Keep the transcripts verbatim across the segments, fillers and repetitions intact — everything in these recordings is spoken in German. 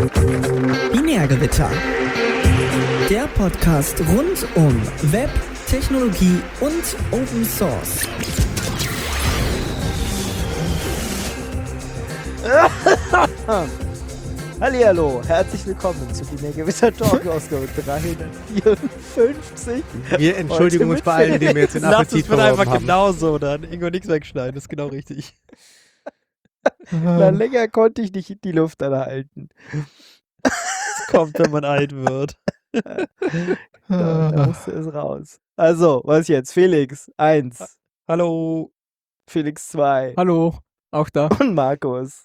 Binärgewitter. Der Podcast rund um Web, Technologie und Open Source. Hallihallo, herzlich willkommen zu Binärgewitter Talk Ausgabe dreihundertvierundfünfzig. Wir entschuldigen uns bei allen, die wir jetzt in Appetit verloren haben. Das wird einfach haben. genauso, dann Ingo nichts wegschneiden, das ist genau richtig. Na, länger konnte ich nicht in die Luft anhalten. Das kommt, wenn man alt wird. Da, da musste es raus. Also, was jetzt? Felix, eins. Hallo. Felix, zwei. Hallo, auch da. Und Markus.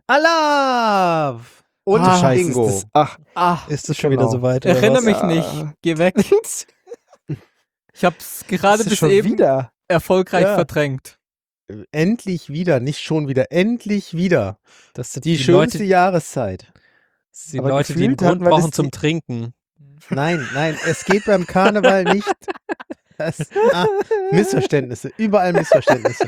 Alav! Und Ah, Scheiße, Ingo. ist das, ach, Ah, Ist das schon Genau. wieder so weit? oder erinnere was? mich Ja. nicht. Geh weg. Ich hab's gerade ist das bis schon eben wieder. erfolgreich Ja. verdrängt. Endlich wieder, nicht schon wieder, endlich wieder. Das sind Die, die, schönste Leute, Jahreszeit. das sind die Aber Leute, die einen gefühlt hatten Grund wir brauchen das zum die- Trinken. Nein, nein, es geht beim Karneval nicht. Das, ah, Missverständnisse, überall Missverständnisse.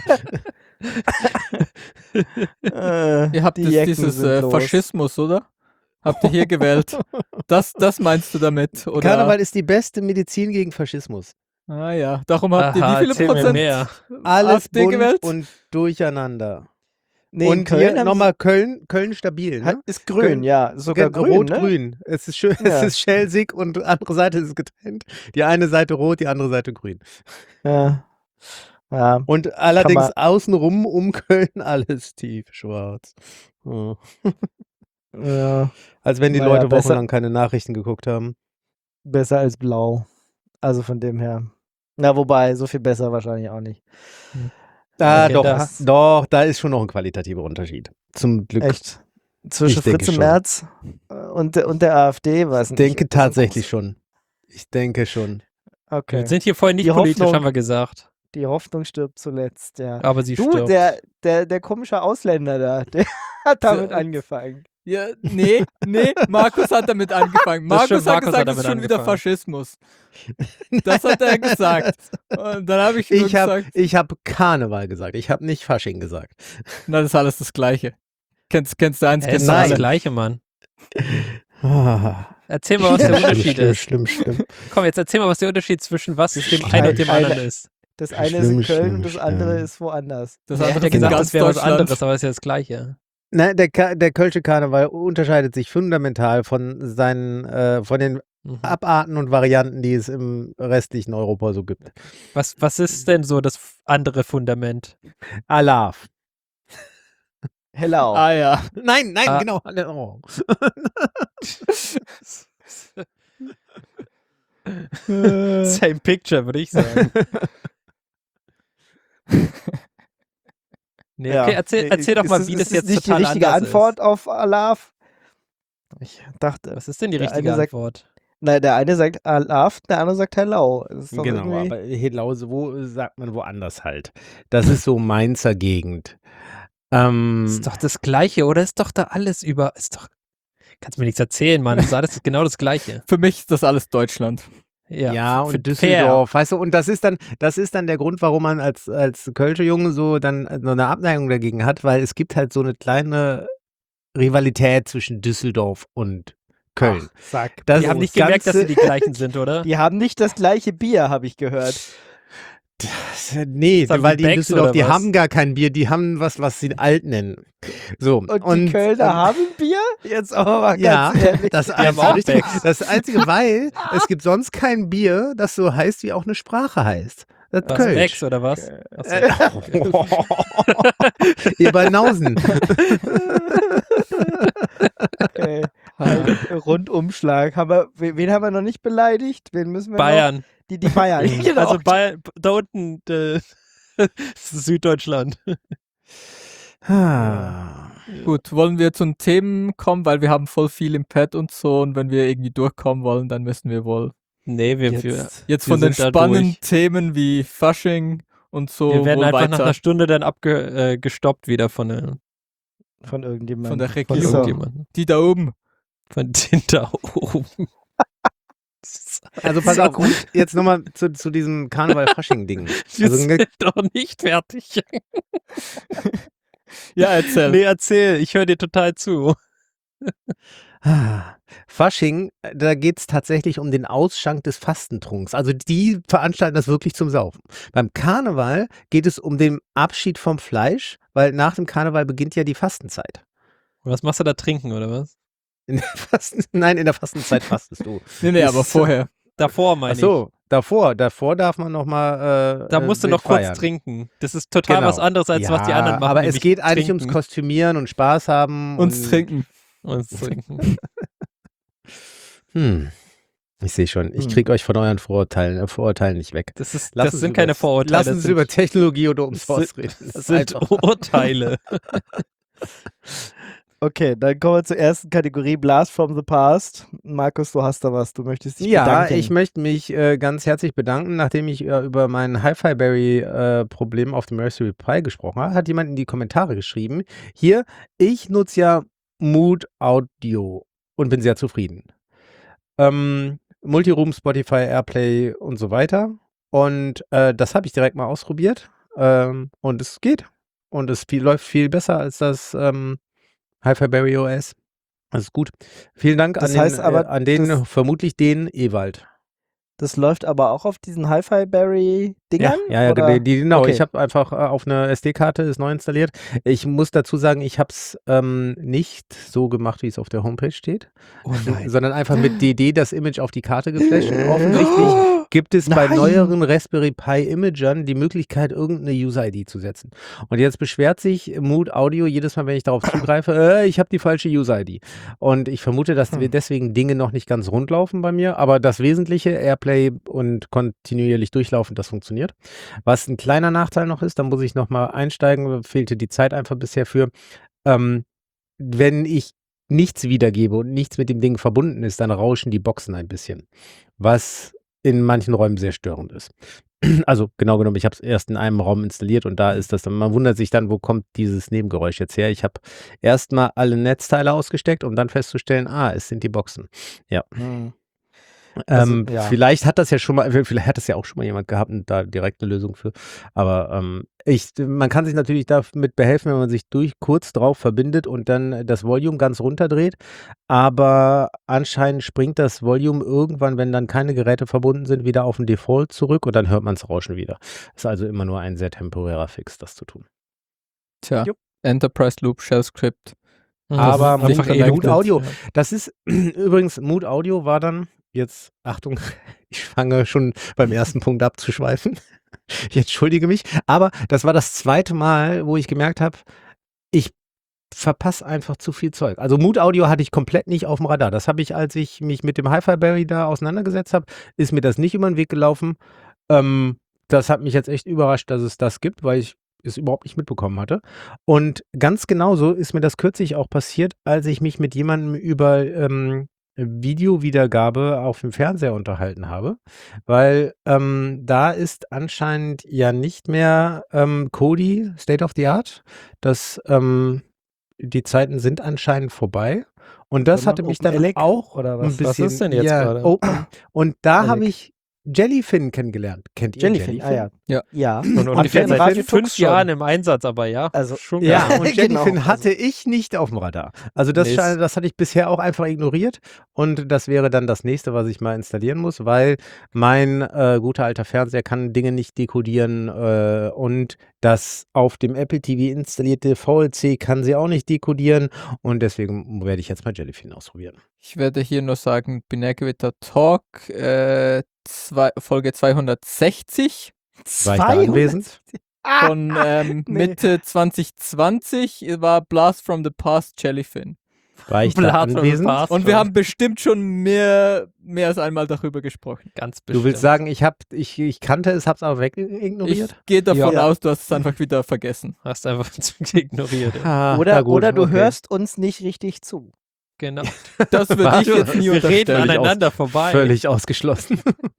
Äh, Ihr habt die jetzt Jecken dieses sind äh, los. Faschismus, oder? Habt ihr hier gewählt? Das, das meinst du damit? Oder? Karneval ist die beste Medizin gegen Faschismus. Ah ja, darum habt ihr Aha, wie viele erzähl mir Prozent mehr. Alles AfD bunt gewählt? und durcheinander. Nee, in und Köln hier haben nochmal Köln, Köln stabil. sie- Ne? hat- ist grün, ja. Sogar grün, ne? Rot-grün. Es ist schön, Ja. es ist schelsig und andere Seite ist getrennt. Die eine Seite rot, die andere Seite grün. Ja. Ja. Und allerdings man- außenrum um Köln alles tief schwarz. Ja. ja. Als wenn die Naja, Leute besser- wochenlang keine Nachrichten geguckt haben. Besser als blau. Also von dem her. Na, wobei, so viel besser wahrscheinlich auch nicht. Ah, Okay, doch, da- doch, da ist schon noch ein qualitativer Unterschied. Zum Glück. Echt? Zwischen Ich denke Fritze schon. Merz äh, und, der- und der AfD, weiß Ich nicht. denke ob das so tatsächlich groß- schon. Ich denke schon. Okay. Wir sind hier vorhin nicht Die politisch, Hoffnung- haben wir gesagt. Die Hoffnung stirbt zuletzt, ja. Aber sie Du, stirbt. der, der, der komische Ausländer da, der hat damit Der- angefangen. Ja, nee, nee, Markus hat damit angefangen. Das Markus stimmt, hat Markus gesagt, hat es ist damit schon wieder angefangen. Faschismus. Das hat er gesagt. Und dann habe ich nur Ich habe gesagt, ich hab Karneval gesagt. Ich habe nicht Fasching gesagt. na, das ist alles das Gleiche. Kennst, kennst du eins, Hä, kennst ist du doch das alle. Gleiche, Mann. Ah. Erzähl mal, was der Unterschied schlimm, ist. schlimm, schlimm. Komm, jetzt erzähl mal, was der Unterschied zwischen was ist dem Schlimm. einen und dem Eine- anderen ist. Das eine Schlimm, ist in Köln schlimm, und das andere schlimm. ist woanders. Das Er andere hat ja ist in gesagt, ganz das wäre was Deutschland. anderes, aber es ist ja das Gleiche. Nein, der, Ka der Kölsche Karneval unterscheidet sich fundamental von seinen, äh, von den Mhm. Abarten und Varianten, die es im restlichen Europa so gibt. Was, was ist denn so das andere Fundament? Alav. Hellau. Ah ja. Nein, nein, Ah. genau. Oh. Same picture, würde ich sagen. Nee, Ja. okay, erzähl, erzähl doch Ist mal, wie das ist jetzt nicht total die richtige anders Antwort auf Alav? Ich dachte, ist. Was ist denn die Der richtige eine sagt- Antwort? nein, der eine sagt Alav, der andere sagt Hellau. Das ist doch Genau, irgendwie- aber Helause, wo sagt man woanders halt? Das ist so Mainzer Gegend. Ähm, Ist doch das Gleiche, oder? Ist doch da alles über. Ist doch. Kannst mir nichts erzählen, Mann. Das ist alles genau das Gleiche. Für mich ist das alles Deutschland. Ja, ja, für und Düsseldorf, weißt du, und das ist dann, das ist dann der Grund, warum man als, als Kölsche Junge so dann so eine Abneigung dagegen hat, weil es gibt halt so eine kleine Rivalität zwischen Düsseldorf und Köln. Ach, sag. Das Die haben nicht Ganze- gemerkt, dass sie die gleichen sind, oder? Die haben nicht das gleiche Bier, habe ich gehört. Das, nee, Sagen weil die die in Becks Düsseldorf, oder die was? haben gar kein Bier, die haben was, was sie alt nennen. So, Und, die Kölner ähm, haben Bier? Jetzt aber mal Ja, ganz ehrlich. das haben einzige, auch richtig, Becks. das einzige, weil es gibt sonst kein Bier, das so heißt, wie auch eine Sprache heißt. Das ist Was, Kölsch. Becks oder was? Achso. Eberlnausen. Okay. Ein Rundumschlag. Haben wir, wen wen haben wir noch nicht beleidigt? Wen müssen wir noch? Bayern. Die, die Bayern. genau. Also Bayern, da unten, äh, das ist Süddeutschland. Ah. Gut, wollen wir zu den Themen kommen, weil wir haben voll viel im Pad und so und wenn wir irgendwie durchkommen wollen, dann müssen wir wohl Nee, wir, wir, Jetzt, jetzt Wir von den sind da spannenden durch. Themen wie Fasching und so wir werden wohl einfach nach weiter einer Stunde dann abgestoppt äh, gestoppt wieder von, der, von irgendjemandem. von der von Regierung. So. irgendjemandem. Die da oben. Von den da oben. Also pass auf, und jetzt nochmal zu, zu diesem Karneval-Fasching-Ding. Wir Also, sind doch nicht fertig. Ja, erzähl. Nee, erzähl, ich höre dir total zu. Ah, Fasching, da geht es tatsächlich um den Ausschank des Fastentrunks. Also die veranstalten das wirklich zum Saufen. Beim Karneval geht es um den Abschied vom Fleisch, weil nach dem Karneval beginnt ja die Fastenzeit. Und was machst du da trinken, oder was? In der Fasten, nein, in der Fastenzeit fastest du. Nee, nee, Ist- aber vorher. Davor meine Ach so, davor, davor darf man noch mal. Äh, ich. Da musst du äh, noch kurz feiern. trinken. Das ist total Genau. was anderes, als was die Ja, anderen machen. Aber es nämlich geht eigentlich trinken. ums Kostümieren und Spaß haben. Uns und, trinken. Uns trinken. Hm. Ich sehe schon, ich Hm. kriege euch von euren Vorurteilen, äh, Vorurteilen nicht weg. Das, ist, Lassen das Sie sind über- keine Vorurteile. Lassen das Sie über Technologie oder ums das Haus sind- reden. Das das ist sind einfach. Urteile. Okay, dann kommen wir zur ersten Kategorie, Blast from the Past. Markus, du hast da was, du möchtest dich Ja, bedanken. ich möchte mich äh, ganz herzlich bedanken, nachdem ich äh, über mein Hi-Fi-Berry-Problem auf dem Raspberry Pi gesprochen habe, hat jemand in die Kommentare geschrieben, hier, ich nutze ja Mood Audio und bin sehr zufrieden. Ähm, Multiroom, Spotify, Airplay und so weiter. Und äh, das habe ich direkt mal ausprobiert. Ähm, und es geht. Und es viel, läuft viel besser als das ähm, Hi-Fi-Berry O S. Das ist gut. Vielen Dank Das an heißt den, aber, äh, an den das- vermutlich den Ewald. Das läuft aber auch auf diesen Hi-Fi-Berry-Dingern? Ja, ja, ja oder? die, die, genau. Okay. Ich habe einfach äh, auf eine S D-Karte ist neu installiert. Ich muss dazu sagen, ich habe es ähm, nicht so gemacht, wie es auf der Homepage steht, Oh nein. sondern einfach mit D D das Image auf die Karte geflasht. Und offensichtlich gibt es bei Nein. neueren Raspberry Pi Imagern die Möglichkeit, irgendeine User-I D zu setzen. Und jetzt beschwert sich Mood Audio jedes Mal, wenn ich darauf zugreife, äh, ich habe die falsche User-I D. Und ich vermute, dass Hm. wir deswegen Dinge noch nicht ganz rund laufen bei mir. Aber das Wesentliche, Airplay und kontinuierlich durchlaufen, das funktioniert. Was ein kleiner Nachteil noch ist, da muss ich nochmal einsteigen, fehlte die Zeit einfach bisher für. Ähm, wenn ich nichts wiedergebe und nichts mit dem Ding verbunden ist, dann rauschen die Boxen ein bisschen. Was in manchen Räumen sehr störend ist. Also genau genommen, ich habe es erst in einem Raum installiert und da ist das dann, man wundert sich dann, wo kommt dieses Nebengeräusch jetzt her. Ich habe erstmal alle Netzteile ausgesteckt, um dann festzustellen, ah, es sind die Boxen. Ja. Hm. Also, Ähm, ja. Vielleicht hat das ja schon mal, vielleicht hat das ja auch schon mal jemand gehabt und da direkt eine Lösung für. Aber ähm, ich, man kann sich natürlich damit behelfen, wenn man sich durch kurz drauf verbindet und dann das Volume ganz runterdreht. Aber anscheinend springt das Volume irgendwann, wenn dann keine Geräte verbunden sind, wieder auf den Default zurück und dann hört man es rauschen wieder. Ist also immer nur ein sehr temporärer Fix, das zu tun. Tja, Jupp. Enterprise Loop, Shell Script. Aber Das ist einfach Mood- connected. Mood Audio, Ja. das ist übrigens, Mood Audio war dann, jetzt Achtung, ich fange schon beim ersten Punkt abzuschweifen. Ich entschuldige mich, aber das war das zweite Mal, wo ich gemerkt habe, ich verpasse einfach zu viel Zeug. Also Mood Audio hatte ich komplett nicht auf dem Radar. Das habe ich, als ich mich mit dem Hi-Fi-Berry da auseinandergesetzt habe, ist mir das nicht über den Weg gelaufen. Ähm, das hat mich jetzt echt überrascht, dass es das gibt, weil ich es überhaupt nicht mitbekommen hatte. Und ganz genauso ist mir das kürzlich auch passiert, als ich mich mit jemandem über ähm, Videowiedergabe auf dem Fernseher unterhalten habe, weil ähm, da ist anscheinend ja nicht mehr ähm, Kodi State of the Art. Das, ähm, die Zeiten sind anscheinend vorbei. Und das Sondern hatte mich Open dann Elec auch oder ein was? bisschen. Was ist denn jetzt ja, gerade? Open. Und da Elec. habe ich Jellyfin kennengelernt. Kennt ihr Jellyfin, Jellyfin? ah ja. Ja. Ja. Und Und ungefähr den seit Radio fünf Fuchs schon. Jahren im Einsatz, aber ja. Also, schon Ja, geil. und Genau, Jellyfin also- hatte ich nicht auf dem Radar. Also das, Nee, scheint- ist- das hatte ich bisher auch einfach ignoriert und das wäre dann das nächste, was ich mal installieren muss, weil mein äh, guter alter Fernseher kann Dinge nicht dekodieren äh, und das auf dem Apple T V installierte V L C kann sie auch nicht dekodieren und deswegen werde ich jetzt mal Jellyfin ausprobieren. Ich werde hier nur sagen, Binärgewitter Talk, äh, zwei, Folge zweihundertsechzig War ich da anwesend? von ähm, nee. Mitte zwanzig zwanzig war Blast from the Past Jellyfin. War ich da Blast from the anwesend? Past. Und wir haben bestimmt schon mehr, mehr als einmal darüber gesprochen. Ganz bestimmt. Du willst sagen, ich, hab, ich, ich kannte es, hab's aber weg ignoriert? Ich gehe davon Ja. aus, du hast es einfach wieder vergessen. Hast einfach ignoriert. Ah, Oder, na gut, oder du okay. hörst uns nicht richtig zu. Genau. Das würde ich jetzt nie Wir reden unterstellen. aneinander vorbei. Völlig ausgeschlossen.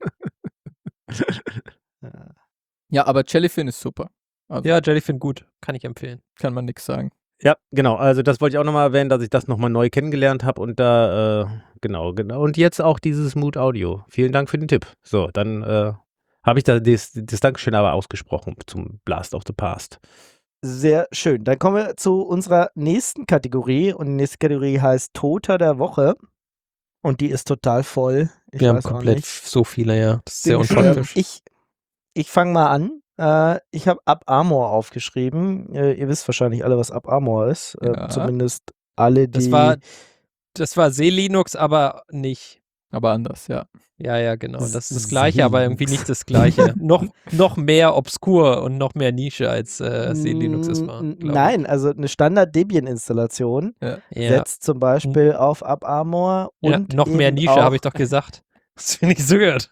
Ja, aber Jellyfin ist super. Also Ja, Jellyfin gut. Kann ich empfehlen. kann man nichts sagen. Ja, genau. Also das wollte ich auch nochmal erwähnen, dass ich das nochmal neu kennengelernt habe und da, äh, genau, genau. Und jetzt auch dieses Mood Audio. Vielen Dank für den Tipp. So, dann äh, habe ich da das, das Dankeschön aber ausgesprochen zum Blast of the Past. Sehr schön. Dann kommen wir zu unserer nächsten Kategorie. Und die nächste Kategorie heißt Toter der Woche. Und die ist total voll. Ich Wir haben weiß auch komplett nicht. so viele, ja. Das ist sehr Bin, ähm, unpraktisch. ich ich fange mal an. Äh, ich habe Up Armor aufgeschrieben. Äh, ihr wisst wahrscheinlich alle, was Up Armor ist. Äh, Ja. Zumindest alle, die. Das war, das war See-Linux, aber nicht. Aber anders, ja. Ja, ja, genau. Das ist das See Gleiche, aber irgendwie Linux. nicht das Gleiche. noch, noch mehr obskur und noch mehr Nische als äh, See-Linux ist war. N- glaub Nein, also eine Standard-Debian-Installation ja. ich. Ja. setzt zum Beispiel auf Up Armor ja, und noch mehr eben Nische, auch, habe ich doch gesagt. Das finde ich so gut.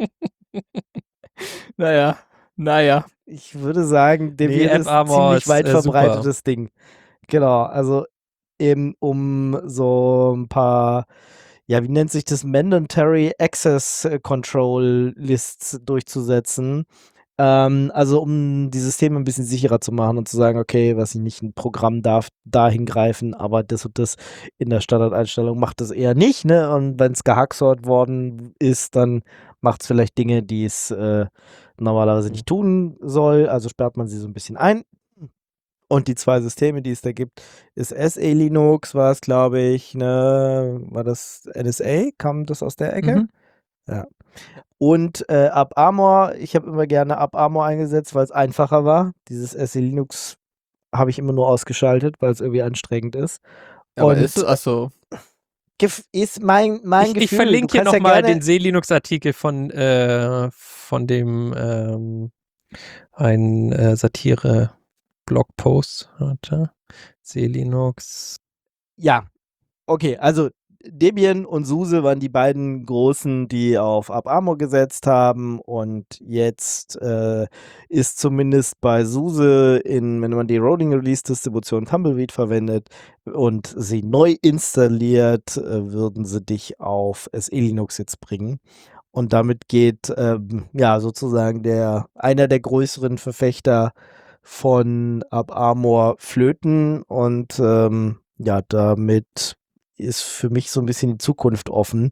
Naja, naja. ich würde sagen, Debian Nee, ist App ein Armor ziemlich ist, weit äh, super. verbreitetes Ding. Genau, also eben um so ein paar, ja, wie nennt sich das, Mandatory Access Control Lists durchzusetzen. Ähm, also um die Systeme ein bisschen sicherer zu machen und zu sagen, okay, was ich nicht, ein Programm darf dahin greifen, aber das und das in der Standardeinstellung macht es eher nicht, ne? Und wenn es gehacksortet worden ist, dann macht es vielleicht Dinge, die es äh, normalerweise nicht tun soll, also sperrt man sie so ein bisschen ein. Und die zwei Systeme, die es da gibt, ist S E Linux, war es, glaube ich, ne, war das N S A? Kam das aus der Ecke? Mhm. Ja. Und äh, Up Armor, ich habe immer gerne Up Armor eingesetzt, weil es einfacher war. Dieses S E Linux habe ich immer nur ausgeschaltet, weil es irgendwie anstrengend ist. Aber Und ist es, also, gef- ist mein, mein Ich, Gefühl. ich verlinke hier du kannst nochmal ja gerne, den See-Linux-Artikel von, äh, von dem ähm, ein äh, Satire-Blogpost. Warte. See-Linux. Ja, okay, also Debian und SUSE waren die beiden großen, die auf Up Armor gesetzt haben, und jetzt äh, ist zumindest bei SUSE, in, wenn man die Rolling Release Distribution Tumbleweed verwendet und sie neu installiert, äh, würden sie dich auf S E Linux jetzt bringen. Und damit geht ähm, ja sozusagen der einer der größeren Verfechter von Up Armor flöten, und ähm, ja, damit ist für mich so ein bisschen die Zukunft offen,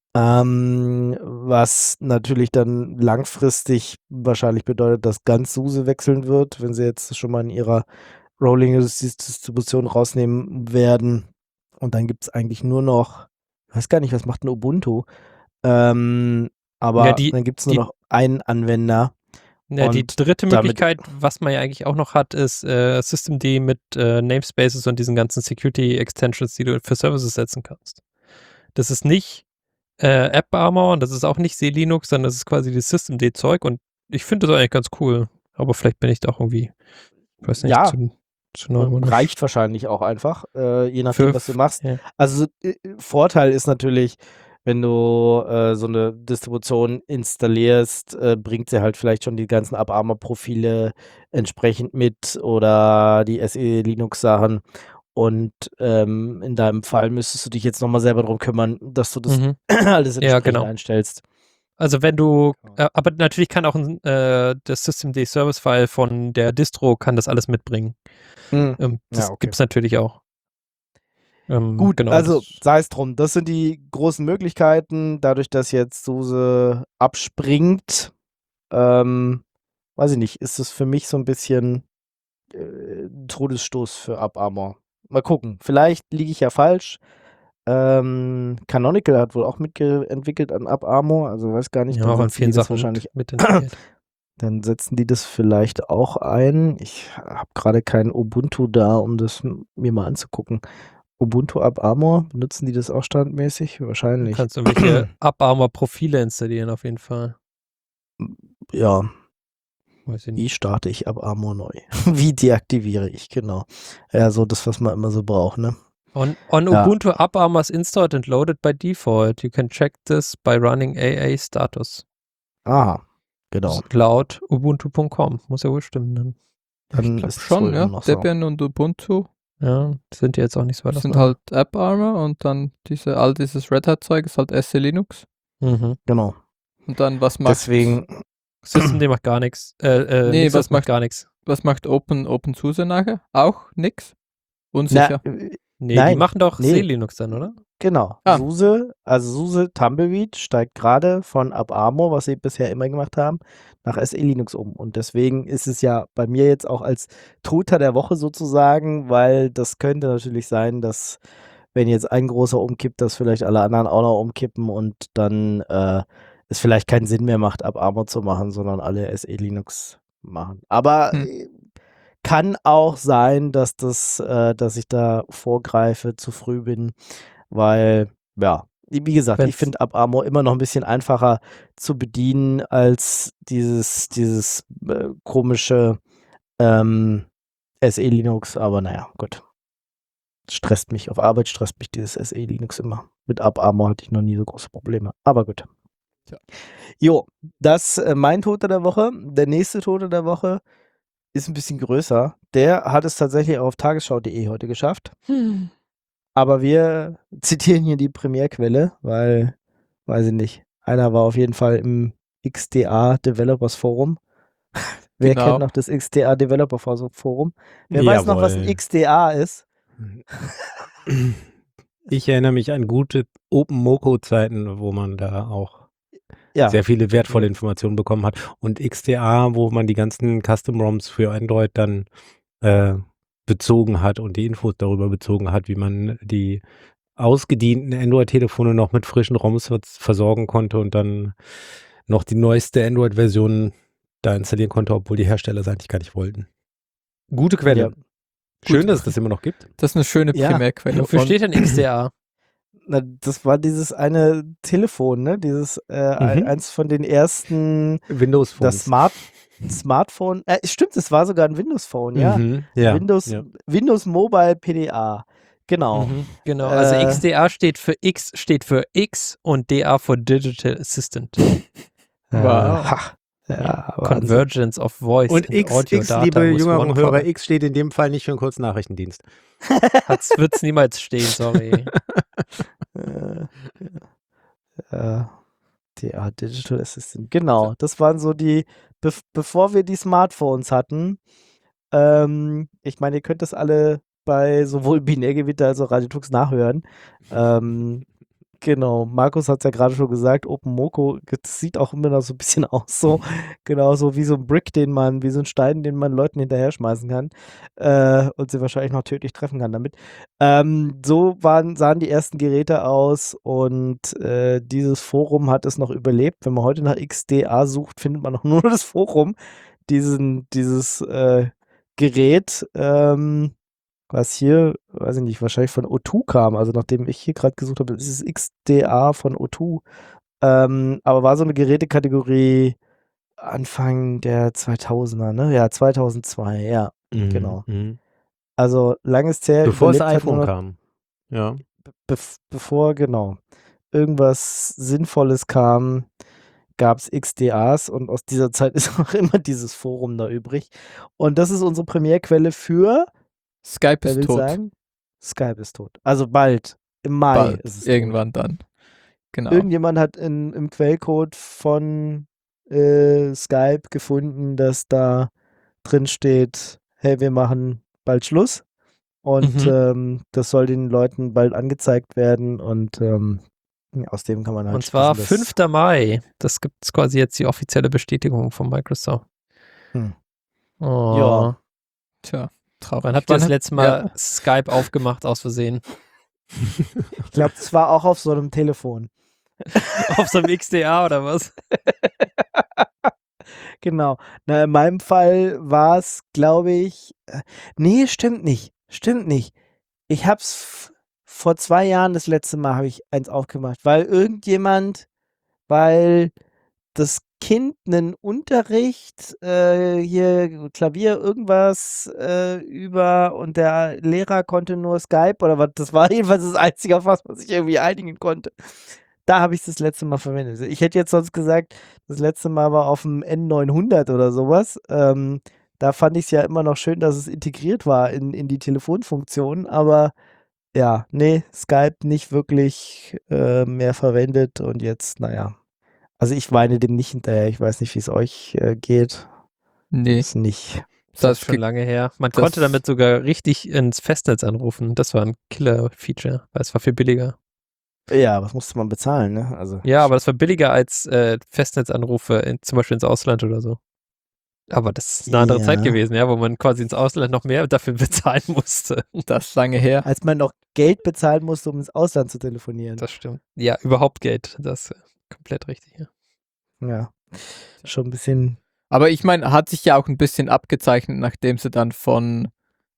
ähm, was natürlich dann langfristig wahrscheinlich bedeutet, dass ganz SUSE wechseln wird, wenn sie jetzt schon mal in ihrer Rolling Release Distribution rausnehmen werden. Und dann gibt es eigentlich nur noch, ich weiß gar nicht, was macht ein Ubuntu, ähm, aber Ja, die- dann gibt es nur die- noch einen Anwender. Ja, die Und dritte damit- Möglichkeit, was man ja eigentlich auch noch hat, ist äh, Systemd mit äh, Namespaces und diesen ganzen Security-Extensions, die du für Services setzen kannst. Das ist nicht äh, App Armor und das ist auch nicht See-Linux, sondern das ist quasi das Systemd-Zeug, und ich finde das eigentlich ganz cool. Aber vielleicht bin ich da auch irgendwie, ich weiß nicht, Ja. zu, zu neumodisch. reicht wahrscheinlich auch einfach, äh, je nachdem, Für- was du machst. Ja. Also äh, Vorteil ist natürlich, wenn du äh, so eine Distribution installierst, äh, bringt sie halt vielleicht schon die ganzen Up Armor Profile entsprechend mit oder die S E Linux Sachen. Und ähm, in deinem Fall müsstest du dich jetzt nochmal selber darum kümmern, dass du das Mhm. alles Ja, entsprechend genau. einstellst. Also wenn du, äh, aber natürlich kann auch ein, äh, das Systemd-Service-File von der Distro kann das alles mitbringen. Mhm. Ähm, das Ja, okay. gibt's natürlich auch. Ähm, Gut, genau, also das- sei es drum. Das sind die großen Möglichkeiten. Dadurch, dass jetzt SUSE abspringt, ähm, weiß ich nicht, ist es für mich so ein bisschen äh, ein Todesstoß für Up Armor. Mal gucken. Vielleicht liege ich ja falsch. Ähm, Canonical hat wohl auch mitentwickelt an Up Armor. Also weiß gar nicht. ja, dann auch an setzen vielen die das Sachen wahrscheinlich mit, mit integriert. Dann setzen die das vielleicht auch ein. Ich habe gerade kein Ubuntu da, um das m- mir mal anzugucken. Ubuntu Up Armor, benutzen die das auch standmäßig? Du Wahrscheinlich. kannst irgendwelche Up Armor Profile installieren auf jeden Fall. Ja, Weiß ich wie nicht. starte ich Up Armor neu? Wie deaktiviere ich, genau. Ja, so das, was man immer so braucht, ne? On, on Ja. Ubuntu Up Armor is installed and loaded by default. You can check this by running A A status. Aha, genau. Laut ubuntu punkt com. Muss ja wohl stimmen dann. Dann ich glaube ist es schon, wohl ja. immer noch so. Debian und Ubuntu Ja, sind die jetzt auch nicht so weit sind auseinander. halt App Armor und dann diese, all dieses Red Hat Zeug ist halt S E Linux. Mhm. Genau. Und dann was macht, Deswegen, Systemd macht gar nichts. Äh, äh, Nee, Nixos was macht macht- gar nichts. was macht Open, OpenSUSE nachher? Auch nix? na, Unsicher. Nee, die Nein, machen doch nee. SE-Linux dann, oder? Genau. Ah. SUSE, also SUSE Tumbleweed steigt gerade von AppArmor, was sie bisher immer gemacht haben, nach S E Linux um. Und deswegen ist es ja bei mir jetzt auch als Toter der Woche sozusagen, weil das könnte natürlich sein, dass wenn jetzt ein großer umkippt, dass vielleicht alle anderen auch noch umkippen und dann äh, es vielleicht keinen Sinn mehr macht, AppArmor zu machen, sondern alle S E Linux machen. Aber Hm. äh, kann auch sein, dass das, äh, dass ich da vorgreife, zu früh bin, weil, ja, wie gesagt, ich Wenn's- finde AppArmor immer noch ein bisschen einfacher zu bedienen als dieses, dieses äh, komische ähm, S E Linux, aber naja, gut. Stresst mich, auf Arbeit stresst mich dieses S E Linux immer. Mit AppArmor hatte ich noch nie so große Probleme, aber gut. Tja. Jo, das äh, mein Toter der Woche. Der nächste Tote der Woche ist ein bisschen größer. Der hat es tatsächlich auch auf tagesschau punkt de heute geschafft. Aber wir zitieren hier die Primärquelle, weil, weiß ich nicht, einer war auf jeden Fall im X D A Developers Forum. Wer Genau. kennt noch das X D A Developer Forum? Wer weiß noch, was ein Jawohl. X D A ist? Ich erinnere mich an gute OpenMoko-Zeiten, wo man da auch Ja, sehr viele wertvolle Informationen bekommen hat. Und X D A, wo man die ganzen Custom-ROMs für Android dann äh, bezogen hat und die Infos darüber bezogen hat, wie man die ausgedienten Android-Telefone noch mit frischen ROMs ver- versorgen konnte und dann noch die neueste Android-Version da installieren konnte, obwohl die Hersteller es eigentlich gar nicht wollten. Gute Quelle. Ja. Schön, Gut. dass es das immer noch gibt. Das ist eine schöne Ja. Primärquelle. Wofür Und steht denn X D A? Na, das war dieses eine Telefon, ne? Dieses, äh, ein- Mhm. eins von den ersten, Windows das Phones. Smart, Smartphone, äh, stimmt, es war sogar ein Windows Phone, ja. Mhm. Ja. Windows, ja. Windows Mobile P D A. Genau. Mhm, genau, also Äh, X D A steht für X steht für X und D A für Digital Assistant. Wow. Ha. Ja, Wahnsinn. Convergence of Voice Und and X, Audio X Data liebe with jüngeren one Hörer, color. X steht in dem Fall nicht für einen kurzen Nachrichtendienst. Das wird es niemals stehen, sorry. Äh, ja. Äh, D A Digital Assistant. Genau, das waren so die, bev bevor wir die Smartphones hatten. Ähm, ich meine, ihr könnt das alle bei sowohl Binärgewitter als auch Radiotux nachhören. Ähm, genau, Markus hat es ja gerade schon gesagt, OpenMoko, das sieht auch immer noch so ein bisschen aus, so genauso wie so ein Brick, den man, wie so ein Stein, den man Leuten hinterher schmeißen kann äh, und sie wahrscheinlich noch tödlich treffen kann damit. Ähm, so waren, sahen die ersten Geräte aus und äh, dieses Forum hat es noch überlebt. Wenn man heute nach X D A sucht, findet man auch nur das Forum, diesen, dieses äh, Gerät, ähm, was hier, weiß ich nicht, wahrscheinlich von O zwei kam, also nachdem ich hier gerade gesucht habe, ist es X D A von O zwei, ähm, aber war so eine Gerätekategorie Anfang der zweitausender, ne? Ja, zweitausendzwei, ja, Mhm. genau. Mhm. Also langes her, Bevor das überlebt hat nur iPhone noch, kam. Ja. bev bevor, genau, irgendwas Sinnvolles kam, gab es X D As und aus dieser Zeit ist noch immer dieses Forum da übrig. Und das ist unsere Primärquelle für, Skype wer ist will tot. sagen? Skype ist tot. Also bald, im Mai Bald. ist es tot. Irgendwann dann. Genau. Irgendjemand hat in, im Quellcode von äh, Skype gefunden, dass da drin steht, hey, wir machen bald Schluss. Und Mhm. ähm, das soll den Leuten bald angezeigt werden und ähm, aus dem kann man halt Und zwar schließen, dass- fünfter Mai. Das gibt es quasi jetzt die offizielle Bestätigung von Microsoft. Hm. Oh. Ja. Tja, traurig. Wann habt ihr Wann das hat- letzte Mal Ja. Skype aufgemacht aus Versehen? Ich glaube, das war auch auf so einem Telefon. Auf so einem X D A oder was? Genau. Na, in meinem Fall war es, glaube ich, äh, nee, stimmt nicht. Stimmt nicht. Ich hab's f- vor zwei Jahren das letzte Mal habe ich eins aufgemacht, weil irgendjemand, weil das Kind einen Unterricht, äh, hier Klavier, irgendwas äh, über und der Lehrer konnte nur Skype oder was, das war jedenfalls das Einzige, auf was man sich irgendwie einigen konnte. Da habe ich es das letzte Mal verwendet. Ich hätte jetzt sonst gesagt, das letzte Mal war auf dem N neunhundert oder sowas. Ähm, da fand ich es ja immer noch schön, dass es integriert war in, in die Telefonfunktion, aber ja, nee, Skype nicht wirklich äh, mehr verwendet und jetzt, naja. Also ich weine dem nicht hinterher. Ich weiß nicht, wie es euch äh, geht. Nee. Ist nicht. Das, Das ist schon ge- lange her. Man das- konnte damit sogar richtig ins Festnetz anrufen. Das war ein Killer-Feature, weil es war viel billiger. Ja, was musste man bezahlen, ne? Also, Ja, aber das war billiger als äh, Festnetzanrufe, in, zum Beispiel ins Ausland oder so. Aber das ist eine andere Ja. Zeit gewesen, ja, wo man quasi ins Ausland noch mehr dafür bezahlen musste. Das ist lange her. als man noch Geld bezahlen musste, um ins Ausland zu telefonieren. Das stimmt. Ja, überhaupt Geld. Das ist äh, komplett richtig. Ja. Ja. Schon ein bisschen. Aber ich meine, hat sich ja auch ein bisschen abgezeichnet, nachdem sie dann von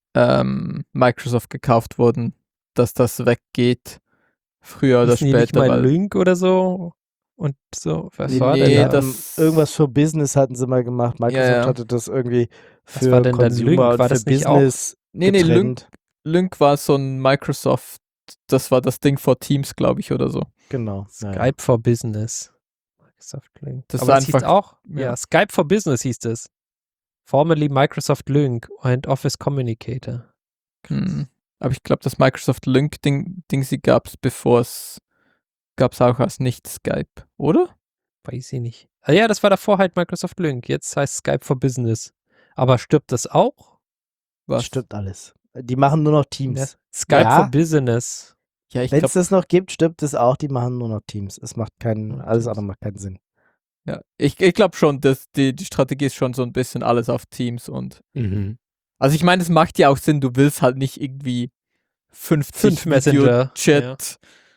ähm, Microsoft gekauft wurden, dass das weggeht. Früher oder Hießen die nicht später. mal Weil, Lync oder so? Und so, was Nee, war nee, denn nee, da? die haben das- irgendwas für Business hatten sie mal gemacht. Microsoft Ja, ja. hatte das irgendwie Was für war denn dann Consumer Lync? und War für das nicht auch- Business nee, nee, Lync, getrennt. Lync war so ein Microsoft, das war das Ding for Teams, glaube ich, oder so. Genau. Skype Ja, ja. for Business. Microsoft Lync. Das Aber war das hieß einfach- auch, ja. ja. Skype for Business hieß es. Formerly Microsoft Lync and Office Communicator. Hm. Aber ich glaube, das Microsoft Lync-Ding, Ding, sie gab es, bevor es, gab es auch als Nicht-Skype, oder? Weiß ich nicht. Ah ja, das war davor halt Microsoft Lync. Jetzt heißt Skype for Business. Aber stirbt das auch? Was? Stimmt alles. Die machen nur noch Teams. Ja. Skype Ja. for Business. Ja, ich Wenn es glaube, das noch gibt, stimmt es auch. Die machen nur noch Teams. Es macht keinen, Nur alles Teams. andere macht keinen Sinn. ja, ich, ich glaub schon, dass die, die Strategie ist schon so ein bisschen alles auf Teams und Mhm. also ich meine, es macht ja auch Sinn, du willst halt nicht irgendwie fünfzig Fünf Messenger, Video-Chat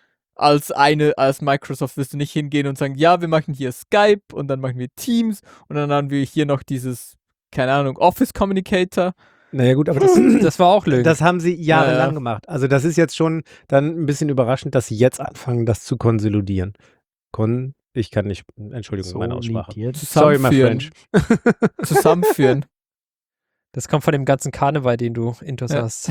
als eine, als Microsoft wirst du nicht hingehen und sagen, ja, wir machen hier Skype und dann machen wir Teams und dann haben wir hier noch dieses, keine Ahnung, Office Communicator. Naja gut, aber das, Das war auch Lync. das haben sie jahrelang Ja, ja. gemacht. Also das ist jetzt schon dann ein bisschen überraschend, dass sie jetzt anfangen, das zu konsolidieren. Kon, ich kann nicht, Entschuldigung, meine Aussprache. Solidiert. Sorry, my Zusammenführen. French. Zusammenführen. Das kommt von dem ganzen Karneval, den du intus Ja. hast.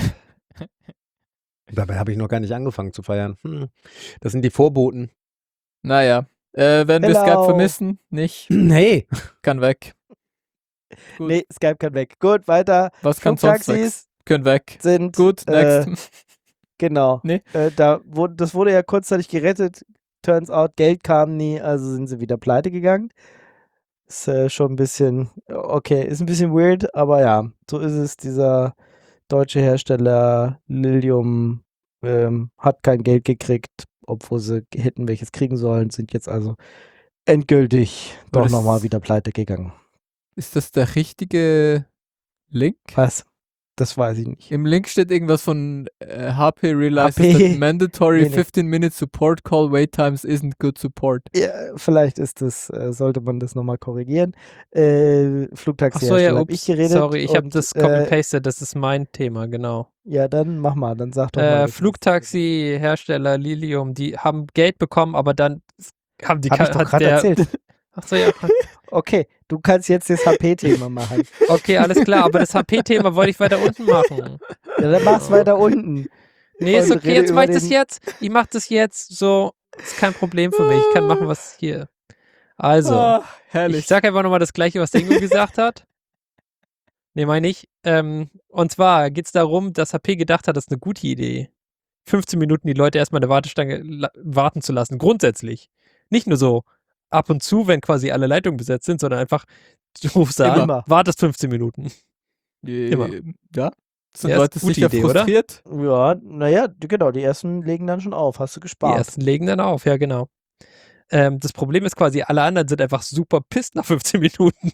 Dabei habe ich noch gar nicht angefangen zu feiern. Hm. Das sind die Vorboten. Naja, äh, werden wir Hello. Skype vermissen? Nicht, Hey, kann weg. Gut. Nee, Skype kann weg. Gut, weiter. Was kann sonst weg? Flugtaxis Können weg. sind. Gut, äh, next. Genau. Nee. Äh, da wurde, das wurde ja kurzzeitig gerettet. Turns out, Geld kam nie, also sind sie wieder pleite gegangen. Ist äh, schon ein bisschen, okay, ist ein bisschen weird, aber ja, so ist es. Dieser deutsche Hersteller Lilium ähm, hat kein Geld gekriegt, obwohl sie hätten welches kriegen sollen, sind jetzt also endgültig Aber doch das- nochmal wieder pleite gegangen. Ist das der richtige Link? Was? Das weiß ich nicht. Im Link steht irgendwas von äh, H P realizes H P that mandatory Nee, nee. fifteen minute support call wait times isn't good support. Ja, vielleicht ist das, äh, sollte man das nochmal korrigieren. Äh, Achso, Flugtaxi-Hersteller ja, habe ups. ich geredet. Sorry, ich habe und, das äh, copy-pasted. Das ist mein Thema, genau. Ja, dann mach mal, dann sag doch mal. Äh, das Flugtaxi-Hersteller Lilium, die haben Geld bekommen, aber dann haben die Hab ich ka- doch hat gerade der- erzählt. Achso, ja. Okay, du kannst jetzt das H P-Thema machen. Okay, alles klar, aber das H P-Thema wollte ich weiter unten machen. Ja, dann mach's weiter unten. Nee, ist Und okay, rede jetzt über mach ich das den- jetzt. Ich mach das jetzt so. Ist kein Problem für mich. Ich kann machen, was hier. Also, Ah, herrlich. ich sag einfach nochmal das Gleiche, was der Ingo gesagt hat. Nee, meine ich. Ähm, und zwar geht es darum, dass H P gedacht hat, das ist eine gute Idee, fünfzehn Minuten die Leute erstmal in der Wartestange la- warten zu lassen. Grundsätzlich. Nicht nur so ab und zu, wenn quasi alle Leitungen besetzt sind, sondern einfach, du rufst da an, Immer. wartest fünfzehn Minuten. Äh, immer. Ja. Sind Ja, ist Leute gute sicher Idee, oder? frustriert? Ja, naja, genau, die ersten legen dann schon auf. Hast du Die gespart. ersten legen dann auf, ja, genau. Ähm, das Problem ist quasi, alle anderen sind einfach super pisst nach fünfzehn Minuten.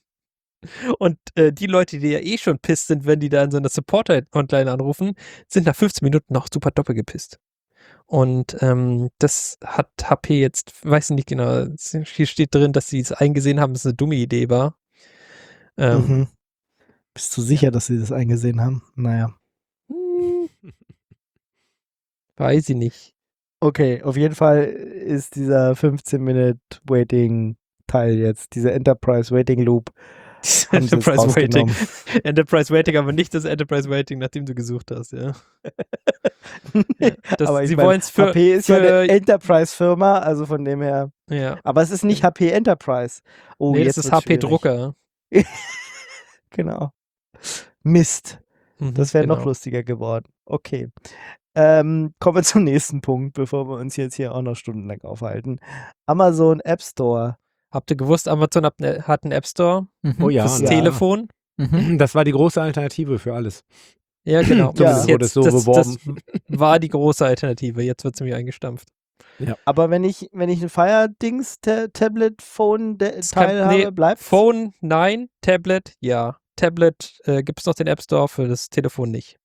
Und äh, die Leute, die ja eh schon pisst sind, wenn die da in so einer Supporter-Hotline anrufen, sind nach fünfzehn Minuten noch super doppelt gepisst. Und ähm, das hat H P jetzt, weiß ich nicht genau, hier steht drin, dass sie es eingesehen haben, dass es eine dumme Idee war. Ähm, Mhm. Bist du sicher, dass sie das eingesehen haben? Naja. hm, weiß ich nicht. Okay, auf jeden Fall ist dieser fünfzehn Minute Waiting Teil jetzt, dieser Enterprise Waiting Loop. haben sie jetzt Enterprise Waiting. rausgenommen. Enterprise Waiting, aber nicht das Enterprise Waiting, nach dem du gesucht hast, ja. Ja, das, aber ich sie mein, wollen es für, H P ist ja für eine Enterprise-Firma, also von dem her. ja. Aber es ist nicht H P Enterprise. Oh, nee, jetzt das ist wird's H P schwierig. Drucker. Genau. Mist. Mhm, Das wäre genau. noch lustiger geworden. Okay. Ähm, kommen wir zum nächsten Punkt, bevor wir uns jetzt hier auch noch stundenlang aufhalten. Amazon App Store. Habt ihr gewusst, Amazon hat, ne, hat einen App Store Mhm. Oh ja. fürs Ja. Telefon? Mhm. Das war die große Alternative für alles. Ja, genau. Ja. Das, ist Wurde jetzt, so das, das beworben. war die große Alternative. Jetzt wird es mir eingestampft. Aber wenn ich, wenn ich ein Fire-Dings, Ta- Tablet, Phone de- Es kann- Teil nee, habe, bleibt Phone, nein. Tablet, ja. Tablet äh, gibt es noch den App Store, für das Telefon nicht.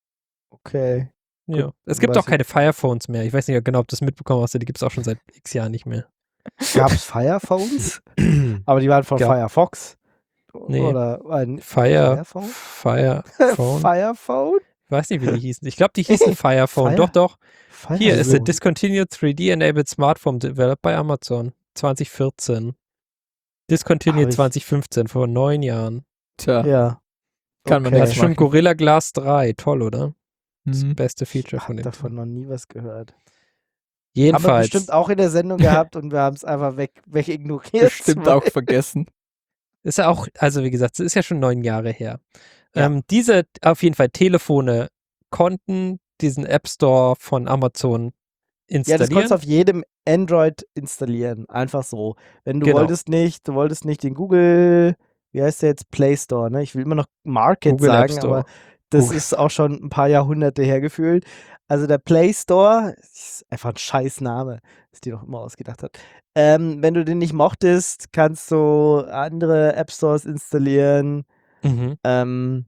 Okay. Ja. Gut, Es gibt weiß auch keine Fire-Phones mehr. Ich weiß nicht genau, ob du das mitbekommen hast, die gibt es auch schon seit x Jahren nicht mehr. Gab es Fire-Phones? Aber die waren von Gab- Firefox. Nee. Oder ein Fire, Firephone? Fire, Phone. Firephone? Ich weiß nicht, wie die hießen. Ich glaube, die hießen Fire Phone. Fire? Doch, doch. Fire Hier ist a Phone. discontinued three D-enabled smartphone developed by Amazon. zwanzig vierzehn. Discontinued Hab ich- zwanzig fünfzehn, vor neun Jahren. Tja. Ja. Kann man Okay. Das nichts ist schon machen. Gorilla Glass drei. Toll, oder? Das Mhm. beste Feature Ich von habe dem. davon noch nie was gehört. Haben wir Jedenfalls. bestimmt auch in der Sendung gehabt und wir haben es einfach weg, wegignoriert. Bestimmt auch vergessen. Ist ja auch, also wie gesagt, es ist ja schon neun Jahre her. Ja. Ähm, diese, auf jeden Fall, Telefone konnten diesen App Store von Amazon Ja, das installieren. konntest du auf jedem Android installieren. Einfach so. Wenn du Genau. wolltest nicht, du wolltest nicht den Google, wie heißt der jetzt, Play Store, ne? Ich will immer noch Market Google App sagen, Store. aber das Google. ist auch schon ein paar Jahrhunderte her gefühlt. Also der Play Store ist einfach ein scheiß Name, das die doch immer ausgedacht hat. Ähm, wenn du den nicht mochtest, kannst du andere App Stores installieren. Mhm. Ähm,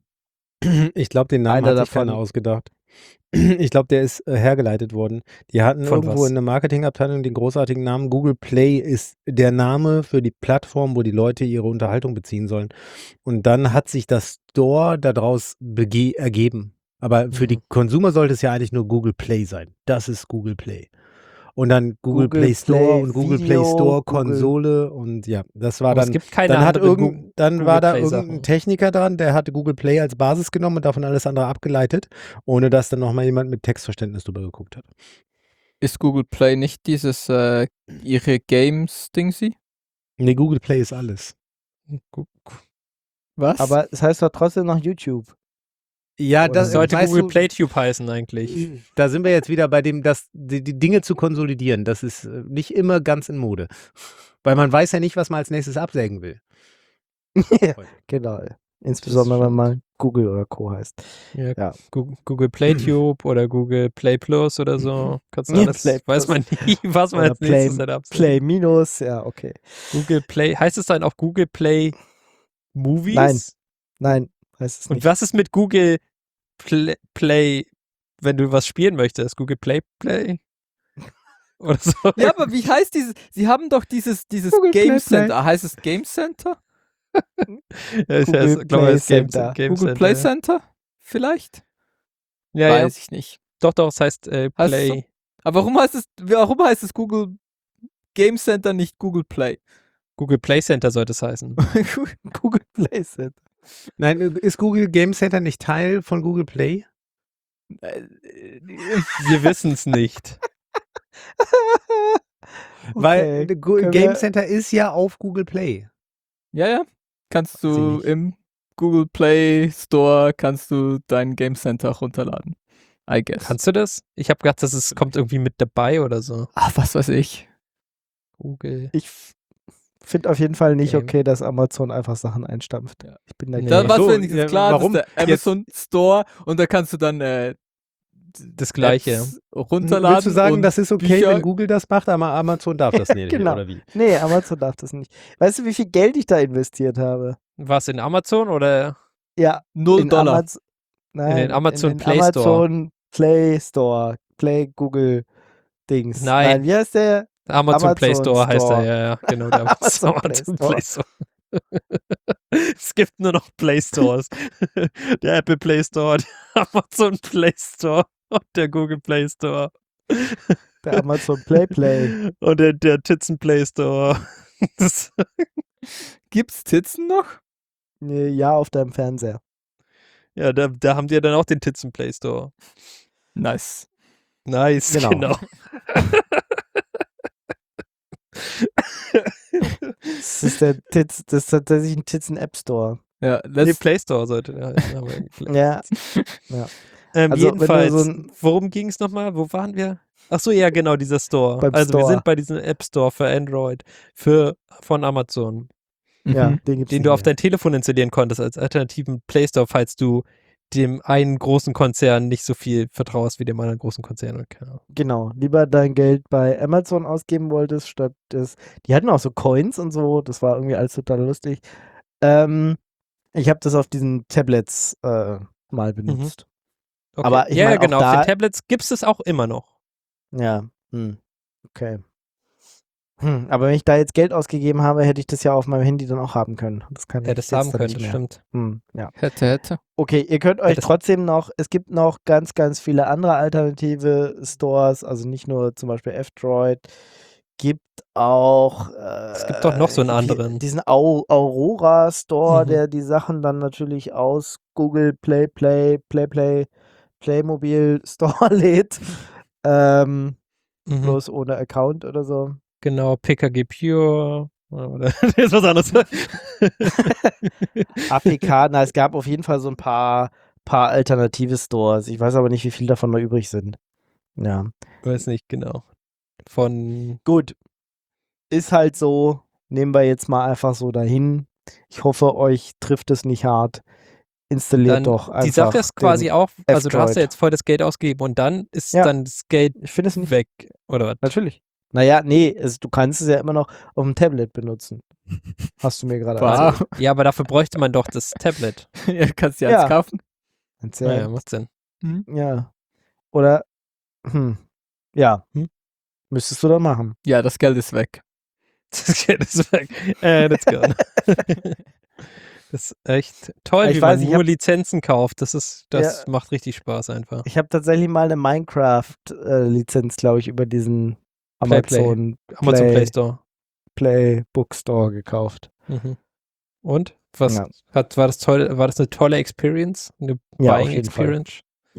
Ich glaube, den Namen Einer hat sich keiner davon- ausgedacht. Ich glaube, der ist äh, hergeleitet worden. Die hatten Von irgendwo was? in der Marketingabteilung den großartigen Namen. Google Play ist der Name für die Plattform, wo die Leute ihre Unterhaltung beziehen sollen. Und dann hat sich das Store daraus bege- ergeben. Aber für die Mhm. Konsumer sollte es ja eigentlich nur Google Play sein. Das ist Google Play. Und dann Google, Google Play Store Play und Google Video, Play Store Google- Konsole und ja, das war Aber es dann gibt keine dann hat anderen irgend, Gu- dann Google war da Play irgendein Sachen. Techniker dran, der hat Google Play als Basis genommen und davon alles andere abgeleitet, ohne dass dann nochmal jemand mit Textverständnis drüber geguckt hat. Ist Google Play nicht dieses äh, ihre Games-Dingsy? Nee, Google Play ist alles. Gu- Was? aber es heißt doch trotzdem noch YouTube. Ja, Oder Das sollte weißt Google du, PlayTube heißen eigentlich. Da sind wir jetzt wieder bei dem, dass die, die Dinge zu konsolidieren, das ist äh, nicht immer ganz in Mode. Weil man weiß ja nicht, was man als nächstes absägen will. Ja, genau. Insbesondere wenn stimmt. man Google oder Co. heißt. Ja, Ja. Gu- Google PlayTube oder Google Play Plus oder so. Kannst du Ja, alles, Play weiß Plus. man nie, was man Oder als nächstes Play- dann absetzt. Play minus, ja, okay. Google Play, heißt es dann auch Google Play Movies? Nein. Nein, heißt es Und nicht. was ist mit Google Play, Play, wenn du was spielen möchtest? Google Play Play? Oder so? ja, aber wie heißt dieses? Sie haben doch dieses, dieses Google Play Game Play. Center. Heißt es Game Center? Ja, ich Google weiß, glaube, Play es Game, Center. Game Google Center, Play ja. Center? Vielleicht? Ja, ja. Weiß ich nicht. Doch, doch, es heißt äh, Heißt es Play. so? Aber warum heißt es, warum heißt es Google Game Center, nicht Google Play? Google Play Center sollte es heißen. Google Play Center. Nein, ist Google Game Center nicht Teil von Google Play? Wir wissen es nicht. Weil Okay, äh, Gu- können Game wir- Center ist ja auf Google Play. Ja, ja. Kannst Weiß ich du nicht. im Google Play Store kannst du dein Game Center auch runterladen. I guess. Kannst du das? Ich habe gedacht, dass es kommt irgendwie mit dabei oder so. Ach, was weiß ich. Google. Ich finde auf jeden Fall nicht Game. okay, dass Amazon einfach Sachen einstampft. Ja. Ich bin da Nee. Da gegen. war so, wenigstens ja, klar, warum dass der Amazon Store und da kannst du dann äh, Das Gleiche. Apps runterladen. Willst du sagen, und das ist okay, Bücher- wenn Google das macht, aber Amazon darf das nicht, Genau. oder wie? Nee, Amazon darf das nicht. Weißt du, wie viel Geld ich da investiert habe? Was in Amazon oder? Ja, null in Dollar. Amaz Nein, den Amazon in den Play Store. Amazon Play Store. Play Google Dings. Nein. wie heißt der? Amazon, Play Amazon Store heißt Store. er, ja, ja, genau. Der Amazon, Amazon Amazon Play Store. Es gibt nur noch Play Stores. Der Apple Play Store, der Amazon Play Store und der Google Play Store. Der Amazon Play Play. Und der, der Titzen Play Store. Das, Gibt's Titzen noch? Nee, ja, auf deinem Fernseher. ja, da, da haben die ja dann auch den Titzen Play Store. Nice. Nice, Genau. genau. Das ist der Titz, das ist tatsächlich ein Titzen App Store. Ja, Nee, let's, Play Store sollte der heißen. aber Play- Ja. Ähm, Also, wenn du jedenfalls, so ein- worum ging es nochmal? Wo waren wir? Ach so, ja, genau, dieser Store. Beim also wir Store. sind bei diesem App Store für Android für, von Amazon. Ja, Mhm. den gibt's den nicht du auf mehr. dein Telefon installieren konntest als alternativen Play Store, falls du dem einen großen Konzern nicht so viel vertraust wie dem anderen großen Konzern. Oder keine Ahnung. Genau, lieber dein Geld bei Amazon ausgeben wolltest, statt des. Die hatten auch so Coins und so, das war irgendwie alles total lustig. Ähm, ich habe das auf diesen Tablets äh, mal benutzt. Okay. Aber ich ja, mein, ja, genau. auch Auf da- den Tablets gibt es das auch immer noch. Ja, hm. Okay. Hm. Aber wenn ich da jetzt Geld ausgegeben habe, hätte ich das ja auf meinem Handy dann auch haben können. Das kann ich Hättest jetzt haben dann können, nicht das mehr. stimmt. Hm. Ja. Hätte, hätte. Okay, ihr könnt euch das- trotzdem noch, es gibt noch ganz, ganz viele andere alternative Stores, also nicht nur zum Beispiel F-Droid, gibt auch äh, Es gibt doch noch so einen wie- anderen. diesen Au Aurora Store, Mhm. der die Sachen dann natürlich aus Google Play, Play, Play, Play, Playmobil Store lädt. Ähm, Mhm. bloß ohne Account oder so. Genau, P K G Pure. Oder ist was anderes. A P K, na, es gab auf jeden Fall so ein paar, paar alternative Stores. Ich weiß aber nicht, wie viel davon noch übrig sind. Ja. Weiß nicht genau. Von Gut. Ist halt so. Nehmen wir jetzt mal einfach so dahin. Ich hoffe, euch trifft es nicht hart. Installiert dann, doch einfach. die Sache ist quasi den, auch, also du hast F-Droid. ja jetzt voll das Geld ausgegeben und dann ist Ja. dann das Geld Ich finde es nicht. weg, oder was? Natürlich. Naja, nee, es, du kannst es ja immer noch auf dem Tablet benutzen. Hast du mir gerade Wow. erzählt. Ja, aber dafür bräuchte man doch das Tablet. Ja, kannst du ja Ja. eins kaufen. Erzähl. Naja, macht Sinn. Ja. Oder, hm. Ja. Hm? Müsstest du dann machen. Ja, das Geld ist weg. Das Geld ist weg. Äh, let's go. Das ist echt toll, Ich wie weiß, man ich nur hab- Lizenzen kauft. Das ist, das Ja. macht richtig Spaß einfach. Ich habe tatsächlich mal eine Minecraft-Lizenz, glaube ich, über diesen Play, Play. Amazon Amazon Play, Play Store. Play Bookstore gekauft. Mhm. Und? Was Ja. hat, war das toll, war das eine tolle Experience? Eine Ja, auf Buying jeden Fall. Experience?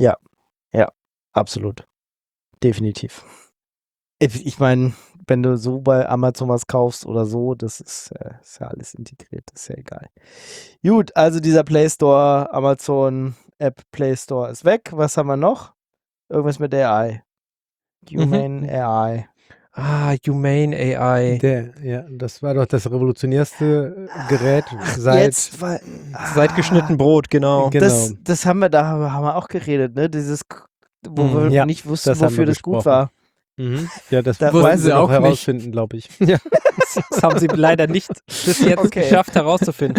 Absolut. Definitiv. Ich ich meine, wenn du so bei Amazon was kaufst oder so, das ist, äh, ist ja alles integriert, das ist ja egal. Gut, also dieser Play Store, Amazon App Play Store ist weg. Was haben wir noch? Irgendwas mit A I. Human Mhm. A I. Ah, Humane A I. Der, ja, das war doch das revolutionärste Gerät seit. Jetzt, weil, Seit ah, geschnitten Brot, genau. Genau. Das, das haben wir, da haben wir haben wir auch geredet, ne? Dieses, K- wo Mhm. wir Ja, nicht wussten, das haben wofür wir das gut besprochen. war. Mhm. Ja, das Da wollen wussten sie sie noch auch nicht. herausfinden, glaube ich. Ja. Das haben sie leider nicht bis jetzt Okay. geschafft herauszufinden.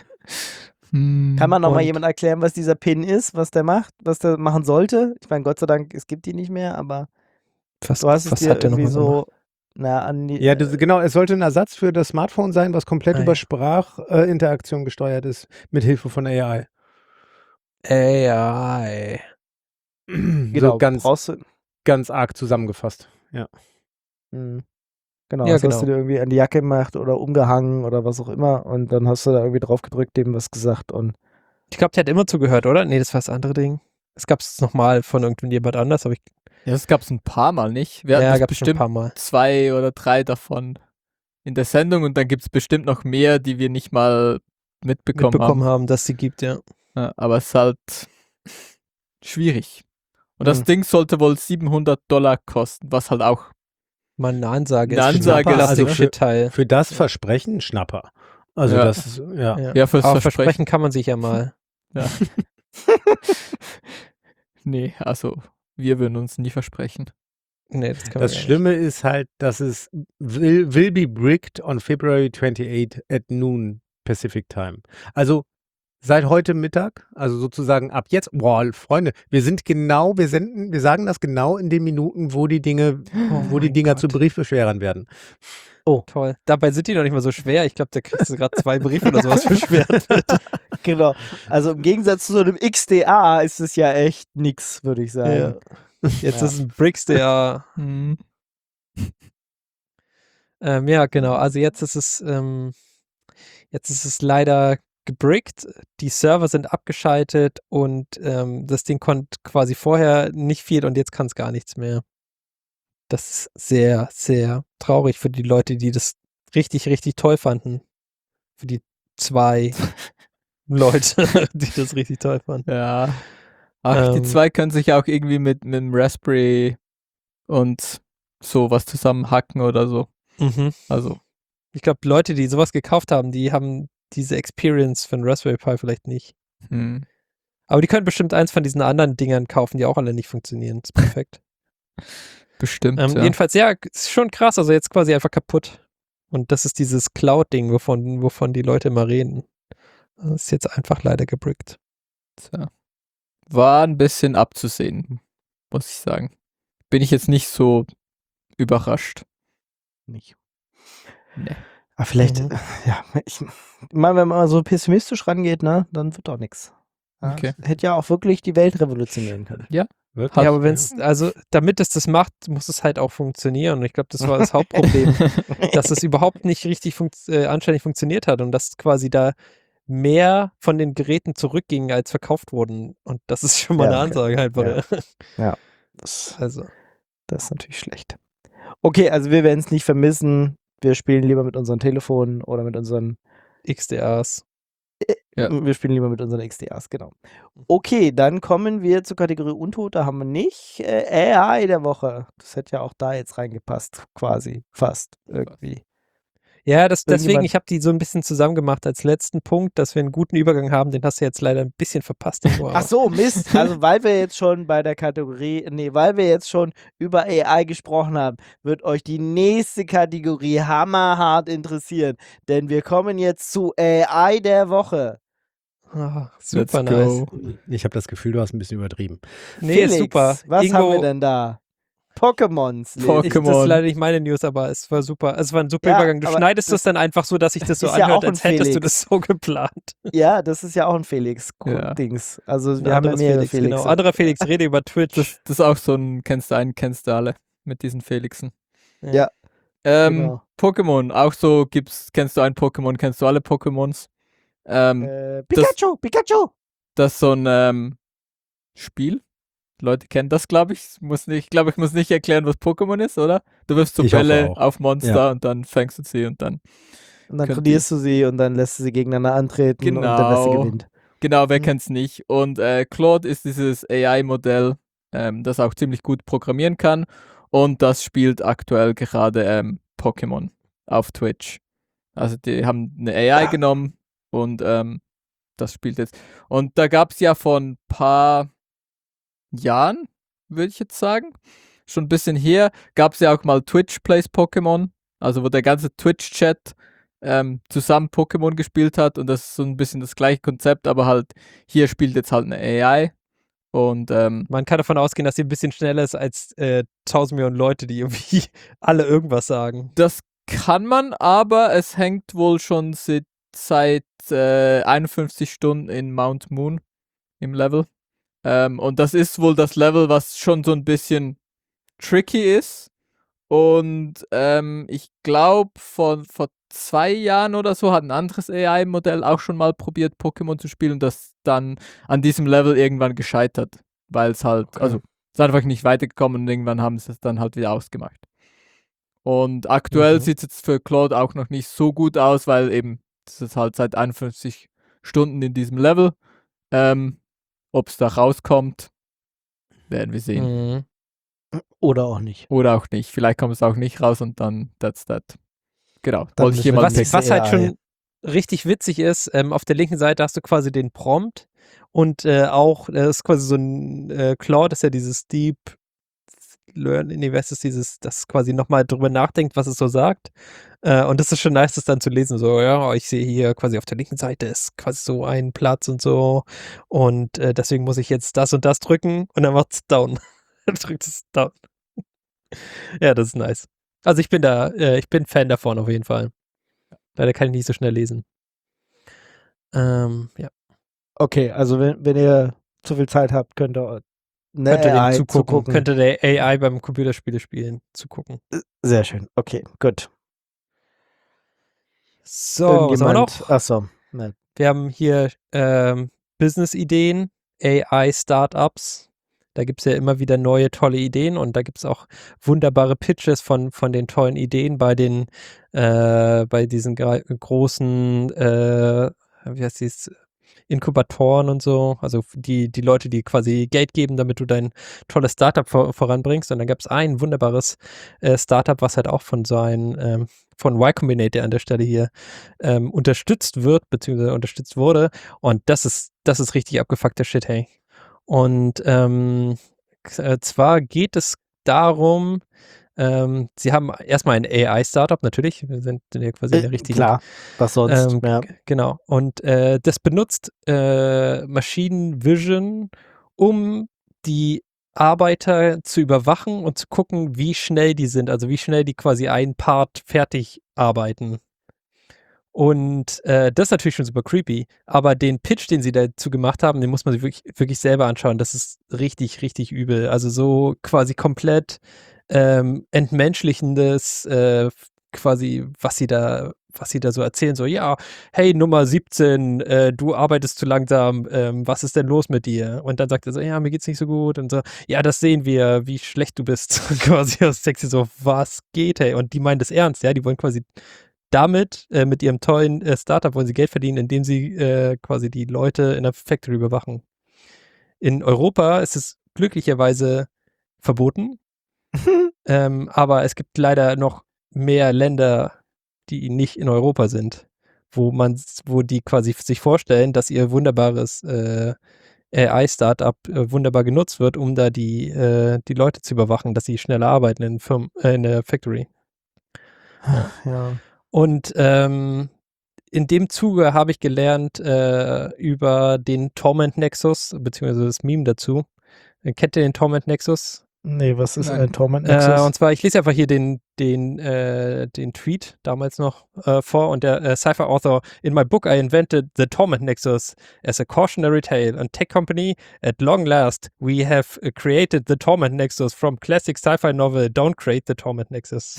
Kann man noch mal Und- jemand erklären, was dieser Pin ist, was der macht, was der machen sollte? Ich meine, Gott sei Dank, es gibt die nicht mehr, aber Was, du hast es was dir hat der irgendwie nochmal gemacht? so, na, an die, Ja, das, genau, es sollte ein Ersatz für das Smartphone sein, was komplett Ah, über ja. Sprachinteraktion äh, Interaktion gesteuert ist, mit Hilfe von A I. A I. genau, So ganz, brauchst du, ganz arg zusammengefasst. Ja. mh, genau, Ja, das hast genau. du dir irgendwie an die Jacke gemacht oder umgehangen oder was auch immer und dann hast du da irgendwie drauf gedrückt, dem was gesagt und Ich glaube, der hat immer zugehört, oder? Nee, das war das andere Ding. Es gab es nochmal von irgendjemand anders, aber ich Ja, das gab es ein paar Mal, nicht? Wir hatten ja, das gab es schon ein bestimmt paar Mal. zwei oder drei davon in der Sendung und dann gibt es bestimmt noch mehr, die wir nicht mal mitbekommen, Mitbekommen haben. haben, dass sie gibt, ja. Ja, aber es ist halt schwierig. Und das Mhm. Ding sollte wohl siebenhundert Dollar kosten, was halt auch Mal eine Ansage. Eine ist. Ansage Schnapper, ist, also Plastik für- Shit Teil. Für das Versprechen Schnapper. Also Ja. das, ja. Ja, ja, fürs Aber Versprechen. versprechen kann man sich ja mal. Ja. Nee, also wir würden uns nie versprechen. Nee, das kann Das man gar Schlimme ist halt, dass es will, will be bricked on February twenty-eighth at noon Pacific Time. Also seit heute Mittag, also sozusagen ab jetzt, boah, Freunde, wir sind genau, wir senden, wir sagen das genau in den Minuten, wo die Dinge, Oh wo die mein Dinger Gott. zu Briefbeschwerern werden. nicht. Toll. Dabei sind die noch nicht mal so schwer. Ich glaube, da kriegst du gerade zwei Briefe oder sowas beschwert. genau. Also im Gegensatz zu so einem X D A ist es ja echt nix, würde ich sagen. Ja. Jetzt Ja. ist ein Bricks, der Hm. Ähm, ja, genau. Also jetzt ist es, ähm, jetzt ist es leider gebrickt. Die Server sind abgeschaltet und ähm, das Ding konnte quasi vorher nicht viel und jetzt kann es gar nichts mehr. Das ist sehr, sehr traurig für die Leute, die das richtig, richtig toll fanden. Für die zwei Leute, die das richtig toll fanden. Ja. Ach, die Ähm. zwei können sich auch irgendwie mit, mit dem Raspberry und sowas zusammen hacken oder so. Mhm. Also, Ich glaube, Leute, die sowas gekauft haben, die haben diese Experience für einen Raspberry Pi vielleicht nicht. Hm. Aber die können bestimmt eins von diesen anderen Dingern kaufen, die auch alle nicht funktionieren. Das ist perfekt. Bestimmt, ähm, ja. Jedenfalls, ja, ist schon krass. Also jetzt quasi einfach kaputt. Und das ist dieses Cloud-Ding, wovon, wovon die Leute immer reden. Das ist jetzt einfach leider gebrickt. Tja. War ein bisschen abzusehen, muss ich sagen. Bin ich jetzt nicht so überrascht. Nicht. Nee. Aber vielleicht, Mhm. ja, ich meine, wenn man mal so pessimistisch rangeht, ne, dann wird auch nichts. Ja, Okay. hätte ja auch wirklich die Welt revolutionieren können. Wirklich? Ja, aber wenn es, also damit es das macht, muss es halt auch funktionieren. Und ich glaube, das war das Hauptproblem, dass es überhaupt nicht richtig funkt, äh, anständig funktioniert hat und dass quasi da mehr von den Geräten zurückgingen, als verkauft wurden. Und das ist schon mal Ja, eine okay. Ansage halt. Ja. Ja. Ja, das, Also, das ist natürlich schlecht. Okay, also wir werden es nicht vermissen. Wir spielen lieber mit unseren Telefonen oder mit unseren X D As. Ja. Wir spielen lieber mit unseren X D As, genau. Okay, dann kommen wir zur Kategorie Untot. Da haben wir nicht äh, A I der Woche. Das hätte ja auch da jetzt reingepasst, quasi. Fast irgendwie. Ja, das, deswegen, Irgendjemand- ich habe die so ein bisschen zusammen gemacht als letzten Punkt, dass wir einen guten Übergang haben. Den hast du jetzt leider ein bisschen verpasst. Ingo, aber- Ach so, Mist. Also, weil wir jetzt schon bei der Kategorie, nee, weil wir jetzt schon über A I gesprochen haben, wird euch die nächste Kategorie hammerhart interessieren. Denn wir kommen jetzt zu A I der Woche. Ah, Let's super nice. go. Ich habe das Gefühl, du hast ein bisschen übertrieben. Nee, Felix, super. was Ingo, haben wir denn da? Pokémons. Pokémon. Ich, das ist leider nicht meine News, aber es war super. Also es war ein super Ja, Übergang. Du aber schneidest das das dann einfach so, dass sich das so ist ja anhört, auch als ein hättest du Felix. das so geplant. Ja, das ist ja auch ein Ja. Felix-Dings. Also, Ein wir haben ja anderes mehrere Felix, Felix. genau. Anderer Felix, rede über Twitch. Das, das ist auch so ein, kennst du einen, kennst du alle, mit diesen Felixen. Ja, Ähm, genau. Pokémon, auch so gibt's, kennst du ein Pokémon, kennst du alle Pokémons? Ähm, Äh, Pikachu, Pikachu! Das ist so ein ähm, Spiel. Leute kennen das, glaube ich. Muss nicht, ich glaube, ich muss nicht erklären, was Pokémon ist, oder? Du wirfst so Ich hoffe Bälle auch. auf Monster Ja. und dann fängst du sie und dann. Und dann Könnt trainierst du sie und dann lässt du sie gegeneinander antreten und der Beste Genau. gewinnt. Genau, wer Mhm. kennt's nicht? Und äh, Claude ist dieses A I-Modell, ähm, das auch ziemlich gut programmieren kann. Und das spielt aktuell gerade ähm, Pokémon auf Twitch. Also die haben eine A I Ja. genommen und ähm, das spielt jetzt. Und da gab es ja vor ein paar Jahren, würde ich jetzt sagen, schon ein bisschen her, gab es ja auch mal Twitch Plays Pokémon, also wo der ganze Twitch-Chat ähm, zusammen Pokémon gespielt hat und das ist so ein bisschen das gleiche Konzept, aber halt hier spielt jetzt halt eine A I und ähm, Man kann davon ausgehen, dass sie ein bisschen schneller ist als äh, tausend Millionen Leute, die irgendwie alle irgendwas sagen. das kann man, aber es hängt wohl schon seit, seit äh, einundfünfzig Stunden in Mount Moon im Level. Ähm, und das ist wohl das Level, was schon so ein bisschen tricky ist. Und ähm, ich glaube, vor, vor zwei Jahren oder so hat ein anderes A I-Modell auch schon mal probiert, Pokémon zu spielen und das dann an diesem Level irgendwann gescheitert. Weil es halt, Okay. also, es ist einfach nicht weitergekommen und irgendwann haben sie es dann halt wieder ausgemacht. Und aktuell Mhm. sieht es jetzt für Claude auch noch nicht so gut aus, weil eben, das ist halt seit einundfünfzig Stunden in diesem Level. Ähm, Ob es da rauskommt, werden wir sehen. Mhm. Oder auch nicht. Oder auch nicht. Vielleicht kommt es auch nicht raus und dann that's that. Genau. Dann Wollte ich hier müssen wir mal die Was, nächste was halt A I. schon richtig witzig ist, ähm, auf der linken Seite hast du quasi den Prompt und äh, auch, das ist quasi so ein äh, Claude, das ist ja dieses Deep Learn, nee, was ist dieses, das quasi nochmal drüber nachdenkt, was es so sagt. Äh, und das ist schon nice, das dann zu lesen. So, ja, ich sehe hier quasi auf der linken Seite ist quasi so ein Platz und so. Und äh, deswegen muss ich jetzt das und das drücken und dann macht es down. Dann drückt es down. Ja, das ist nice. Also ich bin da, äh, ich bin Fan davon auf jeden Fall. Leider kann ich nicht so schnell lesen. Ähm, ja. Okay, also wenn, wenn ihr zu viel Zeit habt, könnt ihr eine Könnte A I dem zugucken. zugucken. Könnte der A I beim Computerspiele spielen zugucken. Sehr schön. Okay, gut. So, was haben wir noch? Achso. Nein. Wir haben hier ähm, Business-Ideen, A I-Startups. Da gibt es ja immer wieder neue, tolle Ideen und da gibt es auch wunderbare Pitches von, von den tollen Ideen bei den, äh, bei diesen gra- großen, äh, wie heißt dies, Inkubatoren und so, also die, die Leute, die quasi Geld geben, damit du dein tolles Startup vor, voranbringst. Und dann gab es ein wunderbares äh, Startup, was halt auch von so einem, ähm, von Y Combinator an der Stelle hier ähm, unterstützt wird, beziehungsweise unterstützt wurde. Und das ist, das ist richtig abgefuckter Shit, hey. Und ähm, äh, zwar geht es darum, ähm, sie haben erstmal ein A I-Startup, natürlich, wir sind ja quasi in der Äh, richtigen klar, was sonst? ähm, ja. g- genau. Und äh, das benutzt äh, Machine Vision, um die Arbeiter zu überwachen und zu gucken, wie schnell die sind, also wie schnell die quasi einen Part fertig arbeiten. Und äh, das ist natürlich schon super creepy, aber den Pitch, den sie dazu gemacht haben, den muss man sich wirklich, wirklich selber anschauen. Das ist richtig, richtig übel. Also so quasi komplett ähm, entmenschlichendes, äh, quasi, was sie da, was sie da so erzählen. So, ja, hey, Nummer siebzehn, äh, du arbeitest zu langsam, ähm, was ist denn los mit dir? Und dann sagt er so, ja, mir geht's nicht so gut. Und so, ja, das sehen wir, wie schlecht du bist. Quasi aus Sexy so, was geht, hey? Und die meinen das ernst, ja, die wollen quasi damit, äh, mit ihrem tollen äh, Startup, wollen sie Geld verdienen, indem sie äh, quasi die Leute in der Factory überwachen. In Europa ist es glücklicherweise verboten, ähm, aber es gibt leider noch mehr Länder, die nicht in Europa sind, wo man, wo die quasi sich vorstellen, dass ihr wunderbares äh, A I-Startup äh, wunderbar genutzt wird, um da die, äh, die Leute zu überwachen, dass sie schneller arbeiten in, Firmen, äh, in der Factory. Ja. ja. Und ähm, in dem Zuge habe ich gelernt äh, über den Torment Nexus, beziehungsweise das Meme dazu. Äh, Kennt ihr den Torment Nexus? Nee, was ist Nein. ein Torment Nexus? Äh, und zwar, ich lese einfach hier den, den, äh, den Tweet damals noch äh, vor und der äh, Cypher Author, in my book I invented the Torment Nexus as a cautionary tale and tech company. At long last, we have uh, created the Torment Nexus from classic sci-fi novel Don't Create the Torment Nexus.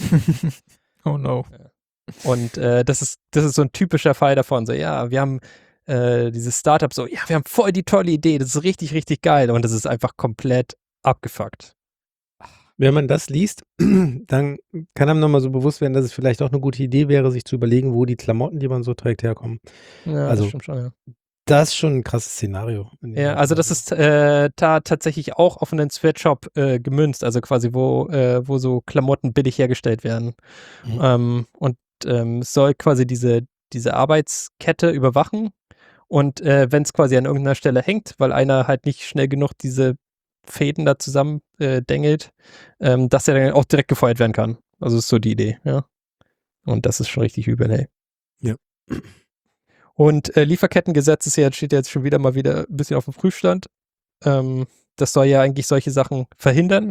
Oh no. Und äh, das ist, das ist so ein typischer Fall davon. So, ja, wir haben äh, dieses Startup so, ja, wir haben voll die tolle Idee, das ist richtig, richtig geil. Und das ist einfach komplett abgefuckt. Wenn man das liest, dann kann einem nochmal so bewusst werden, dass es vielleicht auch eine gute Idee wäre, sich zu überlegen, wo die Klamotten, die man so trägt, herkommen. Ja, Also, das stimmt schon, ja. Das ist schon ein krasses Szenario. Ja, also das ist äh, da tatsächlich auch auf einen Sweatshop äh, gemünzt, also quasi wo, äh, wo so Klamotten billig hergestellt werden. Mhm. Ähm, und ähm, es soll quasi diese, diese Arbeitskette überwachen. Und äh, wenn es quasi an irgendeiner Stelle hängt, weil einer halt nicht schnell genug diese Fäden da zusammen äh, dengelt, ähm, dass er dann auch direkt gefeuert werden kann. Also ist so die Idee, ja. Und das ist schon richtig übel, hey. Ja. Und äh, Lieferkettengesetz ist ja, steht ja jetzt schon wieder mal wieder ein bisschen auf dem Prüfstand. Ähm, das soll ja eigentlich solche Sachen verhindern.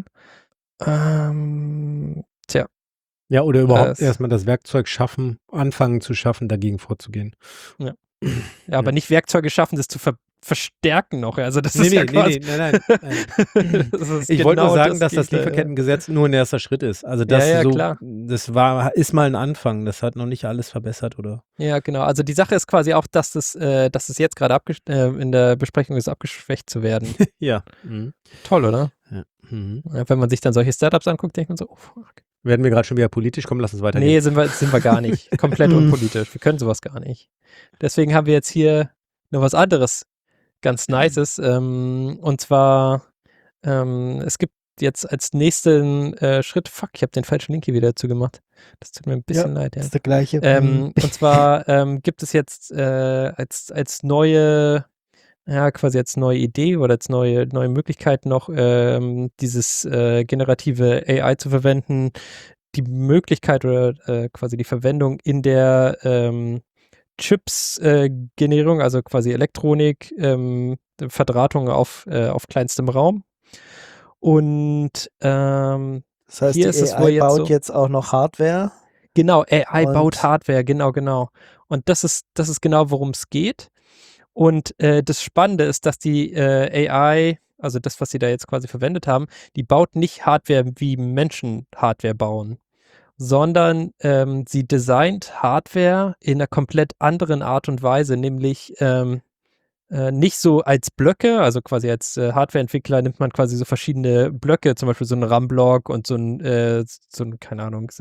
Ähm, tja. Ja, oder überhaupt Äh, erstmal das Werkzeug schaffen, anfangen zu schaffen, dagegen vorzugehen. Ja, ja aber nicht Werkzeuge schaffen, das zu ver verstärken noch. Also das Nee, ist nee, ja nee, quasi nee, nein, nein. das ist Ich wollte genau nur sagen, dass das Gegenteil, ja. Lieferkettengesetz nur ein erster Schritt ist. Also das Ja, ja, so, klar. das war, ist mal ein Anfang. Das hat noch nicht alles verbessert, oder? Ja, genau. Also die Sache ist quasi auch, dass es, äh, dass es jetzt gerade abgesch- äh, in der Besprechung ist, abgeschwächt zu werden. Ja. Mhm. Toll, oder? Ja. Mhm. Ja, wenn man sich dann solche Startups anguckt, denkt man so, oh fuck. Werden wir gerade schon wieder politisch? Komm, lass uns weitergehen. Nee, sind wir, sind wir gar nicht. Komplett unpolitisch. Wir können sowas gar nicht. Deswegen haben wir jetzt hier noch was anderes ganz Nices. Ähm, und zwar, ähm, es gibt jetzt als nächsten äh, Schritt, fuck, ich habe den falschen Link hier wieder dazu gemacht. Das tut mir ein bisschen Ja, leid, ja. ist der gleiche. Ähm, und zwar ähm, gibt es jetzt äh, als, als neue, ja, quasi als neue Idee oder als neue, neue Möglichkeit noch ähm, dieses äh, generative A I zu verwenden, die Möglichkeit oder äh, quasi die Verwendung in der ähm, Chips-Generierung, also quasi Elektronik, ähm, Verdrahtung auf, äh, auf kleinstem Raum. Und ähm, Das heißt, hier die ist es A wohl I jetzt baut so, jetzt auch noch Hardware. genau, A I Und- baut Hardware, genau, genau. Und das ist, das ist genau, worum es geht. Und äh, das Spannende ist, dass die äh, A I, also das, was sie da jetzt quasi verwendet haben, die baut nicht Hardware, wie Menschen Hardware bauen, sondern ähm, sie designt Hardware in einer komplett anderen Art und Weise, nämlich ähm, äh, nicht so als Blöcke, also quasi als äh, Hardwareentwickler nimmt man quasi so verschiedene Blöcke, zum Beispiel so einen RAM-Block und so ein, äh, so ein, keine Ahnung, so ein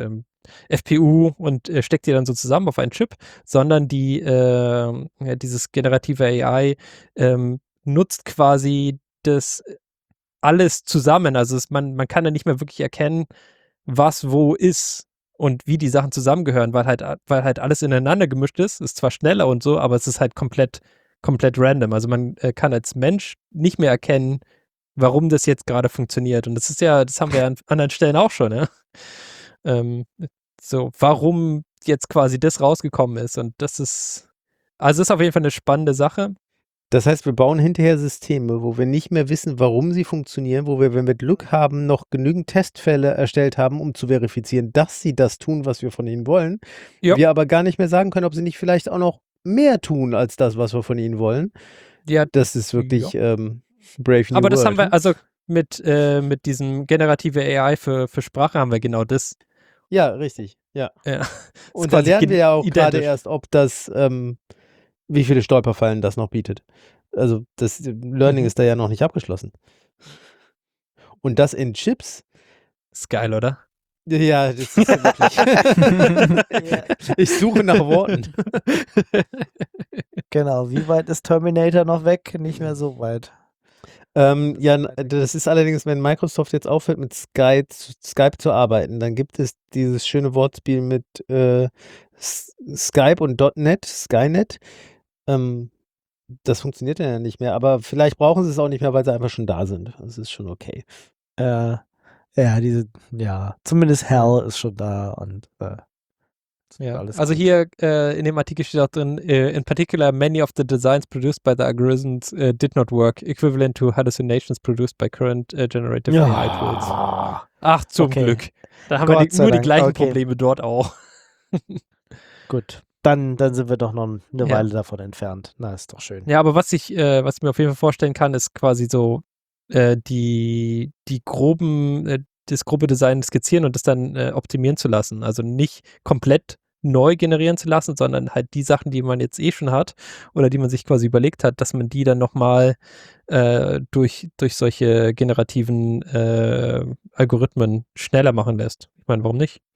F P U und äh, steckt die dann so zusammen auf einen Chip, sondern die äh, ja, dieses generative A I ähm, nutzt quasi das alles zusammen. Also es, man, man kann ja nicht mehr wirklich erkennen, was wo ist und wie die Sachen zusammengehören, weil halt, weil halt alles ineinander gemischt ist. Ist zwar schneller und so, aber es ist halt komplett, komplett random. Also man äh, kann als Mensch nicht mehr erkennen, warum das jetzt gerade funktioniert. Und das ist ja, das haben wir ja an anderen Stellen auch schon, ja. Ähm, so, warum jetzt quasi das rausgekommen ist. Und das ist, also ist auf jeden Fall eine spannende Sache. Das heißt, wir bauen hinterher Systeme, wo wir nicht mehr wissen, warum sie funktionieren, wo wir, wenn wir Glück haben, noch genügend Testfälle erstellt haben, um zu verifizieren, dass sie das tun, was wir von ihnen wollen. Ja. Wir aber gar nicht mehr sagen können, ob sie nicht vielleicht auch noch mehr tun als das, was wir von ihnen wollen. Ja, Das ist wirklich ähm, brave new aber das world, haben wir, ne? also mit, äh, mit diesem generative A I für, für Sprache haben wir genau das. Ja, richtig. Ja. Ja. Und da quasi lernen wir ja auch identisch. gerade erst, ob das, ähm, wie viele Stolperfallen das noch bietet. Also das Learning Mhm. ist da ja noch nicht abgeschlossen. Und das in Chips, Ist geil, oder? ja, das ist ja wirklich. Ich suche nach Worten. Genau, wie weit ist Terminator noch weg? Nicht mehr so weit. Ähm, ja, n- das ist allerdings, wenn Microsoft jetzt aufhört, mit Skype, Skype zu arbeiten, dann gibt es dieses schöne Wortspiel mit äh, S- Skype und .NET, Skynet. Ähm, das funktioniert dann ja nicht mehr, aber vielleicht brauchen sie es auch nicht mehr, weil sie einfach schon da sind. Das ist schon okay. Äh, ja, diese, ja, zumindest Hell ist schon da und äh, Ja. alles Also gut. hier äh, in dem Artikel steht auch drin, äh, in particular many of the designs produced by the algorithms uh, did not work, equivalent to hallucinations produced by current uh, generative A I tools. Ja. Ach, zum Okay. Glück. Da haben Gott wir die, sei nur die Dank. gleichen Okay. Probleme dort auch. Gut. Dann, dann sind wir doch noch eine Ja. Weile davon entfernt. Na, ist doch schön. Ja, aber was ich, äh, was ich mir auf jeden Fall vorstellen kann, ist quasi so äh, die, die groben, äh, das grobe Design skizzieren und das dann äh, optimieren zu lassen. Also nicht komplett neu generieren zu lassen, sondern halt die Sachen, die man jetzt eh schon hat oder die man sich quasi überlegt hat, dass man die dann nochmal äh, durch, durch solche generativen äh, Algorithmen schneller machen lässt. Ich meine, warum nicht?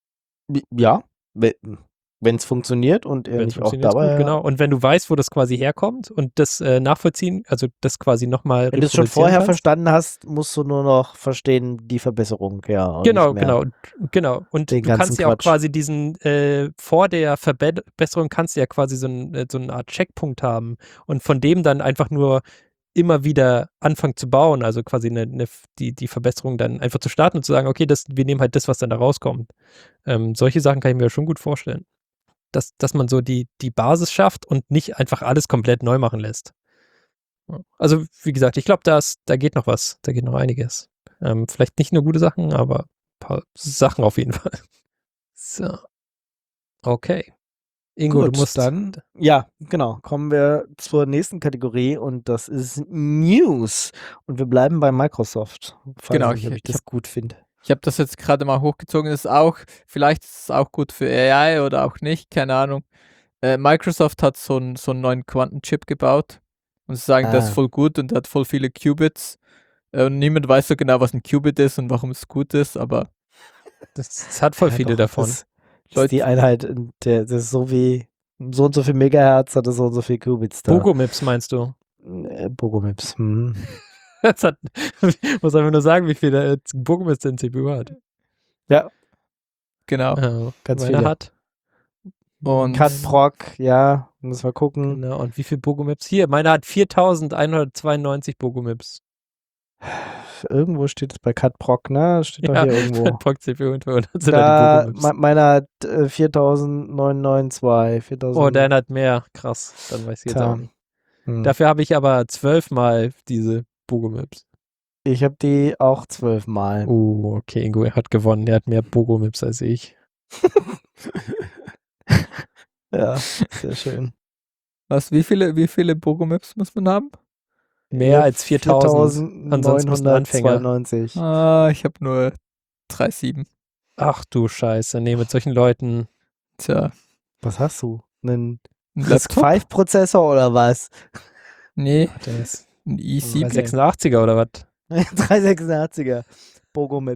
Ja, wenn es funktioniert und er Wenn es nicht auch funktioniert, dabei. gut, genau. Und wenn du weißt, wo das quasi herkommt und das äh, nachvollziehen, also das quasi nochmal Wenn du es schon vorher verstanden hast, musst du nur noch verstehen, die Verbesserung, ja. und Genau, nicht mehr genau, genau. Und den du ganzen kannst ja auch Quatsch. quasi diesen, äh, vor der Verbesserung kannst du ja quasi so, ein, äh, so eine Art Checkpunkt haben und von dem dann einfach nur immer wieder anfangen zu bauen, also quasi eine, eine, die, die Verbesserung dann einfach zu starten und zu sagen, okay, das, wir nehmen halt das, was dann da rauskommt. Ähm, solche Sachen kann ich mir schon gut vorstellen. Dass, dass man so die, die Basis schafft und nicht einfach alles komplett neu machen lässt. Ja. Also, wie gesagt, ich glaube, da geht noch was, da geht noch einiges. Ähm, vielleicht nicht nur gute Sachen, aber ein paar Sachen auf jeden Fall. So. Okay. Ingo, Gut, du musst dann, ja, genau, kommen wir zur nächsten Kategorie und das ist News. Und wir bleiben bei Microsoft. Weiß Genau, nicht, ob ich- ich das gut finde. Ich habe das jetzt gerade mal hochgezogen. Das ist auch, vielleicht ist es auch gut für A I oder auch nicht, keine Ahnung. Äh, Microsoft hat so, ein, so einen neuen Quantenchip gebaut und sie sagen, das ist Ah. voll gut und hat voll viele Qubits. Äh, und niemand weiß so genau, was ein Qubit ist und warum es gut ist, aber Das, das hat voll Ja, viele doch, davon. Das, das ist die Einheit, der, das ist so wie so und so viel Megahertz hat es so und so viel Qubits da. Bogomips meinst du? Äh, Bogomips. Hm. Das hat, muss einfach nur sagen, wie viel der Bogomips den C P U hat. Ja, genau. Äh, Ganz meiner viele. hat. Und Cut Proc, ja, müssen wir gucken. Genau, und wie viel Bogomips? Hier, meiner hat viertausendeinhundertzweiundneunzig Bogomips. Irgendwo steht es bei Cut Proc, ne? Das steht doch hier irgendwo. Proc-C P U und das sind Da, da die Bogomips. me meiner hat äh, viertausendneunhundertzweiundneunzig. viertausend. Oh, deiner hat mehr. Krass. Dann weiß ich jetzt Tja. auch nicht. Hm. Dafür habe ich aber zwölfmal diese Bogomips. Ich habe die auch zwölfmal. Oh, okay, Ingo hat gewonnen. Der hat mehr Bogomips als ich. Ja, sehr schön. was, wie viele, wie viele Bogomips muss man haben? Mehr als viertausend. Ansonsten bist du ein Anfänger. viertausendneunhundertzweiundneunzig. Ah, ich habe nur drei Komma sieben. Ach du Scheiße. Nee, mit solchen Leuten. Tja, Was hast du? Einen ein RISC Laptop? fünf Prozessor oder was? Nee, Der ist ein i sieben. Okay. sechsundachtziger oder was? dreihundertsechsundachtziger Bogomips.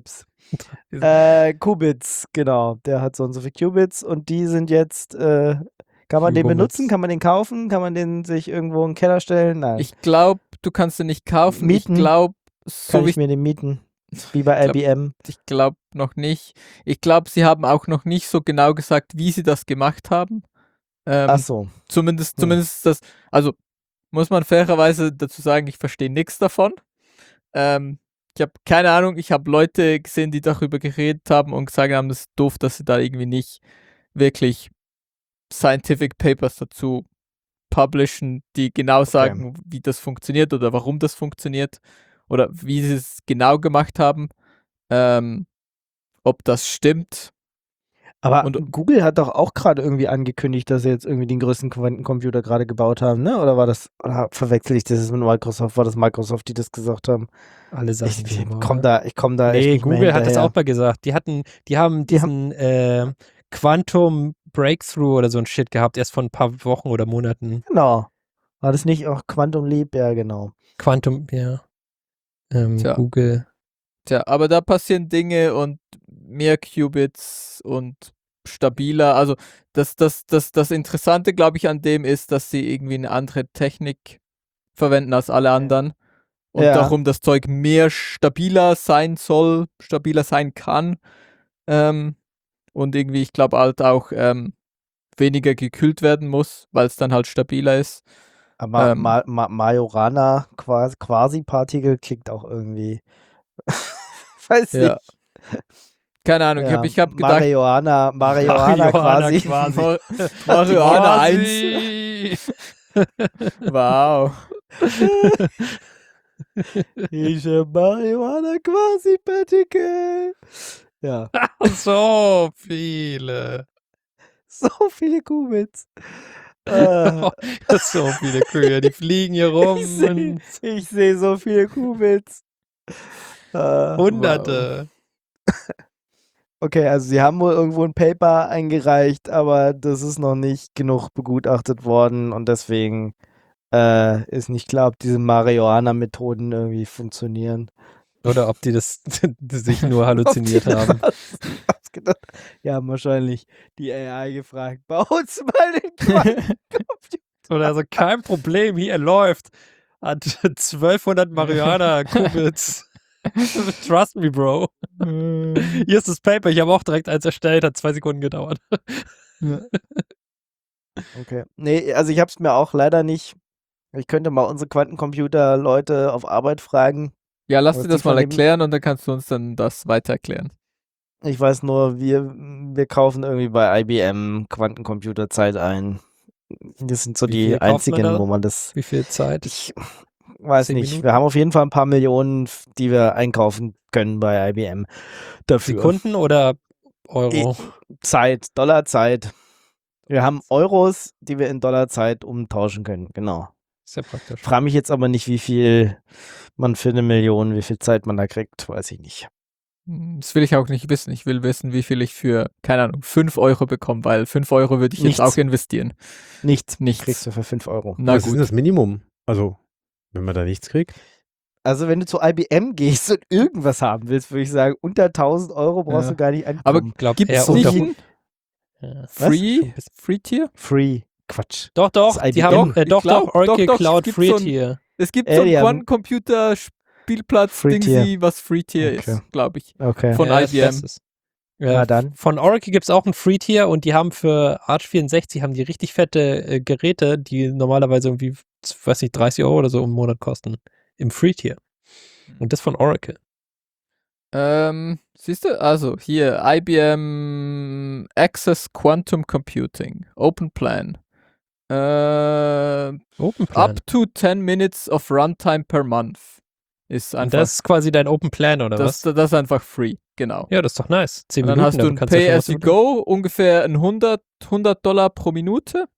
Äh, Qubits, genau. Der hat so und so viele Qubits und die sind jetzt, äh, kann man den Qubits. benutzen? Kann man den kaufen? Kann man den sich irgendwo in den Keller stellen? Nein. Ich glaube, du kannst den nicht kaufen. Mieten? Ich glaube, so kann wie ich mir den mieten? Wie bei glaub- I B M. ich glaube noch nicht. Ich glaube, sie haben auch noch nicht so genau gesagt, wie sie das gemacht haben. Ähm, Ach so. Zumindest, Hm. zumindest das, also muss man fairerweise dazu sagen, ich verstehe nichts davon. Ähm, ich habe keine Ahnung, ich habe Leute gesehen, die darüber geredet haben und gesagt haben, das ist doof, dass sie da irgendwie nicht wirklich Scientific Papers dazu publishen, die genau sagen, wie das funktioniert oder warum das funktioniert oder wie sie es genau gemacht haben. Ähm, ob das stimmt. Aber Und- Google hat doch auch gerade irgendwie angekündigt, dass sie jetzt irgendwie den größten Quantencomputer gerade gebaut haben, ne? Oder war das, oder verwechsel ich das mit Microsoft? War das Microsoft, die das gesagt haben? Alle Sachen. Ich, diese ich Woche. komm da, ich komm da echt Nee, nicht mehr Google hat das hinterher. auch mal gesagt. Die hatten, die haben Die haben- diesen äh, Quantum Breakthrough oder so ein Shit gehabt, erst vor ein paar Wochen oder Monaten. Genau. War das nicht auch Quantum Leap? Ja, genau. Quantum, ja. Ähm, Tja. Google. Tja, aber da passieren Dinge und mehr Qubits und stabiler. Also das, das, das, das Interessante, glaube ich, an dem ist, dass sie irgendwie eine andere Technik verwenden als alle anderen. Und Ja. darum das Zeug mehr stabiler sein soll, stabiler sein kann. Ähm, und irgendwie, ich glaube halt auch ähm, weniger gekühlt werden muss, weil es dann halt stabiler ist. Aber Ähm. Ma Ma Majorana quasi, quasi Partikel klingt auch irgendwie. Weiß Ja. nicht. Keine Ahnung, ich Ja, habe ich hab gedacht, Marihuana, Marihuana Marihuana quasi. quasi. Mar- Marihuana eins. eins. Wow. Ich hab Marihuana quasi Partikel. Ja, So viele. so viele Qubits. Äh, So viele Kühe, die fliegen hier rum. ich sehe und ich seh so viele Qubits. Äh, Hunderte. Okay, also sie haben wohl irgendwo ein Paper eingereicht, aber das ist noch nicht genug begutachtet worden und deswegen äh, ist nicht klar, ob diese Marihuana-Methoden irgendwie funktionieren. Oder ob die das die sich nur halluziniert Ob die haben. das ausgedacht- Ja, wahrscheinlich die A I gefragt. Bau uns mal den Quantencomputer. Oder so, kein Problem, hier läuft. Hat zwölfhundert Marihuana-Qubits. Trust me, Bro. Hier ist das Paper, ich habe auch direkt eins erstellt, hat zwei Sekunden gedauert. Okay. Nee, also ich habe es mir auch leider nicht. Ich könnte mal unsere Quantencomputer-Leute auf Arbeit fragen. Ja, lass Was dir die das mal von dem- erklären und dann kannst du uns dann das weiter erklären. Ich weiß nur, wir, wir kaufen irgendwie bei I B M Quantencomputerzeit ein. Das sind so Wie die viel kauft man einzigen, da? wo man das. Wie viel Zeit? Ich weiß Zehn nicht. Minuten? Wir haben auf jeden Fall ein paar Millionen, die wir einkaufen können bei I B M. Dafür. Sekunden oder Euro? Zeit, Dollarzeit. Wir haben Euros, die wir in Dollarzeit umtauschen können. Genau. Ist ja praktisch. Frage mich jetzt aber nicht, wie viel man für eine Million, wie viel Zeit man da kriegt. Weiß ich nicht. Hm, Das will ich auch nicht wissen. Ich will wissen, wie viel ich für, keine Ahnung, fünf Euro bekomme, weil fünf Euro würde ich Nichts. jetzt auch investieren. Nichts. Nichts. Kriegst du für fünf Euro. Na Was ist denn gut. das Minimum? Also, wenn man da nichts kriegt? Also wenn du zu I B M gehst und irgendwas haben willst, würde ich sagen, unter tausend Euro brauchst Ja. du gar nicht Aber ankommen. Ich glaube, Gibt eher es unter nicht hundert. ein Ja. Free, Free Tier? Free. Quatsch. Doch, doch, Das die I B M. haben, äh, Ich doch, glaub, doch, Oracle doch, doch, es Cloud gibt Free so ein- Tier. Es gibt Ey, so ein die haben- Quantencomputer-Spielplatz-Dingsi, was Free Tier Okay. ist, glaube ich. Okay. Von ja, I das B M. Beste ist. Ja, Na dann. Von Oracle gibt es auch ein Free-Tier und die haben für Arch vierundsechzig haben die richtig fette äh, Geräte, die normalerweise irgendwie, weiß nicht, dreißig Euro oder so im Monat kosten. Im Free-Tier. Und das von Oracle. Ähm, siehst du, also hier I B M Access Quantum Computing, Open Plan. Äh, Open Plan. up to ten minutes of runtime per month. Ist Und einfach, das ist quasi dein Open Plan, oder das, was? das ist einfach free, genau. Ja, das ist doch nice. Zehn Und dann Minuten, hast du damit ein kannst du Pay ja as schon you was über- go, ungefähr ein hundert, hundert Dollar pro Minute.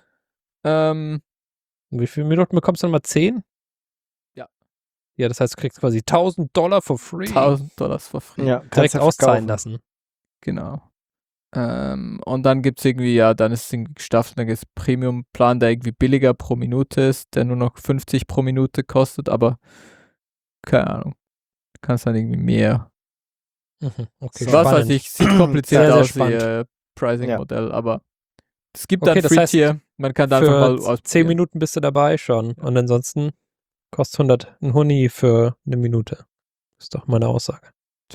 Ähm, Und wie viele Minuten bekommst du nochmal? zehn? Ja. Ja, das heißt, du kriegst quasi tausend Dollar for free. tausend Dollar for free. Ja, kannst Direkt ja auszahlen verkaufen. lassen. Genau. Ähm, und dann gibt es irgendwie, ja, dann ist es irgendwie gestaffelt, dann gibt es Premium-Plan, der irgendwie billiger pro Minute ist, der nur noch fünfzig pro Minute kostet, aber keine Ahnung. Du kannst dann irgendwie mehr Mhm. Okay, Was weiß spannend. ich, sieht kompliziert Sehr, sehr aus, spannend. ihr Pricing-Modell, aber es gibt Okay, dann das heißt, Free-Tier, man kann da einfach mal Für zehn ausprobieren. Minuten bist du dabei schon. Und ansonsten kostet hundert ein Huni für eine Minute. Ist doch meine Aussage.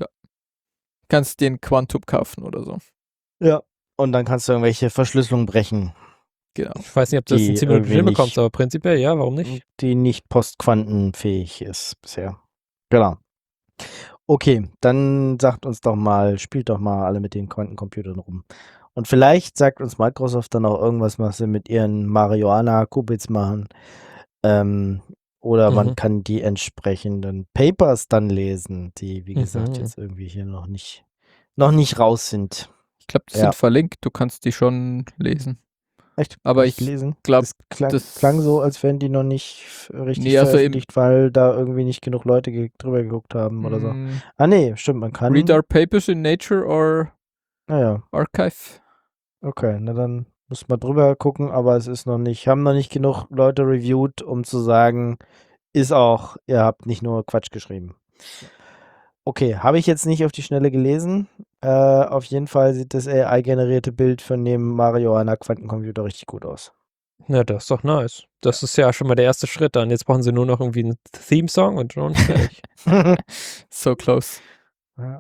Kannst den Quantum kaufen oder so. Ja. Und dann kannst du irgendwelche Verschlüsselungen brechen, Genau. Ich weiß nicht, ob du das in Die zehn Minuten irgendwie hinbekommst, nicht- aber prinzipiell ja, warum nicht? die nicht postquantenfähig ist bisher. Genau. Okay, dann sagt uns doch mal, spielt doch mal alle mit den Quantencomputern rum. Und vielleicht sagt uns Microsoft dann auch irgendwas, was sie mit ihren Marihuana-Qubits machen. Ähm, oder man Mhm. kann die entsprechenden Papers dann lesen, die, wie gesagt, Mhm. jetzt irgendwie hier noch nicht, noch nicht raus sind. Ich glaube, die Ja. sind verlinkt, du kannst die schon lesen. Echt? Aber Nicht ich lesen? glaub, das klang, das- klang so, als wären die noch nicht f- richtig Nee, also im- veröffentlicht, weil da irgendwie nicht genug Leute ge drüber geguckt haben oder so. Mm, Ah nee, stimmt, man kann. Read our papers in Nature or Naja, Archive. okay, na dann muss man drüber gucken, aber es ist noch nicht, haben noch nicht genug Leute reviewed, um zu sagen, ist auch, ihr habt nicht nur Quatsch geschrieben. Okay, habe ich jetzt nicht auf die Schnelle gelesen. Äh, auf jeden Fall sieht das A I-generierte Bild von dem Marihuana-Quantencomputer richtig gut aus. Ja, das ist doch nice. Das ist ja schon mal der erste Schritt dann. Jetzt brauchen sie nur noch irgendwie einen Theme-Song und schon fertig. So close. Ja.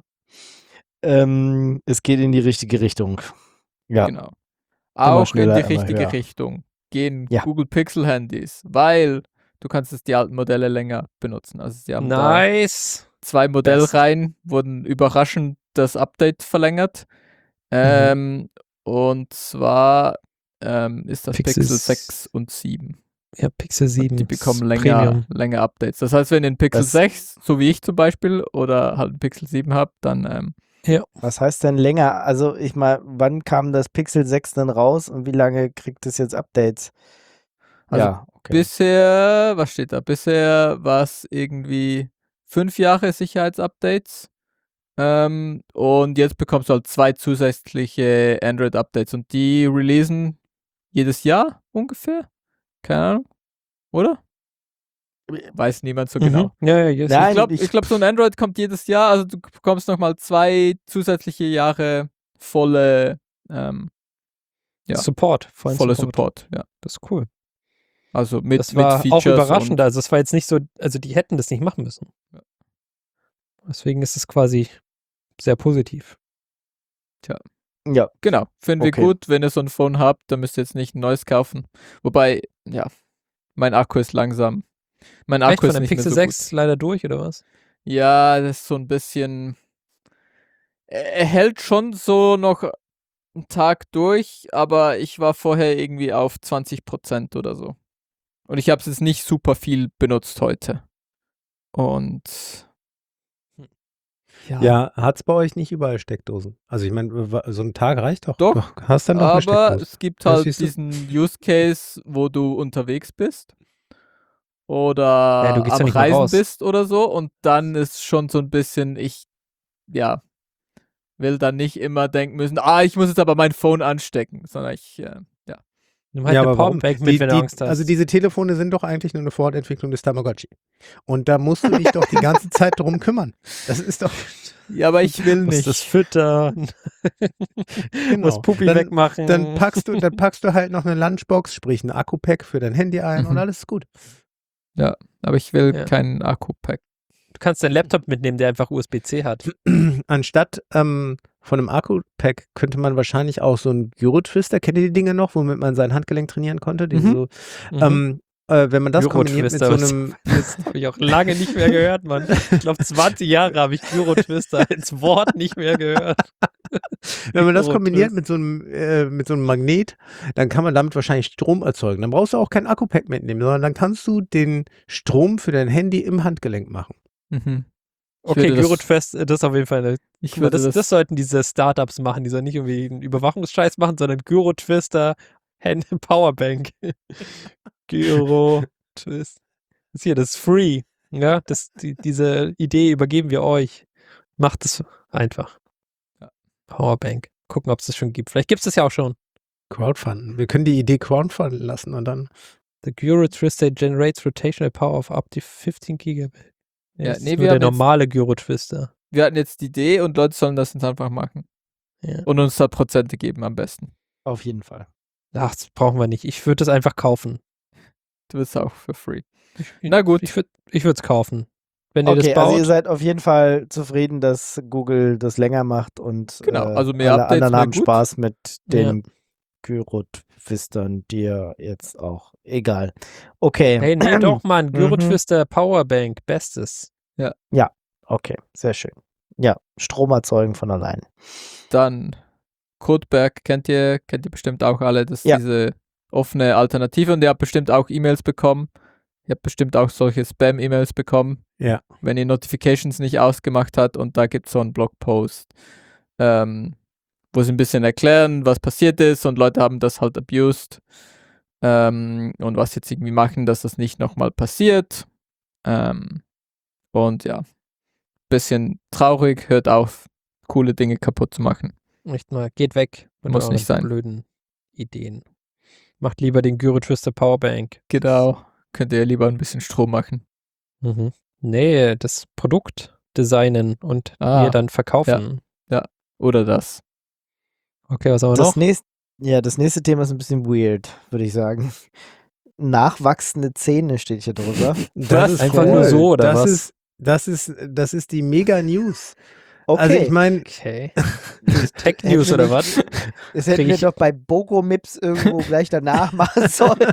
Ähm, es geht in die richtige Richtung. Ja. Genau. Auch in schneller, die immer richtige höher. Richtung gehen Ja. Google Pixel Handys, weil du kannst jetzt die alten Modelle länger benutzen. Also sie haben da Nice. zwei Modellreihen, wurden überraschend das Update verlängert. Ähm, Und zwar ähm, ist das Pixel Pixel s- sechs und sieben. Ja, Pixel sieben. Die bekommen ist länger, Premium. länger Updates. Das heißt, wenn ihr einen Pixel Das- sechs, so wie ich zum Beispiel, oder halt einen Pixel sieben habt, dann ähm, Was heißt denn länger? Also ich meine, wann kam das Pixel sechs denn raus und wie lange kriegt es jetzt Updates? Also ja, okay. bisher, was steht da? Bisher war es irgendwie fünf Jahre Sicherheitsupdates. Ähm, und jetzt bekommst du halt zwei zusätzliche Android-Updates und die releasen jedes Jahr ungefähr. Keine Ahnung. Oder? Weiß niemand so genau. Mhm. Ja, ja, yes. Nein, Ich glaube, ich- ich glaub, so ein Android kommt jedes Jahr, also du bekommst nochmal zwei zusätzliche Jahre volle, ähm, ja, Support. vollen volle Support. Ja. Das ist cool. Also mit, Das war mit auch Features überraschend. und, Also es war jetzt nicht so, also die hätten das nicht machen müssen. Ja. Deswegen ist es quasi sehr positiv. Ja, genau, finden wir Okay. gut. Wenn ihr so ein Phone habt, dann müsst ihr jetzt nicht ein neues kaufen. Wobei, ja, mein Akku ist langsam. Mein Echt Akku von ist der nicht Pixel mehr so sechs leider durch, oder was? gut. Ja, das ist so ein bisschen. Er er hält schon so noch einen Tag durch, aber ich war vorher irgendwie auf zwanzig Prozent oder so. Und ich habe es jetzt nicht super viel benutzt heute. Und Ja, hat's bei euch nicht überall Steckdosen? Also ich meine, so ein Tag reicht doch. Doch, Du hast dann doch eine aber Steckdose. es gibt Ja, halt siehst du. diesen Use Case, wo du unterwegs bist oder Ja, du gehst ja am nicht mal Reisen raus. bist oder so und dann ist schon so ein bisschen, ich, ja, will dann nicht immer denken müssen, ah, ich muss jetzt aber mein Phone anstecken, sondern ich, äh, ja. Nimm halt Ja, eine aber warum? Powerbank mit, Die, wenn du die, Angst hast. also diese Telefone sind doch eigentlich nur eine Fortentwicklung des Tamagotchi. Und da musst du dich doch die ganze Zeit drum kümmern. Das ist doch... Ja, aber ich will musst nicht. das füttern, Genau. musst Puppi Dann- wegmachen. Dann packst du, dann packst du halt noch eine Lunchbox, sprich ein Akku-Pack für dein Handy ein und Mhm. alles ist gut. Aber ich will Ja. keinen Akku-Pack. Du kannst deinen Laptop mitnehmen, der einfach U S B C hat. Anstatt ähm, von einem Akku-Pack könnte man wahrscheinlich auch so einen Gyro-Twister, kennt ihr die Dinge noch, womit man sein Handgelenk trainieren konnte? Diese Mhm. so, Mhm. ähm, äh, wenn man das kombiniert mit so Gyro-Twister, einem... Das habe ich auch lange nicht mehr gehört, Mann. Ich glaube, zwanzig Jahre habe ich Gyro-Twister als Wort nicht mehr gehört. Wenn man das Gyro-Twist. kombiniert mit so einem äh, mit so einem Magnet, dann kann man damit wahrscheinlich Strom erzeugen. Dann brauchst du auch kein Akku-Pack mitnehmen, sondern dann kannst du den Strom für dein Handy im Handgelenk machen. Mhm. Ich Okay, würde das- Gyro-Twist, das ist auf jeden Fall eine. Ich Guck mal, würde das, das, das sollten diese Startups machen, die sollen nicht irgendwie einen Überwachungsscheiß machen, sondern Gyro-Twister, Hand- Powerbank. Gyro-Twist. Das hier, das ist free. Ja, das, die, diese Idee übergeben wir euch. Macht es einfach. Ja. Powerbank. Gucken, ob es das schon gibt. Vielleicht gibt es das ja auch schon. Crowdfunden. Wir können die Idee crowdfunden lassen und dann. The Gyro Twister generates rotational power of up to fifteen Gigabyte. Ja, das nee, ist wir nur der haben jetzt- normale Gyro Twister. wir hatten jetzt die Idee und Leute sollen das jetzt einfach machen. Ja. Und uns da Prozente geben am besten. Auf jeden Fall. Ach, das brauchen wir nicht. Ich würde es einfach kaufen. Du wirst auch für free. Ich, Na gut. Ich würde ich es kaufen. Wenn ihr Okay, das baut. also ihr seid auf jeden Fall zufrieden, dass Google das länger macht und Genau, äh, also mehr alle Updates anderen wäre haben gut. Spaß mit den Gyro-Twistern, die ja jetzt auch egal. Okay. Hey, nee, doch, Mann. Mhm. Gyro-Twister Powerbank. Bestes. Okay, sehr schön. Ja, Strom erzeugen von allein. Dann Codeberg kennt ihr, kennt ihr bestimmt auch alle. Das ist Ja. diese offene Alternative und ihr habt bestimmt auch E-Mails bekommen. Ihr habt bestimmt auch solche Spam-E-Mails bekommen, Ja. wenn ihr Notifications nicht ausgemacht habt und da gibt es so einen Blogpost, ähm, wo sie ein bisschen erklären, was passiert ist und Leute haben das halt abused ähm, und was jetzt irgendwie machen, dass das nicht nochmal passiert. Ähm, und ja, bisschen traurig, hört auf, coole Dinge kaputt zu machen. Echt mal, geht weg mit Muss euren nicht sein. blöden Ideen. Macht lieber den Gyro-Twister Powerbank. Genau, könnt ihr lieber ein bisschen Strom machen. Mhm. Nee, das Produkt designen und Ah, mir dann verkaufen. Oder das. Okay, was haben wir Das noch? nächste, ja, das nächste Thema ist ein bisschen weird, würde ich sagen. Nachwachsende Zähne steht hier drüber. Das ist Einfach cool. nur so, oder das was? Ist, das, ist, das ist die Mega-News. Okay. Also ich meine, Okay. Tech News oder was? Das hätten Krieg wir ich- doch bei Bogomips irgendwo gleich danach machen sollen.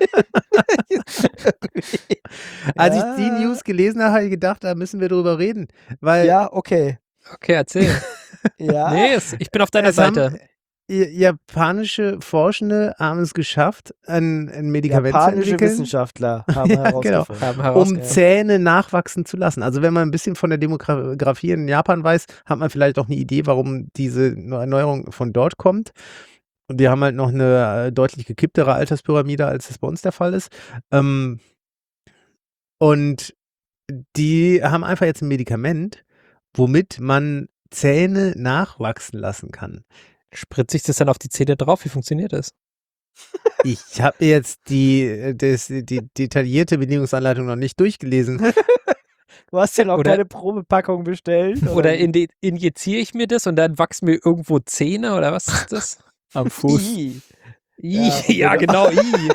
als Ja. ich die News gelesen habe, habe ich gedacht, da müssen wir drüber reden. Weil Ja, okay. Okay, erzähl. Ja. Nee, es, ich bin auf deiner es haben Seite. i- japanische Forschende haben es geschafft, ein, ein Medikament zu Japanische entwickeln, Wissenschaftler haben Ja, herausgefunden. Haben um herausgefunden. Zähne nachwachsen zu lassen. Also wenn man ein bisschen von der Demografie in Japan weiß, hat man vielleicht auch eine Idee, warum diese Erneuerung von dort kommt. Und die haben halt noch eine äh, deutlich gekipptere Alterspyramide, als das bei uns der Fall ist. Ähm, und die haben einfach jetzt ein Medikament, womit man Zähne nachwachsen lassen kann. Spritze ich das dann auf die Zähne drauf? Wie funktioniert das? Ich habe jetzt die, äh, das, die detaillierte Bedienungsanleitung noch nicht durchgelesen. Du hast ja noch Oder- keine Probepackung bestellt. Oder inde- injiziere ich mir das und dann wachsen mir irgendwo Zähne oder was ist das? Am Fuß. I. I, Ja, ja, oder- genau, I.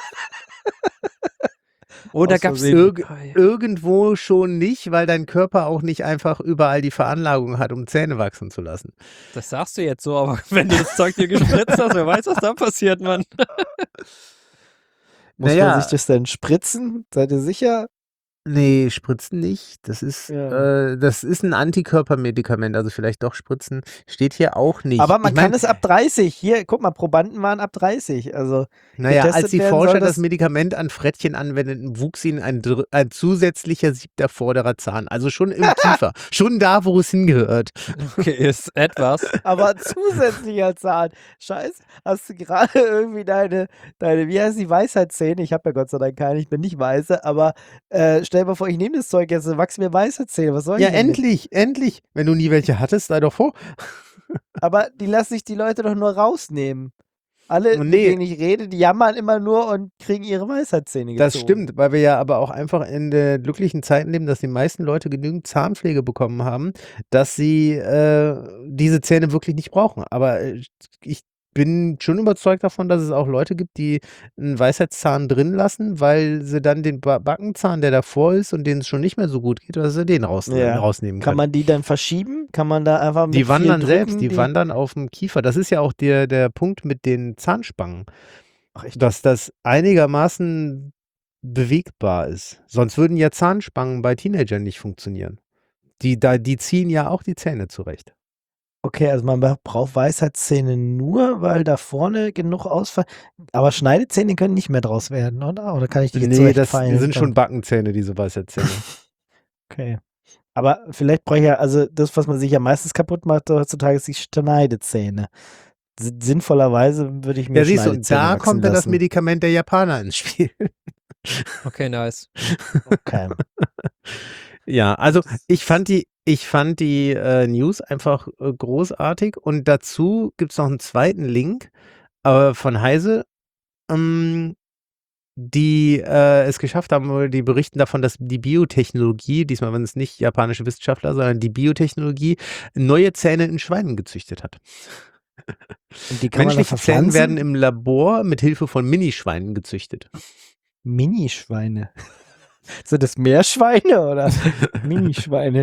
Oder Aus gab es Versehen. Irg irgendwo schon nicht, weil dein Körper auch nicht einfach überall die Veranlagung hat, um Zähne wachsen zu lassen. Das sagst du jetzt so, aber wenn du das Zeug dir gespritzt hast, wer weiß, was da passiert, Mann. Muss Naja. man sich das denn spritzen? Seid ihr sicher? Nee, Spritzen nicht. Das ist, Ja. äh, das ist ein Antikörpermedikament, also vielleicht doch Spritzen. Steht hier auch nicht. Aber man Ich mein, kann es ab dreißig. Hier, guck mal, Probanden waren ab dreißig. Also, Naja, getestet als die werden Forscher soll das das- Medikament an Frettchen anwendeten, wuchs ihnen ein, dr- ein zusätzlicher siebter vorderer Zahn. Also schon im Kiefer. Schon da, wo es hingehört. Okay, ist etwas. aber zusätzlicher Zahn. Scheiße, hast du gerade irgendwie deine, deine, wie heißt die Weisheitszähne? Ich habe ja Gott sei Dank keine, ich bin nicht weise, aber äh, stell dir mal vor, ich nehme das Zeug jetzt und wachsen mir Weisheitszähne. Was soll Ja, ich denn mit? endlich, endlich. Wenn du nie welche hattest, sei doch froh. Aber die lassen sich die Leute doch nur rausnehmen. Alle, Und mit nee. denen ich rede, die jammern immer nur und kriegen ihre Weisheitszähne gezogen. Das stimmt, weil wir ja aber auch einfach in der glücklichen Zeiten leben, dass die meisten Leute genügend Zahnpflege bekommen haben, dass sie äh, diese Zähne wirklich nicht brauchen. Aber äh, ich bin schon überzeugt davon, dass es auch Leute gibt, die einen Weisheitszahn drin lassen, weil sie dann den ba Backenzahn, der davor ist und denen es schon nicht mehr so gut geht, dass sie den raus Ja. rausnehmen Kann können. man die dann verschieben? Kann man da einfach mit Die viel wandern drücken, selbst, die wandern auf dem Kiefer. Das ist ja auch der, der Punkt mit den Zahnspangen, Ach, echt? dass das einigermaßen bewegbar ist. Sonst würden ja Zahnspangen bei Teenagern nicht funktionieren. Die, da, die ziehen ja auch die Zähne zurecht. Okay, also man braucht Weisheitszähne nur, weil da vorne genug Ausfall. Aber Schneidezähne können nicht mehr draus werden, oder? Oder kann ich die jetzt Nee, das zurechtfeilen? sind schon Dann- Backenzähne, diese Weisheitszähne. Okay. Aber vielleicht brauche ich ja, also das, was man sich ja meistens kaputt macht heutzutage, ist die Schneidezähne. S- Sinnvollerweise würde ich mir Ja, siehst du, und Schneidezähne da wachsen kommt dann das lassen. Medikament der Japaner ins Spiel. Okay, nice. Okay. Ja, also ich fand die, ich fand die äh, News einfach äh, großartig und dazu gibt es noch einen zweiten Link äh, von Heise. Ähm, die äh, es geschafft haben, die berichten davon, dass die Biotechnologie, diesmal waren es nicht japanische Wissenschaftler, sondern die Biotechnologie neue Zähne in Schweinen gezüchtet hat. Und die kann man da Menschliche Zähne verpflanzen? werden im Labor mit Hilfe von Minischweinen gezüchtet. Minischweine. Sind das Meerschweine oder Minischweine?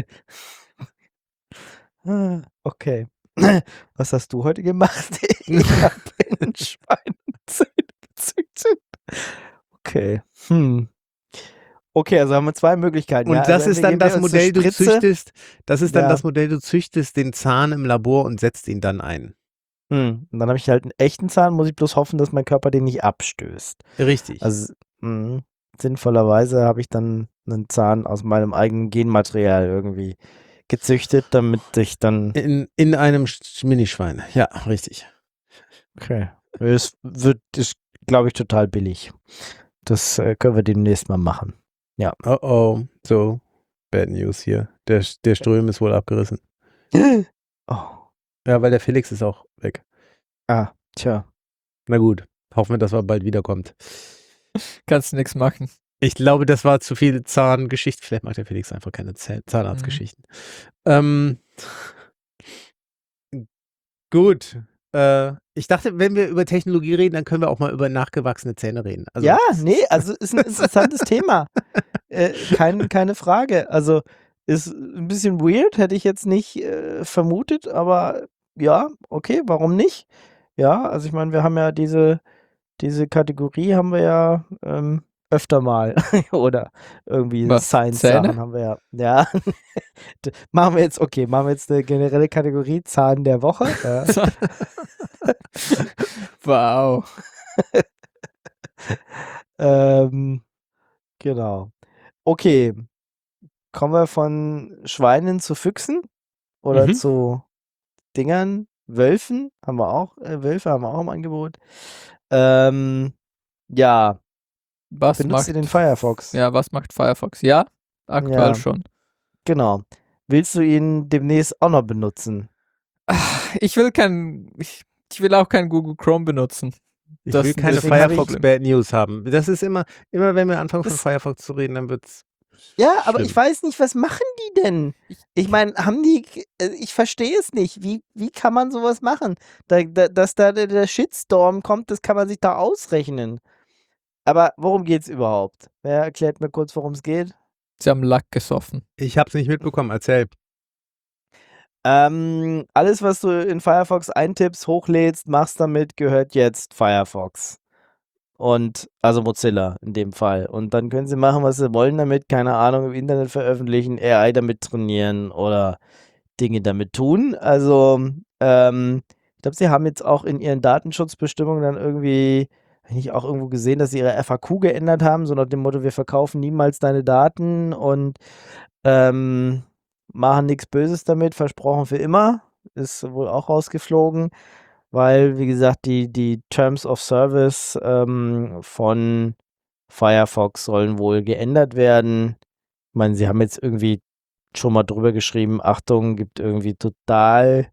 Ah, okay. Was hast du heute gemacht? Ich habe in Schweinezähne gezüchtet. Okay. Hm. Okay, also haben wir zwei Möglichkeiten. Und ja? das Also ist dann entweder das geben wir uns eine Modell, du Spritze. züchtest, das ist dann Ja. das Modell, du züchtest den Zahn im Labor und setzt ihn dann ein. Hm. Und dann habe ich halt einen echten Zahn, muss ich bloß hoffen, dass mein Körper den nicht abstößt. Richtig. Also mh, sinnvollerweise habe ich dann einen Zahn aus meinem eigenen Genmaterial irgendwie gezüchtet, damit ich dann. in, in einem Sch- Minischwein. Ja, richtig. Okay. Es wird, ist, glaube ich, total billig. Das äh, können wir demnächst mal machen. Oh oh, so, bad news hier. Der, der Ström ist wohl abgerissen. Oh. Ja, weil der Felix ist auch weg. Ah, tja. Na gut, hoffen wir, dass er bald wiederkommt. Kannst nichts machen. Ich glaube, das war zu viel Zahngeschichte. Vielleicht macht der Felix einfach keine Zahn- Zahnarztgeschichten. Ähm, gut. Äh, ich dachte, wenn wir über Technologie reden, dann können wir auch mal über nachgewachsene Zähne reden. Also, Ja, nee, also ist ein interessantes Thema. Äh, kein, keine Frage. Also ist ein bisschen weird, hätte ich jetzt nicht äh, vermutet, aber ja, okay, warum nicht? Ja, also ich meine, wir haben ja diese, diese Kategorie haben wir ja ähm, öfter mal. Oder irgendwie Was, Science-Sachen Zähne? haben wir ja. Ja. D- machen wir jetzt, okay, machen wir jetzt eine generelle Kategorie Zahn der Woche. Ja. Wow. ähm, genau. Okay. Kommen wir von Schweinen zu Füchsen oder Mhm. zu Dingern, Wölfen haben wir auch, äh, Wölfe haben wir auch im Angebot. Ähm, ja, Was benutzt macht, ihr den Firefox? ja, was macht Firefox? Ja, aktuell Ja. schon. Genau. Willst du ihn demnächst auch noch benutzen? Ich will kein, ich, ich will auch kein Google Chrome benutzen. ich Das will ist ein keine bisschen hab ich- Firefox Bad News haben. Das ist immer, immer wenn wir anfangen von Das- Firefox zu reden, dann wird's Ja, aber schlimm. ich weiß nicht, was machen die denn? Ich meine, haben die, äh, ich verstehe es nicht. Wie, wie kann man sowas machen? Da, da, dass da der, der Shitstorm kommt, das kann man sich da ausrechnen. Aber worum geht's überhaupt? Wer erklärt mir kurz, worum es geht? Sie haben Lack gesoffen. Ich hab's nicht mitbekommen, erzähl. Ähm, alles, was du in Firefox eintippst, hochlädst, machst damit, gehört jetzt Firefox. Und, also Mozilla in dem Fall. Und dann können sie machen, was sie wollen damit, keine Ahnung, im Internet veröffentlichen, A I damit trainieren oder Dinge damit tun. Also, ähm, ich glaube, sie haben jetzt auch in ihren Datenschutzbestimmungen dann irgendwie, habe ich auch irgendwo gesehen, dass sie ihre F A Q geändert haben, so nach dem Motto, wir verkaufen niemals deine Daten und ähm, machen nichts Böses damit, versprochen für immer. Ist wohl auch rausgeflogen, weil, wie gesagt, die, die Terms of Service ähm, von Firefox sollen wohl geändert werden. Ich meine, sie haben jetzt irgendwie schon mal drüber geschrieben, Achtung, gibt irgendwie total,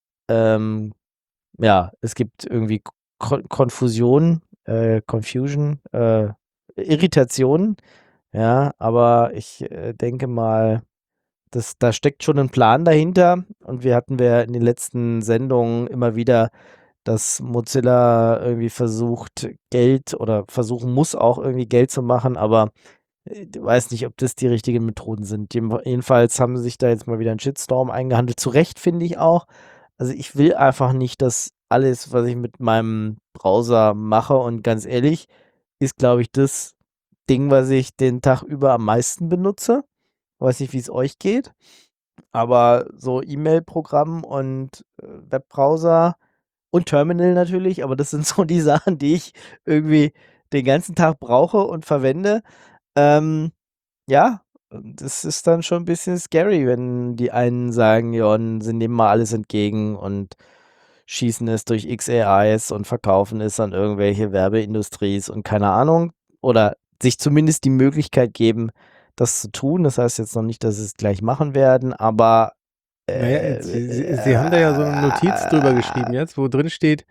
ähm, ja, es gibt irgendwie Kon Konfusion, äh, Confusion, äh, Irritation, ja, aber ich äh, denke mal, das, da steckt schon ein Plan dahinter und wir hatten wir in den letzten Sendungen immer wieder, dass Mozilla irgendwie versucht, Geld oder versuchen muss auch irgendwie Geld zu machen, aber ich weiß nicht, ob das die richtigen Methoden sind. Jem- Jedenfalls haben sie sich da jetzt mal wieder einen Shitstorm eingehandelt. Zu Recht, finde ich auch. Also ich will einfach nicht, dass alles, was ich mit meinem Browser mache, und ganz ehrlich, ist, glaube ich, das Ding, was ich den Tag über am meisten benutze. Weiß nicht, wie es euch geht. Aber so E-Mail-Programm und äh, Webbrowser und Terminal natürlich, aber das sind so die Sachen, die ich irgendwie den ganzen Tag brauche und verwende. Ähm, ja, das ist dann schon ein bisschen scary, wenn die einen sagen, ja, und sie nehmen mal alles entgegen und schießen es durch X A Is und verkaufen es an irgendwelche Werbeindustries und keine Ahnung. Oder sich zumindest die Möglichkeit geben, das zu tun. Das heißt jetzt noch nicht, dass sie es gleich machen werden, aber Naja, äh, sie, sie, sie haben da ja so eine Notiz drüber geschrieben jetzt, wo drin steht,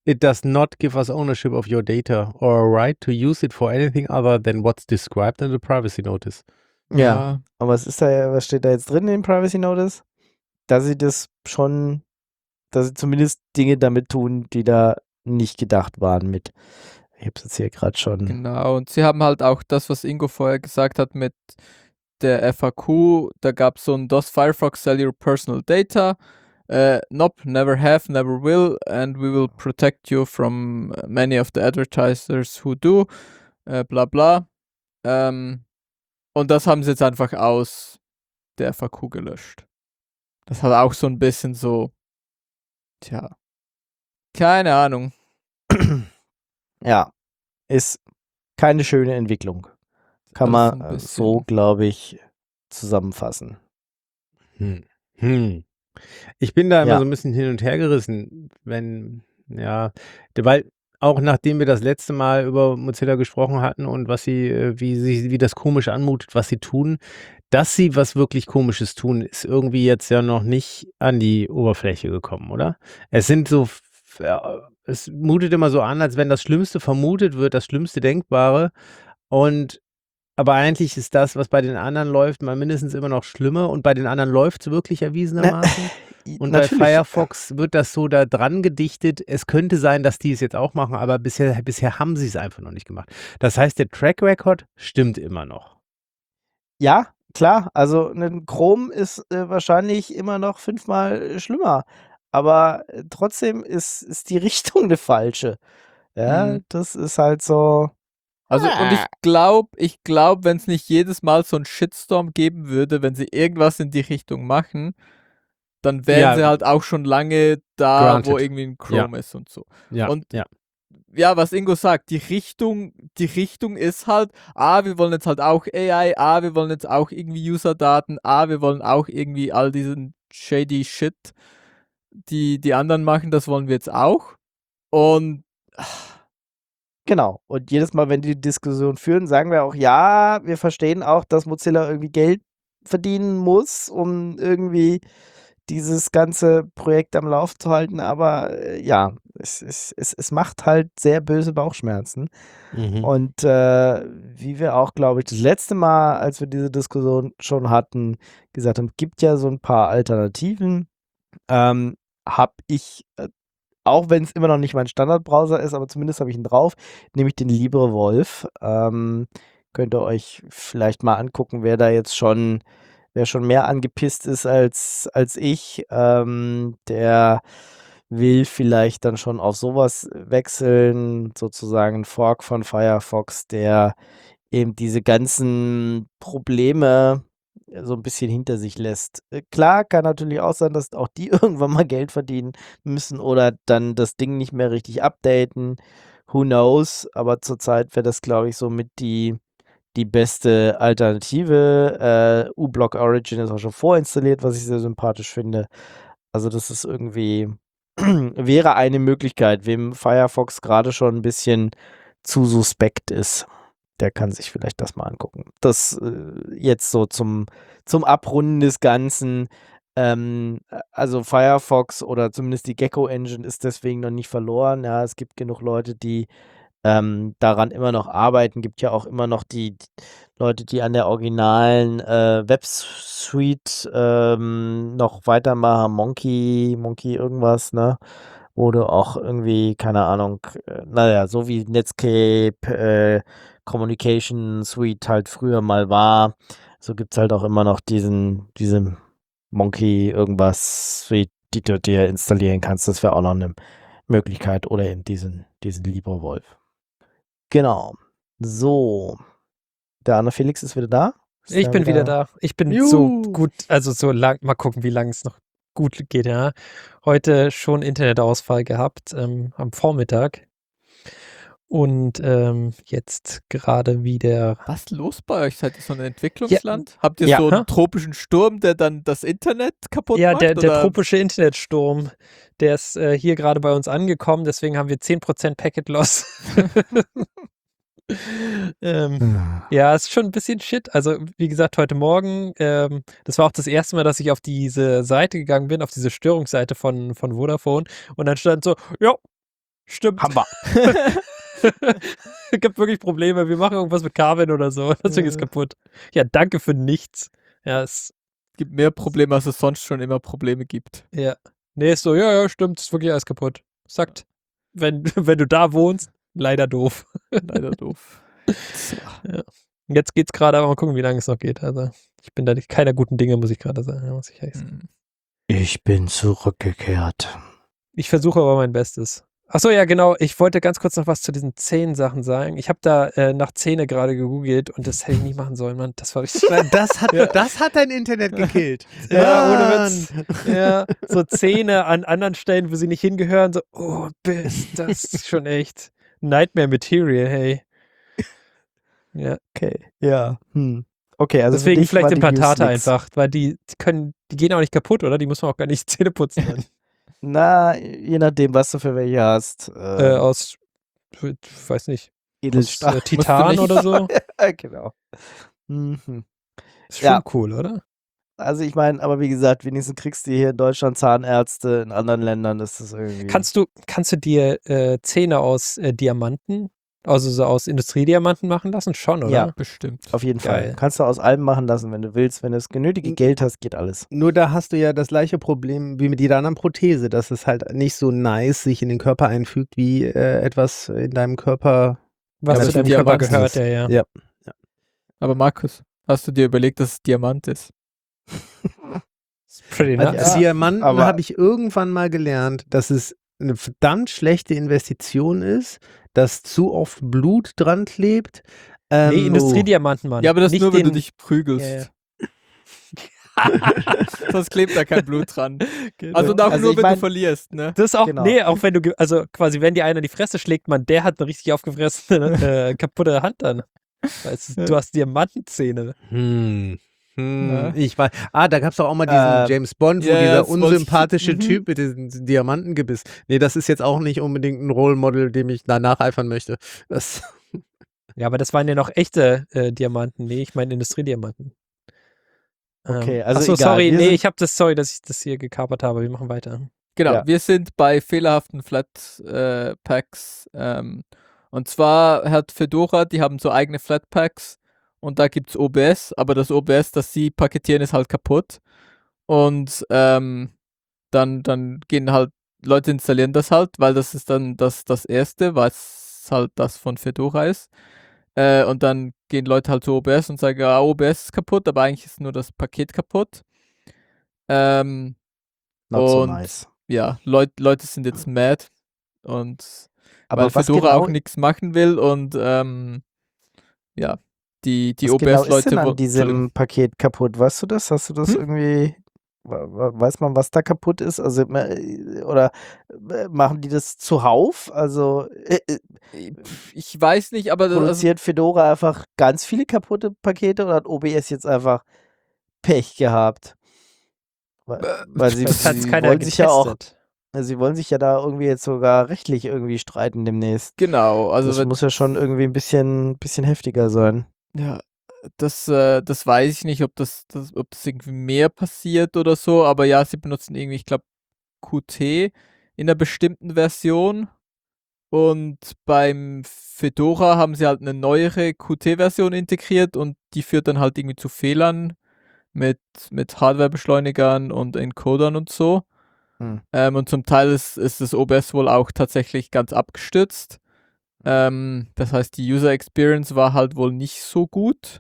It does not give us ownership of your data or a right to use it for anything other than what's described in the privacy notice. Ja, aber was ist da, was steht da jetzt drin in Privacy Notice? Dass sie das schon, dass sie zumindest Dinge damit tun, die da nicht gedacht waren mit. Ich hab's jetzt hier gerade schon. Genau, und sie haben halt auch das, was Ingo vorher gesagt hat mit der F A Q, da gab es so ein Does Firefox sell your personal data? Uh, nope, never have, never will, and we will protect you from many of the advertisers who do, uh, bla bla. Ähm, und das haben sie jetzt einfach aus der F A Q gelöscht. Das hat auch so ein bisschen so, tja, keine Ahnung. Ja, ist keine schöne Entwicklung. Kann Alles man ein äh, bisschen- so, glaube ich, zusammenfassen. Hm. Hm. Ich bin da immer Ja. so ein bisschen hin und her gerissen, wenn, ja, d- weil auch nachdem wir das letzte Mal über Mozilla gesprochen hatten und was sie, äh, wie sie, wie das komisch anmutet, was sie tun, dass sie was wirklich Komisches tun, ist irgendwie jetzt ja noch nicht an die Oberfläche gekommen, oder? Es sind so, f- ja, es mutet immer so an, als wenn das Schlimmste vermutet wird, das Schlimmste Denkbare. Und aber eigentlich ist das, was bei den anderen läuft, mal mindestens immer noch schlimmer und bei den anderen läuft es wirklich erwiesenermaßen. Und bei Natürlich. Firefox wird das so da dran gedichtet. Es könnte sein, dass die es jetzt auch machen, aber bisher, bisher haben sie es einfach noch nicht gemacht. Das heißt, der Track Record stimmt immer noch. Ja, klar. Also ein Chrome ist äh, wahrscheinlich immer noch fünfmal äh, schlimmer. Aber äh, trotzdem ist, ist die Richtung eine falsche. Ja, Mhm. das ist halt so. Also, und ich glaube, ich glaube, wenn es nicht jedes Mal so einen Shitstorm geben würde, wenn sie irgendwas in die Richtung machen, dann wären Ja. sie halt auch schon lange da, wo Granted. irgendwie ein Chrome ist und so. Ja, Und ja. ja, was Ingo sagt, die Richtung, die Richtung ist halt, ah, wir wollen jetzt halt auch A I, ah, wir wollen jetzt auch irgendwie User-Daten, ah, wir wollen auch irgendwie all diesen shady Shit, die die anderen machen, das wollen wir jetzt auch. Und Genau. Und jedes Mal, wenn die die Diskussion führen, sagen wir auch, ja, wir verstehen auch, dass Mozilla irgendwie Geld verdienen muss, um irgendwie dieses ganze Projekt am Lauf zu halten. Aber äh, ja, es, es, es, es macht halt sehr böse Bauchschmerzen. Mhm. Und äh, wie wir auch, glaube ich, das letzte Mal, als wir diese Diskussion schon hatten, gesagt haben, gibt ja so ein paar Alternativen. Ähm, habe ich, äh, auch wenn es immer noch nicht mein Standardbrowser ist, aber zumindest habe ich ihn drauf, nämlich den LibreWolf. Ähm, könnt ihr euch vielleicht mal angucken, wer da jetzt schon, wer schon mehr angepisst ist als, als ich. Ähm, der will vielleicht dann schon auf sowas wechseln, sozusagen ein Fork von Firefox, der eben diese ganzen Probleme so ein bisschen hinter sich lässt. Äh, Klar, kann natürlich auch sein, dass auch die irgendwann mal Geld verdienen müssen oder dann das Ding nicht mehr richtig updaten. Who knows? Aber zurzeit wäre das, glaube ich, so mit die, die beste Alternative. Äh, uBlock Origin ist auch schon vorinstalliert, was ich sehr sympathisch finde. Also das ist irgendwie, wäre eine Möglichkeit, wem Firefox gerade schon ein bisschen zu suspekt ist. Der kann sich vielleicht das mal angucken. Das äh, jetzt so zum, zum Abrunden des Ganzen. Ähm, also Firefox oder zumindest die Gecko Engine ist deswegen noch nicht verloren. Ja, es gibt genug Leute, die ähm, daran immer noch arbeiten. Gibt ja auch immer noch die, die Leute, die an der originalen äh, Websuite ähm, noch weitermachen. Monkey, Monkey irgendwas, ne? Wo du auch irgendwie, keine Ahnung, äh, naja, so wie Netscape, äh, Communication Suite halt früher mal war, so gibt es halt auch immer noch diesen, diese Monkey irgendwas Suite, die du dir installieren kannst. Das wäre auch noch eine Möglichkeit. Oder in diesen, diesen LibreWolf. Genau. So. Der andere Felix ist wieder da. Ist Ich der bin wieder da. Ich bin so Juhu. gut, also so lang, mal gucken, wie lange es noch gut geht, ja. Heute schon Internetausfall gehabt, ähm, am Vormittag. Und ähm, jetzt gerade wieder. was ist los bei euch? Seid ihr so ein Entwicklungsland? Habt ihr Ja. so einen Ha? tropischen Sturm, der dann das Internet kaputt Ja, macht? der, der oder? tropische Internetsturm, der ist äh, hier gerade bei uns angekommen, deswegen haben wir zehn Prozent Packet Loss. ähm, Ja, ist schon ein bisschen shit. Also, wie gesagt, heute Morgen, ähm, das war auch das erste Mal, dass ich auf diese Seite gegangen bin, auf diese Störungsseite von, von Vodafone. Und dann stand so, ja, Stimmt. Haben wir. Es gibt wirklich Probleme. Wir machen irgendwas mit Kabeln oder so. Das Ding ist kaputt. Ja, danke für nichts. Ja, es gibt mehr Probleme, als es sonst schon immer Probleme gibt. Ja. Nee, ist so, ja, ja, stimmt, ist wirklich alles kaputt. Sagt, wenn, wenn du da wohnst, leider doof. Leider doof. Ja. Jetzt geht's gerade, aber mal gucken, wie lange es noch geht. Also, ich bin da nicht keiner guten Dinge, muss ich gerade sagen. Muss ich ehrlich sagen. Ich bin zurückgekehrt. Ich versuche aber mein Bestes. Achso, ja, genau. Ich wollte ganz kurz noch was zu diesen Zähnen-Sachen sagen. Ich habe da äh, nach Zähne gerade gegoogelt und das hätte ich nicht machen sollen, Mann. Das war richtig. Das hat, Ja. das hat dein Internet gekillt. Ja, ohne Mann. Witz. Ja, so Zähne an anderen Stellen, wo sie nicht hingehören. So, oh, Biss, das ist schon echt Nightmare Material, hey. Ja, Okay, ja. Hm. Okay, also für deswegen dich vielleicht war die News Implantate nix. einfach, weil die, die können, die gehen auch nicht kaputt, oder? Die muss man auch gar nicht Zähne putzen. Dann. Na, je nachdem, was du für welche hast. äh, Äh, aus, ich weiß nicht, aus Edelstahl. äh, Titan nicht- oder so. Ja, genau. Mhm. Ist schon Ja. cool, oder? Also ich meine, aber wie gesagt, wenigstens kriegst du hier in Deutschland Zahnärzte, in anderen Ländern ist das irgendwie... Kannst du, kannst du dir äh, Zähne aus äh, Diamanten, also so aus Industriediamanten machen lassen? Schon, oder? Ja. Bestimmt. Auf jeden Geil. Fall. Kannst du aus allem machen lassen, wenn du willst. Wenn du das genötige In- Geld hast, geht alles. Nur da hast du ja das gleiche Problem wie mit jeder anderen Prothese, dass es halt nicht so nice sich in den Körper einfügt, wie äh, etwas in deinem Körper. Was Ja, zu aber deinem die Körper Diamanten gehört, ist- ja, ja. Ja. Aber Markus, hast du dir überlegt, dass es Diamant ist? Pretty Ja, nuts. Diamanten aber- habe ich irgendwann mal gelernt, dass es eine verdammt schlechte Investition ist, dass zu oft Blut dran klebt. Ähm, Nee, Industriediamanten, Mann. Ja, aber das Nicht nur, wenn du den- dich prügelst. Ja, ja. Sonst klebt da kein Blut dran. Also und auch Also nur, ich wenn mein- du verlierst, ne? Das ist auch, Genau. nee, auch wenn du, ge- also quasi, wenn dir einer in die Fresse schlägt, man, der hat eine richtig aufgefressene, äh, kaputte Hand dann. Weißt du, du hast Diamantenzähne. Hm. Hm, Ja. ich weiß. Ah, da gab es doch auch mal diesen Äh, James Bond, wo ja, dieser das wollte ich- unsympathische mhm. Typ mit diesem Diamantengebiss. Nee, das ist jetzt auch nicht unbedingt ein Role Model, dem ich da nacheifern möchte. Das, Ja, aber das waren ja noch echte äh, Diamanten. Nee, ich meine Industriediamanten. Okay, ähm, also achso, egal, sorry, wir nee, sind- ich habe das, sorry, dass ich das hier gekapert habe. Wir machen weiter. Genau, Ja. wir sind bei fehlerhaften Flatpaks. Ähm, und zwar hat Fedora, die haben so eigene Flatpaks und da gibt es O B S, aber das O B S, das sie paketieren, ist halt kaputt. Und ähm, dann, dann gehen halt, Leute installieren das halt, weil das ist dann das, das erste, was halt das von Fedora ist. Äh, und dann gehen Leute halt zu O B S und sagen, ja, O B S ist kaputt, aber eigentlich ist nur das Paket kaputt. Ähm, Not so und- nice. ja, Leut, Leute sind jetzt mad und Aber weil was Fedora genau, auch nichts machen will und ähm, ja, die, die was genau ist O B S-Leute denn an wo- diesem Paket kaputt? Weißt du das? Hast du das Hm? irgendwie... wa- wa- Weiß man, was da kaputt ist? Also, äh, oder äh, machen die das zuhauf? Also, äh, äh, Pff, ich weiß nicht, aber das, also, produziert Fedora einfach ganz viele kaputte Pakete oder hat O B S jetzt einfach Pech gehabt? Weil, weil sie, Das hat sie keiner wollen sich ja auch, getestet. sie wollen sich ja da irgendwie jetzt sogar rechtlich irgendwie streiten demnächst. genau, also Das wenn- muss ja schon irgendwie ein bisschen, bisschen heftiger sein. ja, das, äh, das weiß ich nicht, ob das, das, ob das irgendwie mehr passiert oder so, aber ja, sie benutzen irgendwie, ich glaube, Qt in einer bestimmten Version. Und beim Fedora haben sie halt eine neuere Qt-Version integriert und die führt dann halt irgendwie zu Fehlern mit, mit Hardwarebeschleunigern und Encodern und so. Hm. Ähm, und zum Teil ist, ist das O B S wohl auch tatsächlich ganz abgestürzt. Ähm, das heißt, die User Experience war halt wohl nicht so gut.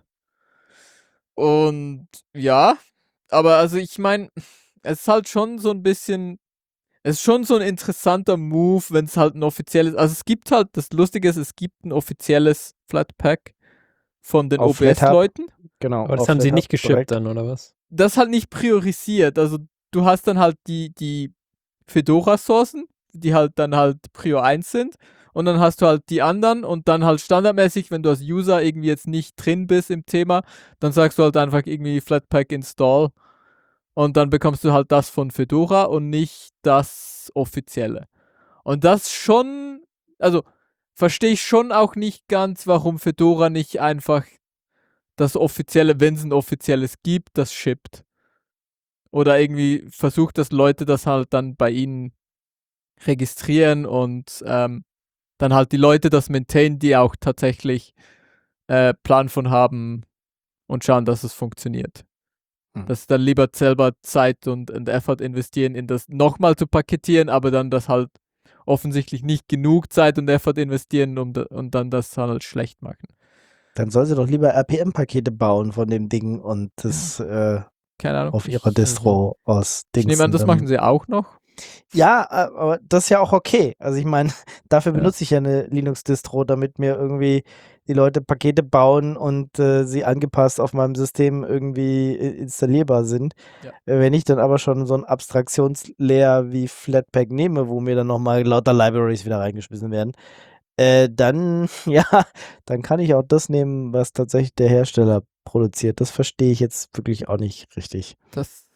Und ja, aber also ich meine, es ist halt schon so ein bisschen, es ist schon so ein interessanter Move, wenn es halt ein offizielles, also es gibt halt, das Lustige ist, es gibt ein offizielles Flatpak von den Auf O B S-Leuten. Genau. Aber das auf haben sie FlatHub, nicht geschippt korrekt. dann, oder was? Das ist halt nicht priorisiert. Also du hast dann halt die, die Fedora-Sourcen, die halt dann halt Prio eins sind. Und dann hast du halt die anderen und dann halt standardmäßig, wenn du als User irgendwie jetzt nicht drin bist im Thema, dann sagst du halt einfach irgendwie Flatpak install und dann bekommst du halt das von Fedora und nicht das offizielle. Und das schon, also verstehe ich schon auch nicht ganz, warum Fedora nicht einfach das offizielle, wenn es ein offizielles gibt, das shippt. Oder irgendwie versucht, dass Leute das halt dann bei ihnen registrieren und ähm, dann halt die Leute das maintainen, die auch tatsächlich äh, Plan von haben und schauen, dass es funktioniert. Hm. Dass sie dann lieber selber Zeit und, und Effort investieren, in das nochmal zu paketieren, aber dann das halt offensichtlich nicht genug Zeit und Effort investieren um da, und dann das halt schlecht machen. Dann soll sie doch lieber R P M-Pakete bauen von dem Ding und das äh, Keine Ahnung. auf ihrer Distro aus Ich nehme an, das machen sie auch noch. Ja, aber das ist ja auch okay. Also ich meine, dafür Ja. benutze ich ja eine Linux-Distro, damit mir irgendwie die Leute Pakete bauen und äh, sie angepasst auf meinem System irgendwie i- installierbar sind. Ja. Äh, Wenn ich dann aber schon so ein Abstraktionslayer wie Flatpak nehme, wo mir dann nochmal lauter Libraries wieder reingeschmissen werden, äh, dann, ja, dann kann ich auch das nehmen, was tatsächlich der Hersteller produziert. Das verstehe ich jetzt wirklich auch nicht richtig. Das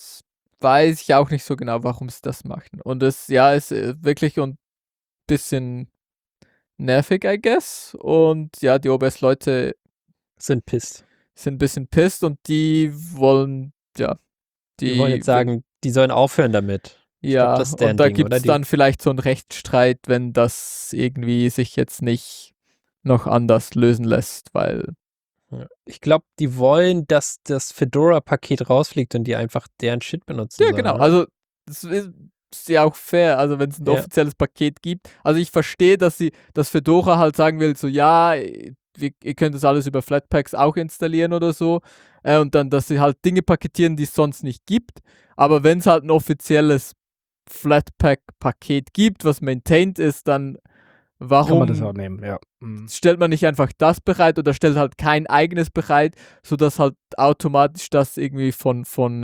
weiß ich auch nicht so genau, warum sie das machen. Und es, ja, ist äh, wirklich ein bisschen nervig, I guess. Und ja, die O B S-Leute Sind pisst. sind ein bisschen pissed und die wollen, ja, Die, wollen jetzt sagen, die sollen aufhören damit. Ich ja, glaub, das ist deren und da Ding, gibt oder? es Die- dann vielleicht so einen Rechtsstreit, wenn das irgendwie sich jetzt nicht noch anders lösen lässt, weil Ja. Ich glaube, die wollen, dass das Fedora-Paket rausfliegt und die einfach deren Shit benutzen ja, sollen, genau. oder? Also, das ist, ist ja auch fair. Also, wenn es ein Ja. offizielles Paket gibt. Also, ich verstehe, dass sie, dass Fedora halt sagen will, so, ja, ihr, ihr könnt das alles über Flatpaks auch installieren oder so. Äh, und dann, dass sie halt Dinge paketieren, die es sonst nicht gibt. Aber wenn es halt ein offizielles Flatpak-Paket gibt, was maintained ist, dann warum Kann man das auch nehmen, ja. Mhm. stellt man nicht einfach das bereit oder stellt halt kein eigenes bereit, sodass halt automatisch das irgendwie von, von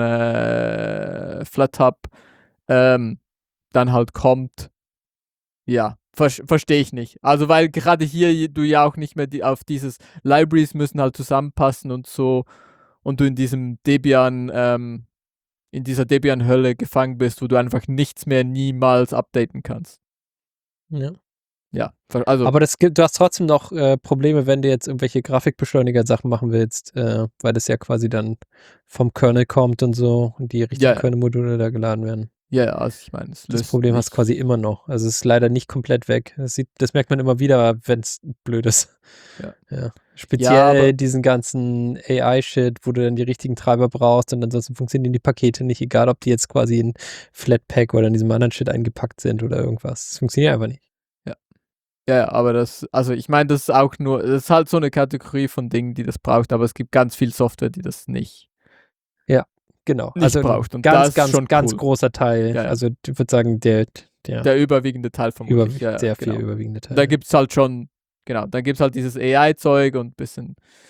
äh, FlatHub ähm, dann halt kommt. Ja, ver verstehe ich nicht. Also weil gerade hier du ja auch nicht mehr die, auf dieses Libraries müssen halt zusammenpassen und so und du in diesem Debian, ähm, in dieser Debian-Hölle gefangen bist, wo du einfach nichts mehr niemals updaten kannst. Ja. Ja, ver- also Aber das gibt, du hast trotzdem noch äh, Probleme, wenn du jetzt irgendwelche Grafikbeschleuniger-Sachen machen willst, äh, weil das ja quasi dann vom Kernel kommt und so und die richtigen Ja, ja. Kernel-Module da geladen werden. ja, ja, also ich meine, es Das löst Problem hast nicht- du quasi immer noch. Also es ist leider nicht komplett weg. Das, sieht, das merkt man immer wieder, wenn es blöd ist. Ja. Ja. Speziell Ja, aber- diesen ganzen A I-Shit, wo du dann die richtigen Treiber brauchst und ansonsten funktionieren die Pakete nicht, egal ob die jetzt quasi in Flatpak oder in diesem anderen Shit eingepackt sind oder irgendwas. Das funktioniert einfach nicht. Ja, ja, aber das, also ich meine, das ist auch nur, das ist halt so eine Kategorie von Dingen, die das braucht, aber es gibt ganz viel Software, die das nicht. Genau. Nicht also braucht. ein Und das ganz, ist ganz, schon ganz cool. großer Teil. Ja, ja. Also ich würde sagen, der, der, Der überwiegende Teil von über, ja, ja, sehr genau. viel überwiegende Teil. Da gibt es halt schon, genau, dann gibt es halt dieses A I-Zeug und ein bisschen,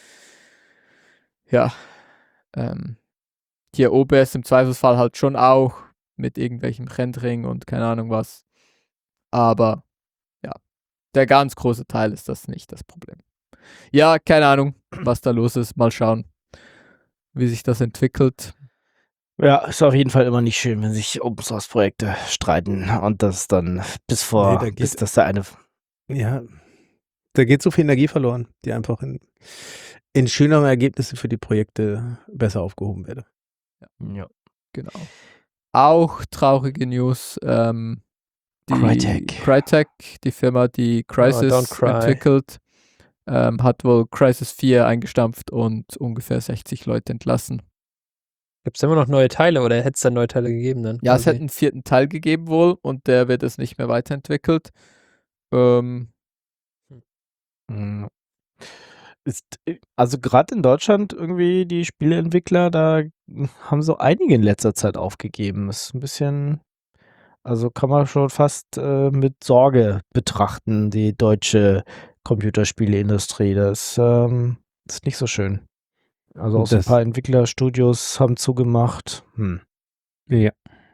ja, ähm, hier O B S im Zweifelsfall halt schon auch mit irgendwelchem Rendering und keine Ahnung was. Aber ja, der ganz große Teil ist das nicht das Problem. Ja, keine Ahnung, was da los ist. Mal schauen, wie sich das entwickelt. Ja, ist auf jeden Fall immer nicht schön, wenn sich Open Source Projekte streiten und das dann bis vor, Nee, da geht- bis das der eine. Ja, da geht so viel Energie verloren, die einfach in, in schöneren Ergebnisse für die Projekte besser aufgehoben werden. Ja. Genau. Auch traurige News. Ähm, die Crytek. Crytek, die Firma, die Crysis don't cry. entwickelt, ähm, hat wohl Crysis vier eingestampft und ungefähr sechzig Leute entlassen. Gibt es immer noch neue Teile oder hätte es da neue Teile gegeben dann? Ja, es quasi? hätte einen vierten Teil gegeben wohl und der wird es nicht mehr weiterentwickelt. Ähm, Mhm. Ist, äh, also gerade in Deutschland irgendwie die Spieleentwickler, da haben so einige in letzter Zeit aufgegeben. Ist ein bisschen, also kann man schon fast äh, mit Sorge betrachten, die deutsche Computerspieleindustrie. Das ähm, ist nicht so schön. Also auch so ein Das- paar Entwicklerstudios haben zugemacht. Hm. Ja.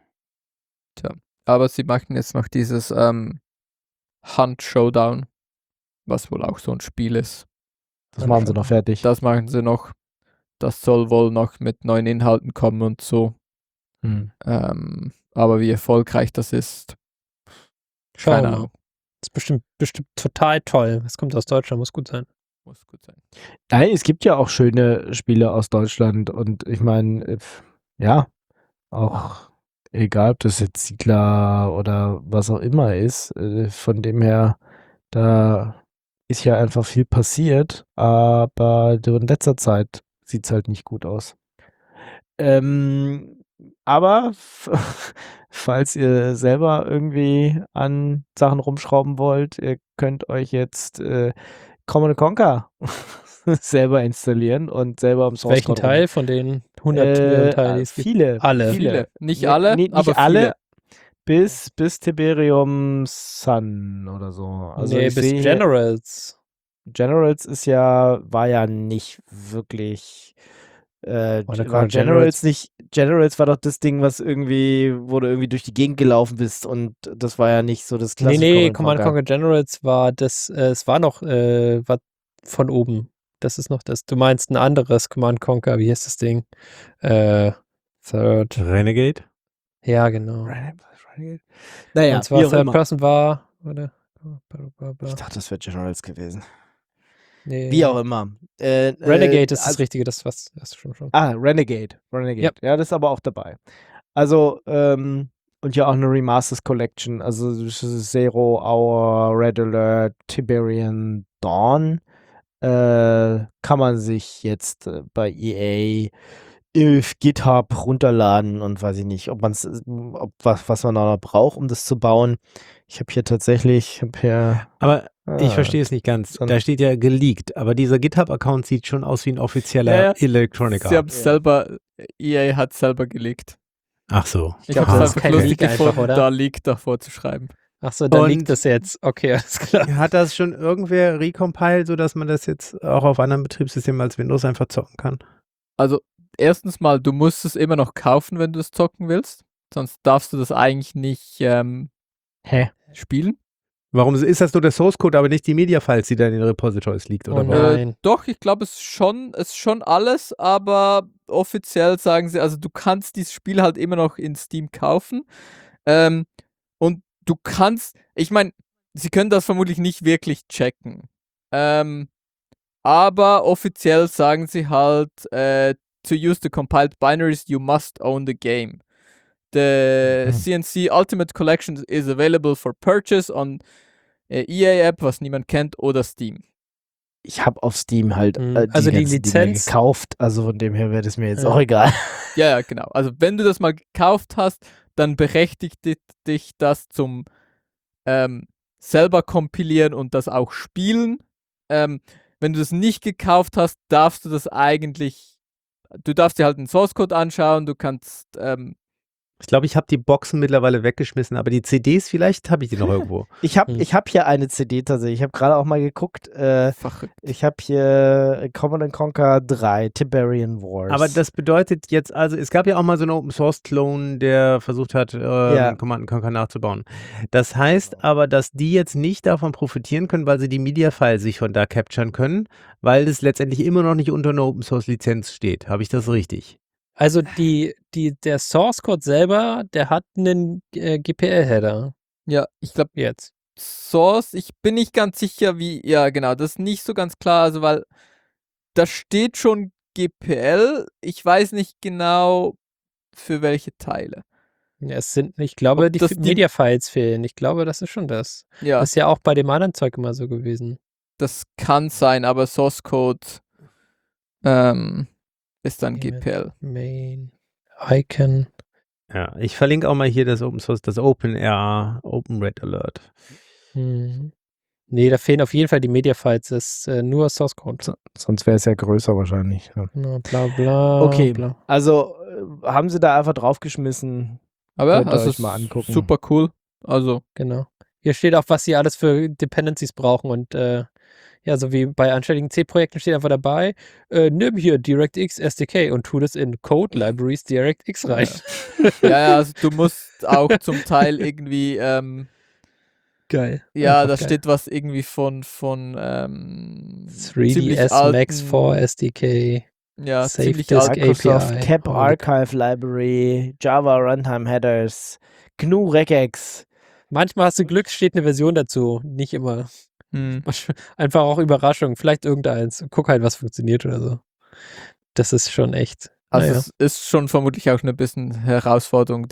aber sie machen jetzt noch dieses ähm, Hunt Showdown, was wohl auch so ein Spiel ist. Das machen sie noch fertig. Das machen sie noch. Das soll wohl noch mit neuen Inhalten kommen und so. Hm. Ähm, aber wie erfolgreich das ist, Schauen keine wir mal. Ahnung. Das ist bestimmt, bestimmt total toll. Das kommt aus Deutschland, muss gut sein. Muss gut sein. Nein, es gibt ja auch schöne Spiele aus Deutschland und ich meine, äh, ja, auch egal ob das jetzt Siedler oder was auch immer ist. Äh, von dem her, da ist ja einfach viel passiert, aber so in letzter Zeit sieht es halt nicht gut aus. Ähm, aber f- falls ihr selber irgendwie an Sachen rumschrauben wollt, ihr könnt euch jetzt äh, Command and Conquer selber installieren und selber am Source Welchen Code Teil von den hundert Äh, Millionen Teilen, die es gibt? viele, Alle. viele. Viele. Nicht Nee, alle, nee, nicht aber alle, viele. bis, bis Tiberium Sun oder so. Also nee, ich bis sehe hier- Generals. Generals ist ja, war ja nicht wirklich äh, Oder kann war man Generals nicht, Generals war doch das Ding, was irgendwie, wo du irgendwie durch die Gegend gelaufen bist und das war ja nicht so das Nee, klassische nee, Command Command Conquer Generals war das, äh, es war noch, äh, war von oben. Das ist noch das. Du meinst ein anderes Command Conquer, wie heißt das Ding? Äh, Third. Renegade? Ja, genau. Naja, Und zwar wie auch Third immer. Person war, oder? Bla, bla, bla. Ich dachte, das wäre Generals gewesen. Nee. Wie auch immer. Äh, Renegade äh, ist das also- Richtige, das was das schon schon. Ah, Renegade. Renegade. Ja. Ja, das ist aber auch dabei. Also, ähm, und ja auch eine Remasters Collection. Also das ist Zero Hour, Red Alert, Tiberian Dawn. Äh, kann man sich jetzt äh, bei E A auf GitHub runterladen und weiß ich nicht, ob man es, ob was, was man da noch braucht, um das zu bauen. Ich habe hier tatsächlich, ich habe hier. Aber ich Ah, verstehe es nicht ganz. so ein- Da steht ja geleakt, aber dieser GitHub-Account sieht schon aus wie ein offizieller Ja, ja. Electronic Sie haben Arts. es selber, E A hat selber gelegt. Ach so. Ich glaub, habe das es ist einfach kein lustig Leak einfach, gefunden, oder? da Leak davor zu schreiben. Ach so, da Und- liegt das jetzt. Okay, alles klar. Hat das schon irgendwer recompiled, sodass man das jetzt auch auf anderen Betriebssystemen als Windows einfach zocken kann? Also, erstens mal, du musst es immer noch kaufen, wenn du es zocken willst. Sonst darfst du das eigentlich nicht ähm, Hä? spielen. Warum ist das nur der Source Code, aber nicht die Media-Files, die da in den Repositories liegt? Oder Oh warum? nein. Äh, doch, ich glaube, es ist schon, es ist schon alles, aber offiziell sagen sie, also du kannst dieses Spiel halt immer noch in Steam kaufen. Ähm, und du kannst, ich meine, sie können das vermutlich nicht wirklich checken. Ähm, aber offiziell sagen sie halt, äh, to use the compiled binaries, you must own the game. The Mhm. C N C Ultimate Collection is available for purchase on äh, E A App, was niemand kennt, oder Steam. Ich habe auf Steam halt Mhm. äh, die, Also die ganzen Dinge Lizenz- gekauft, also von dem her wäre das mir jetzt Ja. auch egal. Ja, ja, genau. Also wenn du das mal gekauft hast, dann berechtigt di- dich das zum ähm, selber kompilieren und das auch spielen. Ähm, wenn du das nicht gekauft hast, darfst du das eigentlich, du darfst dir halt den Source Code anschauen, du kannst, ähm, Ich glaube, ich habe die Boxen mittlerweile weggeschmissen, aber die C Ds, vielleicht habe ich die noch irgendwo. Ich habe Hm. ich hab hier eine C D tatsächlich. Ich habe gerade auch mal geguckt. Äh, verrückt. ich habe hier Command and Conquer drei, Tiberian Wars. Aber das bedeutet jetzt, also es gab ja auch mal so einen Open-Source-Clone, der versucht hat, ähm, Ja. Command and Conquer nachzubauen. Das heißt aber, dass die jetzt nicht davon profitieren können, weil sie die Media-File sich von da capturen können, weil es letztendlich immer noch nicht unter einer Open-Source-Lizenz steht. Habe ich das richtig? Also die, die, der Source Code selber, der hat einen äh, G P L-Header Ja, ich glaube, jetzt. Source, ich bin nicht ganz sicher, wie, ja genau, das ist nicht so ganz klar, also weil da steht schon G P L, ich weiß nicht genau für welche Teile. Ja, es sind, ich glaube, Ob die, das F- die- Media-Files fehlen. Ich glaube, das ist schon das. Ja, Das ist ja auch bei dem anderen Zeug immer so gewesen. das kann sein, aber Source Code ähm, ist dann G Damn P L. Main, Icon. Ja, ich verlinke auch mal hier das Open Source, das OpenRA, Open Red Alert. Hm. Nee, da fehlen auf jeden Fall die Media-Files. Das ist äh, nur Source Code. So- sonst wäre es ja größer wahrscheinlich. Ja. Na, bla bla. Okay, Bla. also äh, haben sie da einfach draufgeschmissen. Aber Könnt ihr also euch mal angucken. super cool. Also Genau. Hier steht auch, was sie alles für Dependencies brauchen und äh, ja, so wie bei anständigen C-Projekten steht einfach dabei, äh, nimm hier DirectX S D K und tu das in Code Libraries DirectX rein. ja, ja, also du musst auch zum Teil irgendwie ähm, Geil. ja, Einfach da geil. steht was irgendwie von von ähm, drei D ziemlich S Max alten- vier S D K. ja, Safe ziemlich Disk alten A P I. Microsoft Cap Oh, Archive Library, Java Runtime Headers, G N U Regex. Manchmal hast du Glück, steht eine Version dazu. Nicht immer. Hm. Einfach auch Überraschung. Vielleicht irgendeins. Guck halt, was funktioniert oder so. Das ist schon echt. Also naja. es ist schon vermutlich auch eine bisschen Herausforderung, das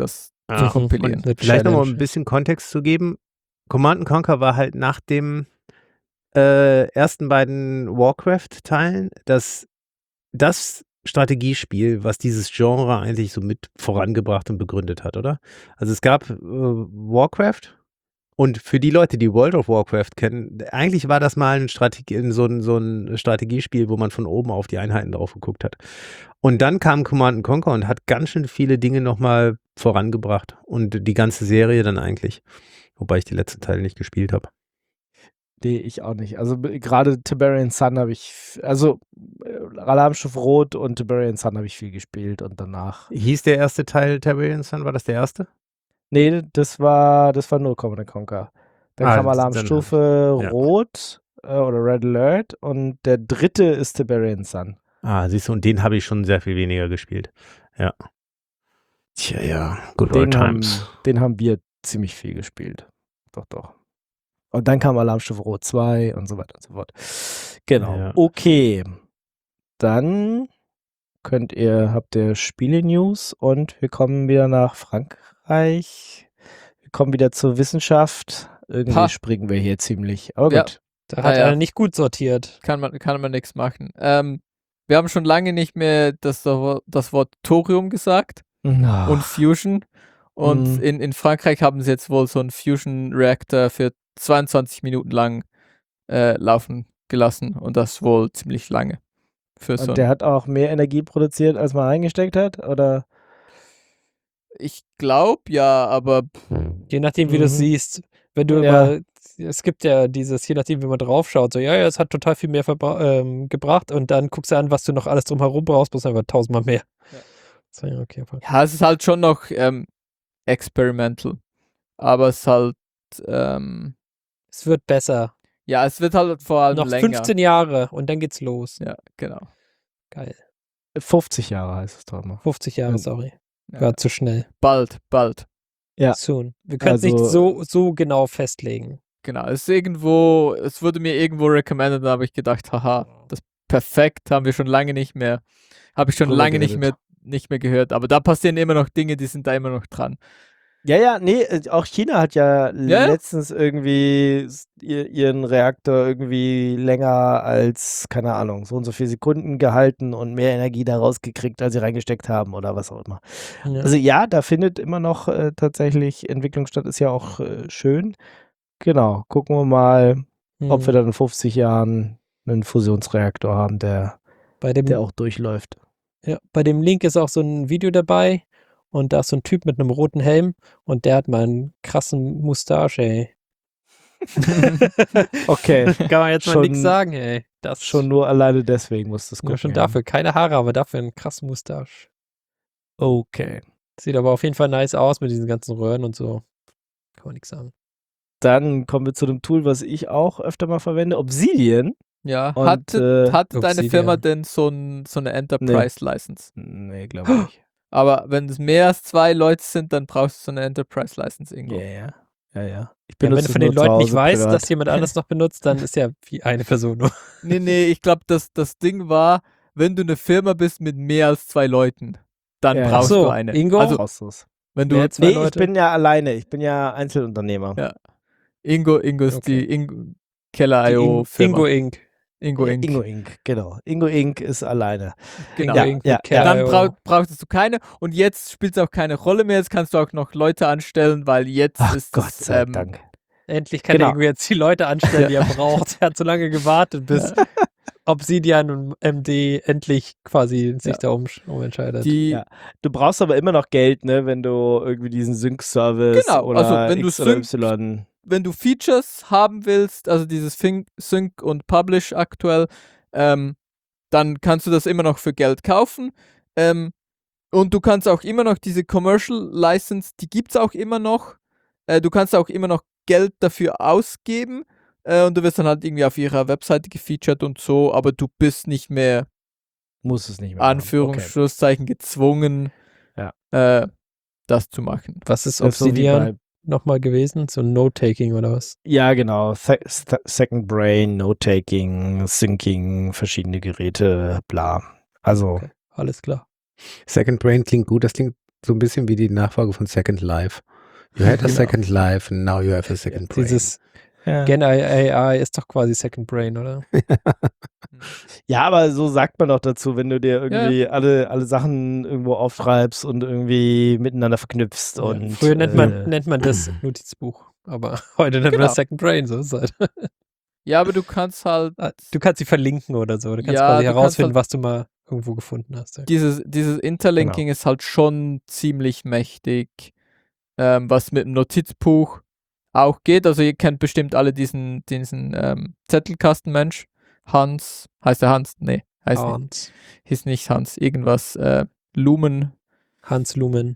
Ja. zu kompilieren. Eine Vielleicht nochmal Challenge. ein bisschen Kontext zu geben. Command and Conquer war halt nach dem äh, ersten beiden Warcraft-Teilen das, das Strategiespiel, was dieses Genre eigentlich so mit vorangebracht und begründet hat, oder? Also es gab äh, Warcraft und für die Leute, die World of Warcraft kennen, eigentlich war das mal ein Strategie, so, ein, so ein Strategiespiel, wo man von oben auf die Einheiten drauf geguckt hat. Und dann kam Command and Conquer und hat ganz schön viele Dinge nochmal vorangebracht und die ganze Serie dann eigentlich. Wobei ich die letzten Teile nicht gespielt habe. Nee, ich auch nicht. Also b- gerade Tiberian Sun habe ich, f- also äh, Alarmstufe Rot und Tiberian Sun habe ich viel gespielt und danach. Hieß der erste Teil Tiberian Sun? War das der erste? Nee, das war, das war nur Command and Conquer. Dann Ah, kam das- dann- Alarmstufe ja. Rot äh, oder Red Alert und der dritte ist Tiberian Sun. Ah, siehst du, und den habe ich schon sehr viel weniger gespielt. Ja. Tja, ja. Good old Den haben, times. den haben wir ziemlich viel gespielt. Doch, doch. Und dann kam Alarmstufe Rot zwei und so weiter und so fort. Genau. Ja. Okay. Dann könnt ihr, habt ihr Spiele-News und wir kommen wieder nach Frankreich. Wir kommen wieder zur Wissenschaft. Irgendwie Ha. springen wir hier ziemlich. Aber Ja. gut. Da hat Ja, ja. er nicht gut sortiert. Kann man, kann man nichts machen. Ähm, wir haben schon lange nicht mehr das, das Wort Thorium gesagt Ah. und Fusion. Und Mhm. in, in Frankreich haben sie jetzt wohl so einen Fusion-Reactor für zweiundzwanzig Minuten lang äh, laufen gelassen. Und das wohl ziemlich lange. Für so Und ein, der hat auch mehr Energie produziert, als man eingesteckt hat? Oder? ich glaube ja, aber Je nachdem, wie du es Mhm. siehst. Wenn du Ja. immer, es gibt ja dieses, je nachdem, wie man draufschaut, so, ja, ja, es hat total viel mehr verbra- ähm, gebracht und dann guckst du an, was du noch alles drumherum brauchst, bloß einfach tausendmal mehr. Ja. So, ja, okay, voll. ja, es ist halt schon noch ähm, experimental. Aber es ist halt, ähm, Es wird besser. ja, es wird halt vor allem Noch länger. fünfzehn Jahre und dann geht's los. Ja, genau. Geil. fünfzig Jahre heißt es doch mal. fünfzig Jahre, Ja. sorry. Ja. War zu schnell. Bald, bald. Ja. Soon. Wir können es nicht Also- so, so genau festlegen. Genau. Es ist irgendwo, es wurde mir irgendwo recommended, da habe ich gedacht, haha, das ist perfekt, haben wir schon lange nicht mehr, habe ich schon Drüber lange nicht geredet. mehr, nicht mehr gehört. Aber da passieren immer noch Dinge, die sind da immer noch dran. Ja, ja, nee, äh, auch China hat ja, Ja? letztens irgendwie s- ihr, ihren Reaktor irgendwie länger als, keine Ahnung, so und so viele Sekunden gehalten und mehr Energie da rausgekriegt, als sie reingesteckt haben oder was auch immer. Ja. Also ja, da findet immer noch äh, tatsächlich Entwicklung statt, ist ja auch äh, schön. Genau, gucken wir mal, ob Hm. wir dann in fünfzig Jahren einen Fusionsreaktor haben, der, bei, dem, der auch durchläuft. ja, bei dem Link ist auch so ein Video dabei und da ist so ein Typ mit einem roten Helm und der hat mal einen krassen Mustache, ey. Okay, Kann man jetzt mal Schon- nichts sagen, ey. Das schon nur alleine deswegen muss das nur gucken. schon ja. dafür. Keine Haare, aber dafür einen krassen Mustache. Okay. Sieht aber auf jeden Fall nice aus mit diesen ganzen Röhren und so. Kann man nichts sagen. Dann kommen wir zu dem Tool, was ich auch öfter mal verwende, Obsidian. Ja, Und, hatte, äh, hatte deine Obsidian. Firma denn so, ein, so eine Enterprise-License? Nee, glaube ich nicht. Aber wenn es mehr als zwei Leute sind, dann brauchst du so eine Enterprise-License irgendwo. Ja, ja. Ja, ja. Ich Ja, wenn benutze du es von den nur zu Leuten nicht Hause weißt, privat. dass jemand anders noch benutzt, dann ist ja wie eine Person nur. Nee, nee, ich glaube, das, das Ding war, wenn du eine Firma bist mit mehr als zwei Leuten, dann Ja, ja. brauchst Ach so, du eine. Ingo? Also, brauchst du's. wenn du Mehr als zwei Nee, ich Leute. bin ja alleine. Ich bin ja Einzelunternehmer. Ja. Ingo, Ingo ist Okay. die Ingo, Die Keller Punkt i o In- Firma. Ingo Inc. Ingo Äh, Inc. Ingo Inc. Genau. Ingo Inc. ist alleine. Genau. Ingo Ja, Inc. ja, mit ja. Dann K I O. brauch, brauchtest du keine. Und jetzt spielt es auch keine Rolle mehr. Jetzt kannst du auch noch Leute anstellen, weil jetzt Ach ist Gott es, sei ähm, Dank. Endlich kann Genau. Ingo jetzt die Leute anstellen, die er braucht. Er hat so lange gewartet, bis Obsidian und M D endlich quasi sich Ja. da um, umentscheidet. die, Ja. Du brauchst aber immer noch Geld, ne, wenn du irgendwie diesen Sync-Service Genau, oder also wenn du X oder Sync- Y. wenn du Features haben willst, also dieses Fin- Sync und Publish aktuell, ähm, dann kannst du das immer noch für Geld kaufen. Ähm, und du kannst auch immer noch diese Commercial License, die gibt es auch immer noch. Äh, du kannst auch immer noch Geld dafür ausgeben. Äh, und du wirst dann halt irgendwie auf ihrer Webseite gefeatured und so, aber du bist nicht mehr, Muss es nicht mehr machen. Anführungsschlusszeichen, gezwungen, Ja. äh, das zu machen. Was ist Das ist so wie Obsidian bei- nochmal gewesen? So Note-Taking oder was? Ja, genau. Se Se Second Brain, Note-Taking, Syncing, verschiedene Geräte, bla. Also, Okay. Alles klar. Second Brain klingt gut. Das klingt so ein bisschen wie die Nachfolge von Second Life. You had a Genau. second life and now you have a second brain. Dieses Ja. Gen A I ist doch quasi Second Brain, oder? Ja, aber so sagt man doch dazu, wenn du dir irgendwie alle, alle Sachen irgendwo aufschreibst und irgendwie miteinander verknüpfst. Ja. Und, Früher nennt man, äh, nennt man das Notizbuch, aber heute nennt man Genau. das Second Brain, so ist es halt. Ja, aber du kannst halt Du kannst sie verlinken oder so. Du kannst Ja, quasi du kannst herausfinden, halt- was du mal irgendwo gefunden hast. Ja. dieses, dieses Interlinking ist halt schon ziemlich mächtig, ähm, was mit dem Notizbuch auch geht. Also ihr kennt bestimmt alle diesen, diesen ähm, Zettelkastenmensch. Hans, heißt er Hans? Nee, heißt nicht. Hans. Hieß nicht Hans. Irgendwas, äh, Lumen, Hans Lumen.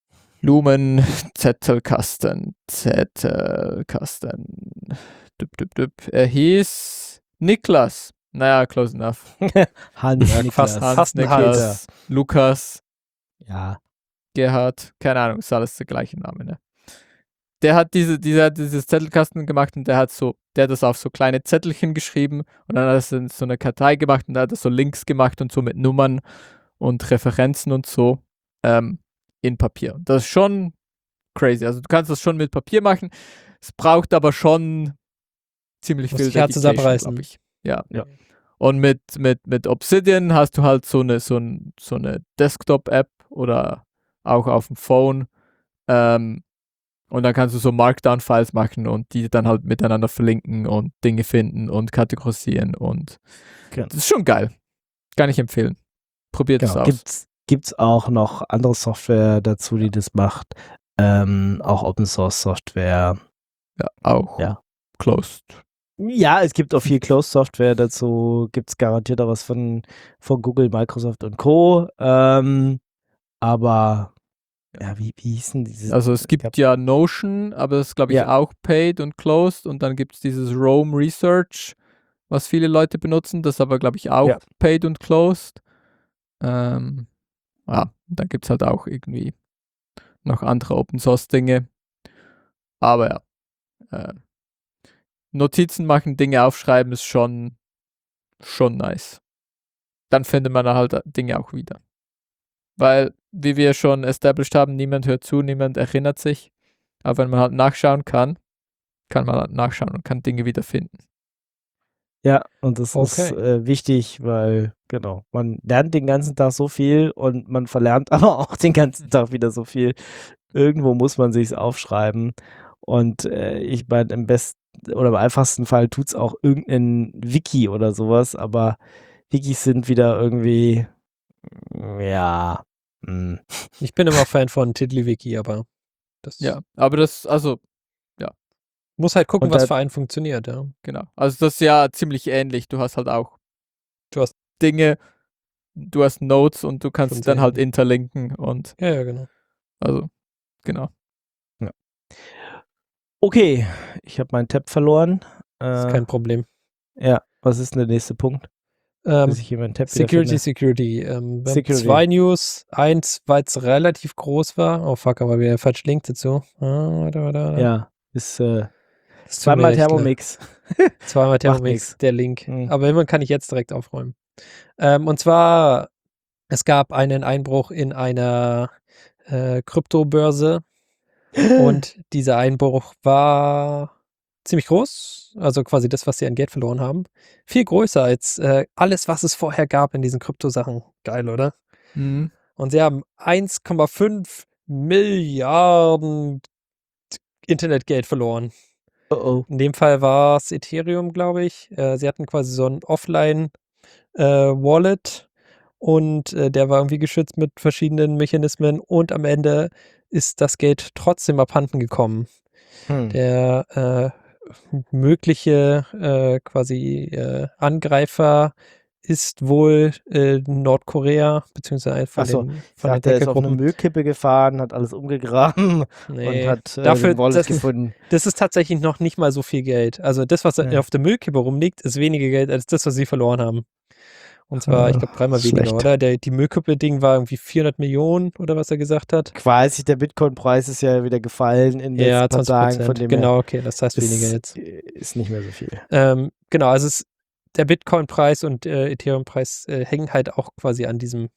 Lumen, Zettelkasten, Zettelkasten. Düpp, düpp, düpp. Er hieß Niklas. Naja, close enough. Hans, Ja, Niklas. fast- Hans, fast ein Niklas, Lukas, Ja. Gerhard, keine Ahnung, ist alles der gleiche Name, ne? Der hat diese, dieser hat dieses Zettelkasten gemacht und der hat so, der hat das auf so kleine Zettelchen geschrieben und dann hat er es in so eine Kartei gemacht und da hat er so Links gemacht und so mit Nummern und Referenzen und so ähm, in Papier. Das ist schon crazy. Also du kannst das schon mit Papier machen. Es braucht aber schon ziemlich Muss viel dich hart Dedication, zusammenreißen. glaub ich. Ja. Ja. Und mit, mit, mit Obsidian hast du halt so eine, so ein, so eine Desktop-App oder auch auf dem Phone. Ähm, und dann kannst du so Markdown-Files machen und die dann halt miteinander verlinken und Dinge finden und kategorisieren. Und Genau. das ist schon geil. Kann ich empfehlen. Probiert es Genau. aus. Gibt's, gibt's auch noch andere Software dazu, die das macht. Ähm, auch Open Source Software. Ja, auch. Ja. Closed. Ja, es gibt auch viel Closed Software dazu. Gibt es garantiert auch was von, von Google, Microsoft und Co. Ähm, aber ja, wie, wie hießen diese? Also es gibt gab- ja Notion, aber das ist, glaube ich, Ja. auch paid und closed. Und dann gibt es dieses Roam Research, was viele Leute benutzen. Das ist aber, glaube ich, auch Ja. paid und closed. Ähm, ja, dann gibt es halt auch irgendwie noch andere Open Source Dinge. Aber ja, äh, Notizen machen, Dinge aufschreiben ist schon, schon nice. Dann findet man halt Dinge auch wieder. Weil, wie wir schon established haben, niemand hört zu, niemand erinnert sich. Aber wenn man halt nachschauen kann, kann man halt nachschauen und kann Dinge wiederfinden. Ja, und das ist Okay. äh, wichtig, weil, genau, man lernt den ganzen Tag so viel und man verlernt aber auch den ganzen Tag wieder so viel. Irgendwo muss man sich's aufschreiben. Und äh, ich meine, im besten oder im einfachsten Fall tut's auch irgendein Wiki oder sowas, aber Wikis sind wieder irgendwie, mm, ja, mm, Ich bin immer Fan von TiddlyWiki, aber das Ja, aber das, also, muss halt gucken, Und was da- für einen funktioniert, ja. genau. Also das ist ja ziemlich ähnlich. Du hast halt auch Du hast- Dinge, du hast Notes und du kannst Schon sie dann sehr halt ähnlich. interlinken und Ja, ja, genau. also, genau. okay, ich habe meinen Tab verloren. Das ist Äh, kein Problem. ja, was ist denn der nächste Punkt? Ähm, Bis ich hier meinen Tab Security, wiederfinde? Security. Ähm, wir Security. haben zwei News. Eins, weil es relativ groß war. Oh fuck, aber wir falsch linkt dazu. Ah, warte, warte, warte. Ja, ist äh, Das tut mir zweimal echt leid. Thermomix. Zweimal Macht Thermomix, nix. der Link. Hm. Aber immerhin kann ich jetzt direkt aufräumen. Ähm, und zwar, es gab einen Einbruch in einer äh, Kryptobörse und dieser Einbruch war ziemlich groß. Also quasi das, was sie an Geld verloren haben. Viel größer als äh, alles, was es vorher gab in diesen Kryptosachen. Geil, oder? Mhm. Und sie haben eins Komma fünf Milliarden Internetgeld verloren. Oh oh. In dem Fall war es Ethereum, glaube ich. Äh, sie hatten quasi so ein Offline-Wallet und äh, der war irgendwie geschützt mit verschiedenen Mechanismen und am Ende ist das Geld trotzdem abhanden gekommen. Hm. Der äh, mögliche äh, quasi äh, Angreifer ist wohl äh, Nordkorea, beziehungsweise von Ach so, den, Ich von den dachte, er ist auf eine Hackergruppen. Müllkippe gefahren, hat alles umgegraben Nee. und hat äh, Dafür- den Wallet das- gefunden. Das ist tatsächlich noch nicht mal so viel Geld. Also das, was Ja. auf der Müllkippe rumliegt, ist weniger Geld als das, was sie verloren haben. Und zwar, ich glaube, dreimal Schlecht. weniger, oder? Der, die Müllkippe-Ding war irgendwie vierhundert Millionen oder was er gesagt hat. Quasi, der Bitcoin-Preis ist ja wieder gefallen in den Ja, letzten paar zwanzig Tagen, von Prozent. dem Genau, okay, das heißt her weniger ist, jetzt. ist nicht mehr so viel. Ähm, genau, also es, der Bitcoin-Preis und äh, Ethereum-Preis äh, hängen halt auch quasi an diesem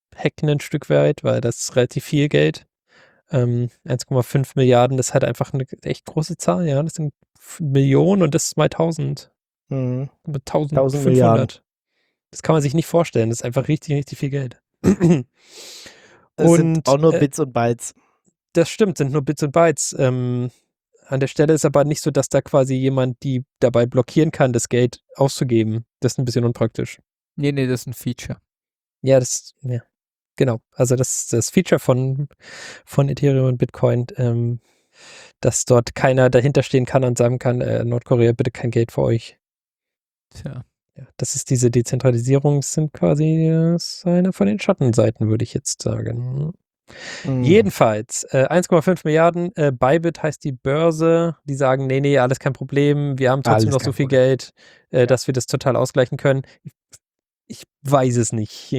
hacken ein Stück weit, weil das ist relativ viel Geld. Ähm, eins Komma fünf Milliarden, das ist halt einfach eine echt große Zahl, ja. Das sind F- Millionen und das ist mal tausend. Mhm. Mit tausend eintausendfünfhundert. Milliarden. Das kann man sich nicht vorstellen. Das ist einfach richtig, richtig viel Geld. Es sind Und auch nur äh, Bits und Bytes. das stimmt, sind nur Bits und Bytes. Ähm, an der Stelle ist aber nicht so, dass da quasi jemand die dabei blockieren kann, das Geld auszugeben. Das ist ein bisschen unpraktisch. Nee, nee, das ist ein Feature. Ja, das, ja, genau. Also das das Feature von, von Ethereum und Bitcoin, ähm, dass dort keiner dahinter stehen kann und sagen kann, äh, Nordkorea, bitte kein Geld für euch. Tja. Ja, das ist diese Dezentralisierung, das sind quasi äh, ist eine von den Schattenseiten, würde ich jetzt sagen. Mhm. Jedenfalls, äh, eins Komma fünf Milliarden, äh, Bybit heißt die Börse, die sagen, nee, nee, alles kein Problem, wir haben trotzdem Alles noch so kein viel Problem. Geld, äh, dass wir das total ausgleichen können. Ich, ich weiß es nicht.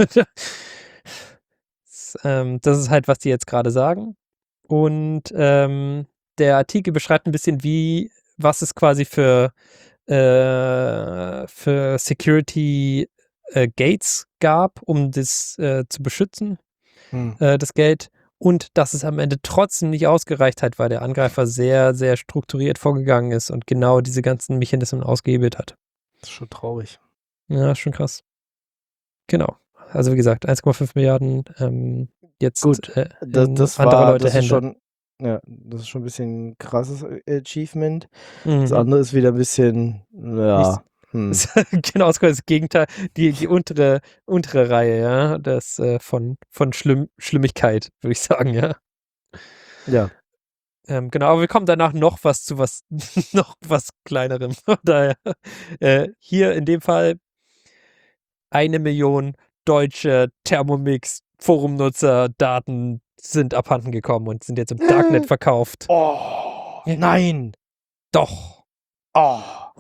das, ähm, das ist halt, was die jetzt gerade sagen. Und ähm, der Artikel beschreibt ein bisschen, wie, was es quasi für, äh, für Security äh, Gates gab, um das äh, zu beschützen, Mhm. äh, das Geld. Und dass es am Ende trotzdem nicht ausgereicht hat, weil der Angreifer sehr, sehr strukturiert vorgegangen ist und genau diese ganzen Mechanismen ausgehebelt hat. Das ist schon traurig. Ja, ist schon krass. Genau. Also wie gesagt, eins Komma fünf Milliarden ähm, jetzt Gut, äh, Das, in das andere war, Leute das ist Hände. schon, ja, das ist schon ein bisschen ein krasses Achievement. Mhm. Das andere ist wieder ein bisschen, ja, hm. Das ist genau das das Gegenteil, die, die untere, untere Reihe, ja, das äh, von, von Schlimm, Schlimmigkeit, würde ich sagen, ja. Ja. Ähm, genau, aber wir kommen danach noch was zu was, noch was kleinerem. Von daher, äh, hier in dem Fall eine Million deutsche Thermomix Forumnutzer Daten sind abhanden gekommen und sind jetzt im Darknet verkauft. Oh, Ja. nein. Doch. Oh.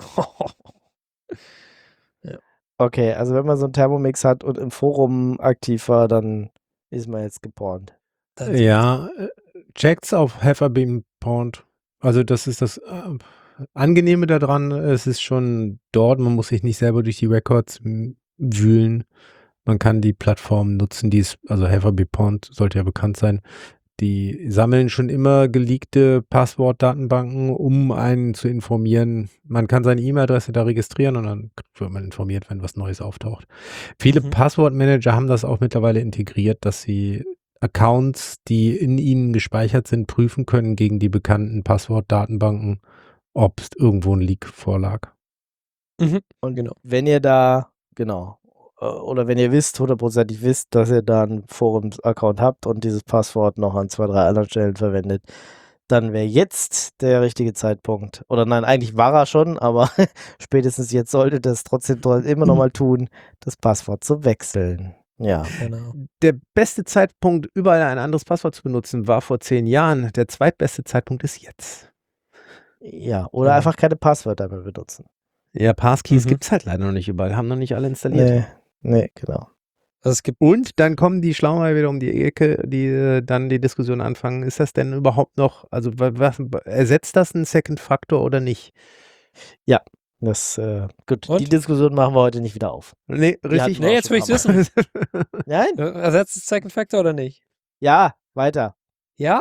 Ja. Okay, also wenn man so einen Thermomix hat und im Forum aktiv war, dann ist man jetzt gepornt. Dann Ja, äh, checkt's auf Have I Been Pawned. Also das ist das äh, Angenehme daran. Es ist schon dort, man muss sich nicht selber durch die Records m, wühlen. Man kann die Plattform nutzen, die ist, also Have I Been Pawned sollte ja bekannt sein. Die sammeln schon immer geleakte Passwortdatenbanken, um einen zu informieren. Man kann seine E-Mail-Adresse da registrieren und dann wird man informiert, wenn was Neues auftaucht. Viele Mhm. Passwortmanager haben das auch mittlerweile integriert, dass sie Accounts, die in ihnen gespeichert sind, prüfen können gegen die bekannten Passwortdatenbanken, ob es irgendwo ein Leak vorlag. Mhm. Und Genau. wenn ihr da, genau, äh, oder wenn ihr wisst, hundertprozentig wisst, dass ihr da einen Forums-Account habt und dieses Passwort noch an zwei, drei anderen Stellen verwendet, dann wäre jetzt der richtige Zeitpunkt. Oder nein, eigentlich war er schon, aber spätestens jetzt solltet ihr es trotzdem dort immer noch mal tun, das Passwort zu wechseln. Ja. Genau. Der beste Zeitpunkt, überall ein anderes Passwort zu benutzen, war vor zehn Jahren. Der zweitbeste Zeitpunkt ist jetzt. Ja, oder Genau. einfach keine Passwörter mehr benutzen. Ja, Passkeys Mhm. gibt es halt leider noch nicht überall, haben noch nicht alle installiert. Nee, nee, genau. Also es gibt Und dann kommen die Schlaumeier wieder um die Ecke, die äh, dann die Diskussion anfangen. Ist das denn überhaupt noch, also wa- was, ersetzt das einen Second Factor oder nicht? Das, äh, gut, Und? die Diskussion machen wir heute nicht wieder auf. Nee, Die richtig. hatten wir Nee, auch jetzt schon will ich's ein wissen. paar Mal. Nein? äh, ersetzt es Second Factor oder nicht? Ja, weiter. Ja?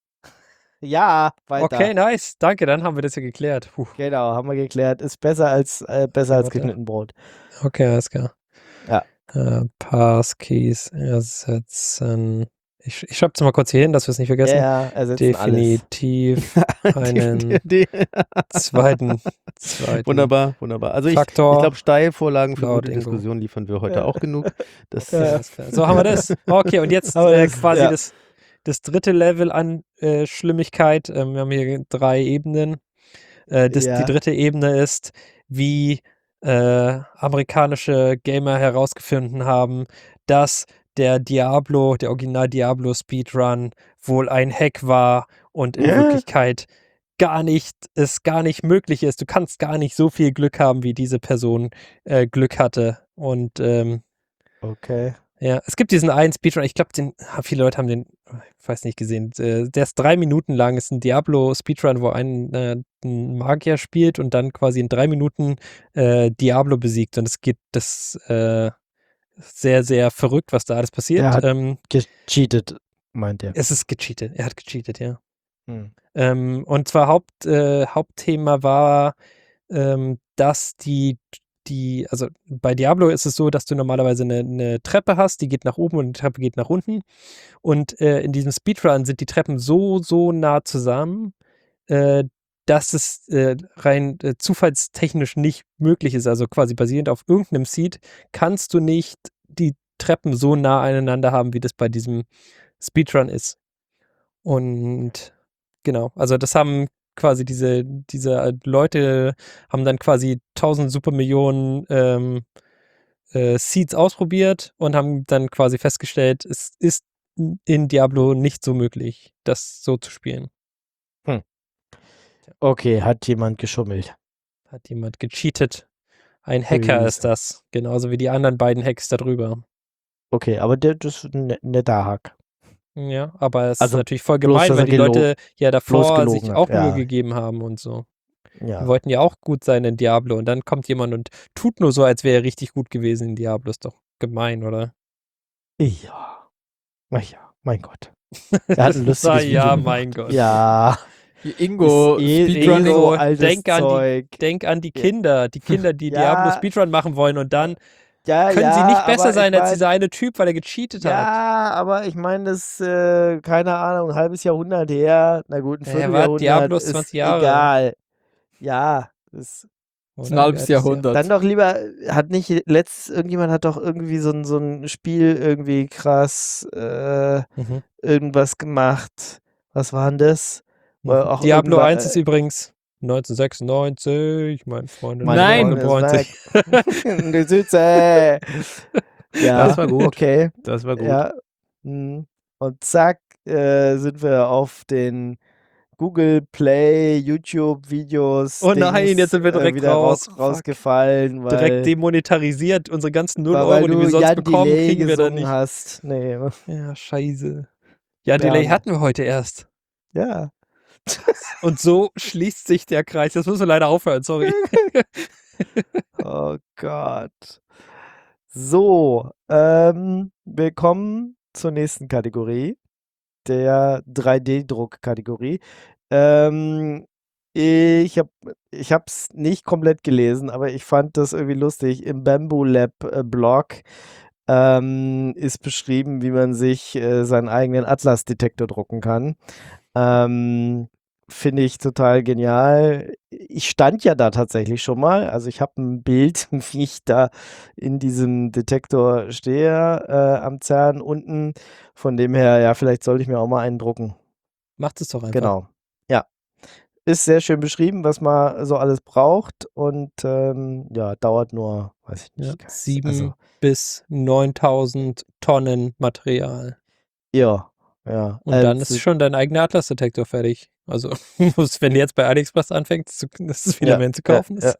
Ja, weiter. Okay, nice. Danke, dann haben wir das ja geklärt. Puh. Genau, haben wir geklärt. Ist besser als äh, besser Ja, als warte. geschnitten Brot. Okay, alles klar. Ja. Äh, Passkeys ersetzen. Ich, ich schreibe es mal kurz hier hin, dass wir es nicht Ja, vergessen. ja, ersetzen alles. Definitiv einen Die- zweiten, zweiten Wunderbar, wunderbar. Also ich, ich Faktor. glaube, Steilvorlagen für laut gute Ingo. Diskussionen liefern wir heute Ja. auch genug. Das, Okay, alles klar. So haben wir das. Okay, und jetzt Aber äh, das- quasi ja. das, das dritte Level an äh, Schlimmigkeit. Ähm, wir haben hier drei Ebenen. Äh, das, Ja. Die dritte Ebene ist, wie äh, amerikanische Gamer herausgefunden haben, dass der Diablo, der Original Diablo Speedrun wohl ein Hack war und in Ja. Wirklichkeit gar nicht, es gar nicht möglich ist. Du kannst gar nicht so viel Glück haben, wie diese Person äh, Glück hatte. Und ähm, Okay. ja, es gibt diesen einen Speedrun, ich glaube, den ha, viele Leute haben den, ich weiß nicht, gesehen. Äh, der ist drei Minuten lang, ist ein Diablo-Speedrun, wo ein, äh, ein Magier spielt und dann quasi in drei Minuten äh, Diablo besiegt. Und es geht, das äh, sehr, sehr verrückt, was da alles passiert. Der hat Ähm, gecheatet, meint er. es ist gecheatet. Er hat gecheatet, ja. Hm. Ähm, und zwar Haupt, äh, Hauptthema war, ähm, dass die, die, also bei Diablo ist es so, dass du normalerweise eine, eine Treppe hast, die geht nach oben und die Treppe geht nach unten. Und äh, in diesem Speedrun sind die Treppen so, so nah zusammen, äh, dass es äh, rein äh, zufallstechnisch nicht möglich ist. Also quasi basierend auf irgendeinem Seed kannst du nicht die Treppen so nah aneinander haben, wie das bei diesem Speedrun ist. Und genau, also das haben quasi diese, diese Leute haben dann quasi tausend Supermillionen ähm, äh, Seeds ausprobiert und haben dann quasi festgestellt, es ist in Diablo nicht so möglich, das so zu spielen. Okay, hat jemand geschummelt. Hat jemand gecheatet. Ein So wie Hacker es- ist das, genauso wie die anderen beiden Hacks darüber. Okay, aber der, das ist ein ne- netter Hack. Ja, aber es Also ist natürlich voll bloß, gemein, dass weil er die gelo- Leute ja davor gelogen sich hat, auch Mühe ja. gegeben haben und so. Die Ja. wollten ja auch gut sein in Diablo und dann kommt jemand und tut nur so, als wäre er richtig gut gewesen in Diablo. Ist doch gemein, oder? Ja. Na ja, mein Gott. Er hat ein lustiges Ah, Video ja, gemacht. mein Gott. Ja. Ingo, Ist eh- Speedrunning. eh so Ingo, altes denk an die- Zeug. Denk an die Ja. Kinder, die Kinder, die Ja. Diablo Speedrun machen wollen und dann Ja, können ja, sie nicht besser aber sein ich als mein, dieser eine Typ, weil er gecheatet hat. Ja, aber ich meine, das, äh, keine Ahnung, ein halbes Jahrhundert her, na gut, ein Ja, war Vierteljahrhundert Diablo ist ist zwanzig Jahre. egal. Ja, das, Das ist ein Oder? halbes Ja, das- Jahrhundert. dann doch lieber, hat nicht letztes, irgendjemand hat doch irgendwie so ein, so ein Spiel irgendwie krass, äh, Mhm. irgendwas gemacht. Was war denn das? Weil auch Diablo irgendwann, eins ist übrigens neunzehnhundertsechsundneunzig, mein Freund. Meine Nein. Freunde ist weg. Die Süße. Ja, Das war gut. okay. Das war gut. Ja. mm. Und zack, äh, sind wir auf den Google Play, YouTube-Videos. Oh nein, Dings, jetzt sind wir äh, direkt wieder raus. raus, Fuck. rausgefallen, weil, Direkt demonetarisiert. Unsere ganzen null weil, weil Euro, die du wir sonst Jan bekommen, Delay kriegen wir dann gesungen nicht. hast. Nee, Ja, scheiße. Ja, Delay Ja. hatten wir heute erst. ja. Und so schließt sich der Kreis. Das müssen wir leider aufhören, sorry. Oh Gott. So, ähm, wir kommen zur nächsten Kategorie, der drei D-Druck-Kategorie. Ähm, ich habe ich es nicht komplett gelesen, aber ich fand das irgendwie lustig. Im Bamboo Lab äh, Blog ähm, ist beschrieben, wie man sich äh, seinen eigenen Atlas-Detektor drucken kann. Ähm, Finde ich total genial. Ich stand ja da tatsächlich schon mal. Also ich habe ein Bild, wie ich da in diesem Detektor stehe äh, am CERN unten. Von dem her, ja, vielleicht sollte ich mir auch mal einen drucken. Macht es doch einfach. Genau. Ja. Ist sehr schön beschrieben, was man so alles braucht. Und ähm, ja, dauert nur, weiß ich Ja, nicht. sieben Also, bis neuntausend Tonnen Material. ja, ja. Und dann Also, ist schon dein eigener Atlas-Detektor fertig. Also, musst- wenn du jetzt bei AliExpress anfängst, zu, das ist wieder Ja, mehr zu ja, kaufen. ja. ist.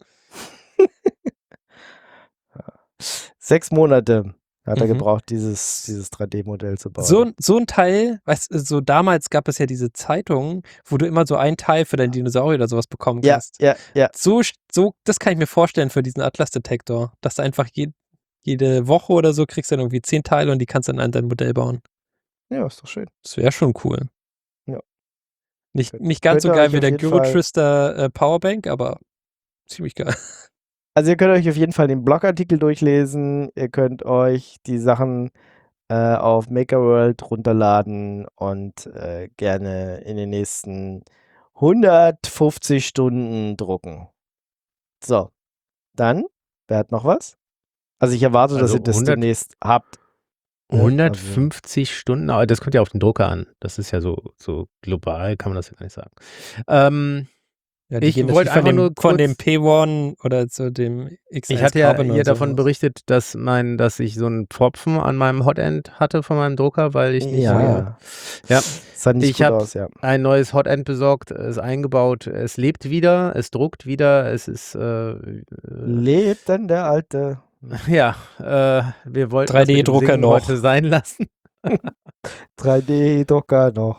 Sechs Monate hat er Mhm. gebraucht, dieses, dieses drei D-Modell zu bauen. So, ein- so ein Teil, weißt du, so damals gab es ja diese Zeitungen, wo du immer so ein Teil für dein Dinosaurier oder sowas bekommen ja, kannst. ja, ja. So, so, das kann ich mir vorstellen für diesen Atlas-Detektor, dass du einfach je, jede Woche oder so kriegst du dann irgendwie zehn Teile und die kannst du dann an dein Modell bauen. Ja, ist doch schön. Das wäre schon cool. Ja. Nicht, Könnt- nicht ganz so könnt ihr geil euch wie auf der jeden Fall- Gyrotrister äh, Powerbank, aber ziemlich geil. Also ihr könnt euch auf jeden Fall den Blogartikel durchlesen. Ihr könnt euch die Sachen äh, auf Makerworld runterladen und äh, gerne in den nächsten hundertfünfzig Stunden drucken. So, dann, wer hat noch was? Also ich erwarte, dass Also ihr das hundert demnächst habt. Ja, hundertfünfzig Stunden, aber das kommt ja auf den Drucker an. Das ist ja so, so global, kann man das ja gar nicht sagen. Ähm, Ja, die Ich gehen wollte natürlich von einfach dem, nur von kurz- dem P eins oder zu dem X eins ich hatte ja Carbon hier und davon sowas. berichtet, dass mein, dass ich so einen Pfropfen an meinem Hotend hatte von meinem Drucker, weil ich nicht ja, so, ja. Ja. Sah nicht Ich gut hab- aus, ja. ein neues Hotend besorgt, es eingebaut, es lebt wieder, es druckt wieder, es ist äh, äh, Lebt denn der alte? ja, äh, wir wollten drei das mit dem D-Drucker Singen noch. heute sein lassen. drei D-Drucker noch.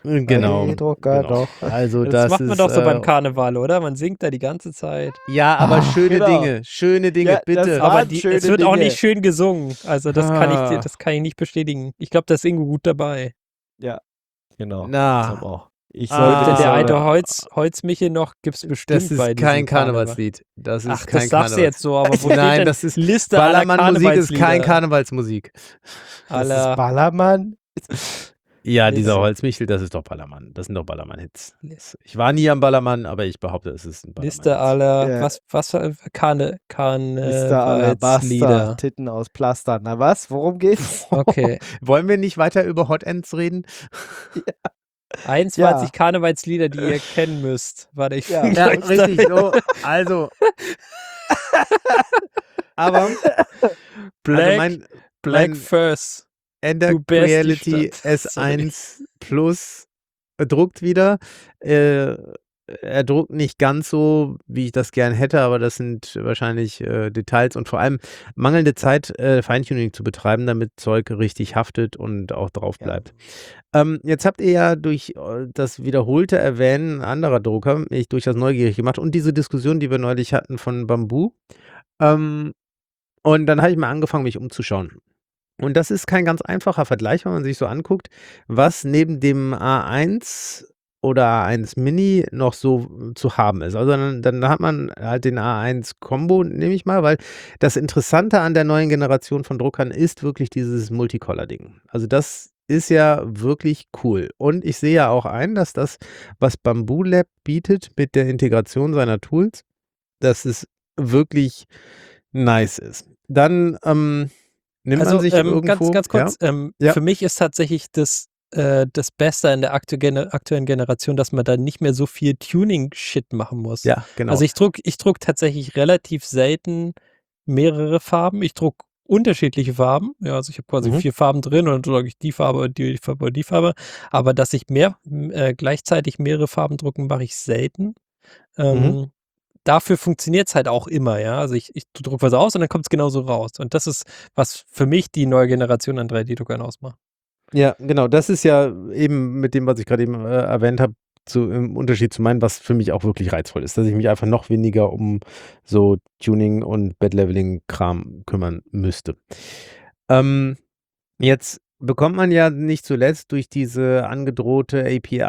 Genau. E-Drucker, genau. doch. Also Das, das, macht man ist, doch so äh, beim Karneval, oder? Man singt da die ganze Zeit. Ja, aber Ah, schöne genau. Dinge, schöne Dinge, Ja, das bitte. war- Aber waren die, schöne es wird auch Dinge. nicht schön gesungen. Also das kann ich dir, Ah. das kann ich nicht bestätigen. Ich glaube, da ist Ingo gut dabei. Ja, genau. Na. Ich glaub auch. Ich Ah. sollte Denn der Ah. alte Holz, Holzmichel noch gibt's bestimmt Das ist bei kein diesem Karneval. Karnevalslied. Das ist Ach, kein das sagst du Karnevals- jetzt so, aber wo steht Nein, denn das ist Liste aller Ballermann-Musik ist kein Karnevalslieder? Karnevalsmusik. Das Aller ist Ballermann. Ja, Liste. dieser Holzmichel, das ist doch Ballermann. Das sind doch Ballermann-Hits. Liste. Ich war nie am Ballermann, aber ich behaupte, es ist ein Ballermann. Liste aller, Ja. was, was für Karne, Mister Alabaster, Karnevalslieder. Titten aus Pflaster. Na was? Worum geht's? Okay. Wollen wir nicht weiter über Hot Ends reden? einundzwanzig Ja. Karnevalslieder, die ihr kennen müsst. Warte, ich Ja. füge Ja, euch richtig. da- So, also. Aber Black, also mein, Black mein First. Ender Du bist die Reality Stadt. S eins Plus druckt wieder. Äh, er druckt nicht ganz so, wie ich das gern hätte, aber das sind wahrscheinlich äh, Details und vor allem mangelnde Zeit, äh, Feintuning zu betreiben, damit Zeug richtig haftet und auch drauf Ja. bleibt. Ähm, jetzt habt ihr ja durch äh, das wiederholte Erwähnen anderer Drucker mich durchaus neugierig gemacht und diese Diskussion, die wir neulich hatten von Bambu. Ähm, und dann habe ich mal angefangen, mich umzuschauen. Und das ist kein ganz einfacher Vergleich, wenn man sich so anguckt, was neben dem A eins oder A eins Mini noch so zu haben ist. Also dann, dann hat man halt den A eins Combo, nehme ich mal, weil das Interessante an der neuen Generation von Druckern ist wirklich dieses Multicolor-Ding. Also das ist ja wirklich cool. Und ich sehe ja auch ein, dass das, was Bambu Lab bietet mit der Integration seiner Tools, dass es wirklich nice ist. Dann ähm, nimmt Also man sich ähm, irgendwo... ganz, ganz kurz, ähm, Ja. für mich ist tatsächlich das, äh, das Beste in der aktu gener aktuellen Generation, dass man da nicht mehr so viel Tuning-Shit machen muss. Ja, ja, genau. Also ich druck, ich druck tatsächlich relativ selten mehrere Farben. Ich druck unterschiedliche Farben. Ja, also ich habe quasi Mhm. vier Farben drin und dann drucke ich die Farbe und die Farbe und die Farbe. Aber dass ich mehr äh, gleichzeitig mehrere Farben drucken, mache ich selten. Ähm, Mhm. Dafür funktioniert es halt auch immer, ja. Also ich, ich drucke was aus und dann kommt es genauso raus. Und das ist, was für mich die neue Generation an drei D-Druckern ausmacht. Ja, genau. Das ist ja eben mit dem, was ich gerade eben äh, erwähnt habe, zu, im Unterschied zu meinem, was für mich auch wirklich reizvoll ist, dass ich mich einfach noch weniger um so Tuning und Bed-Leveling-Kram kümmern müsste. Ähm, jetzt bekommt man ja nicht zuletzt durch diese angedrohte A P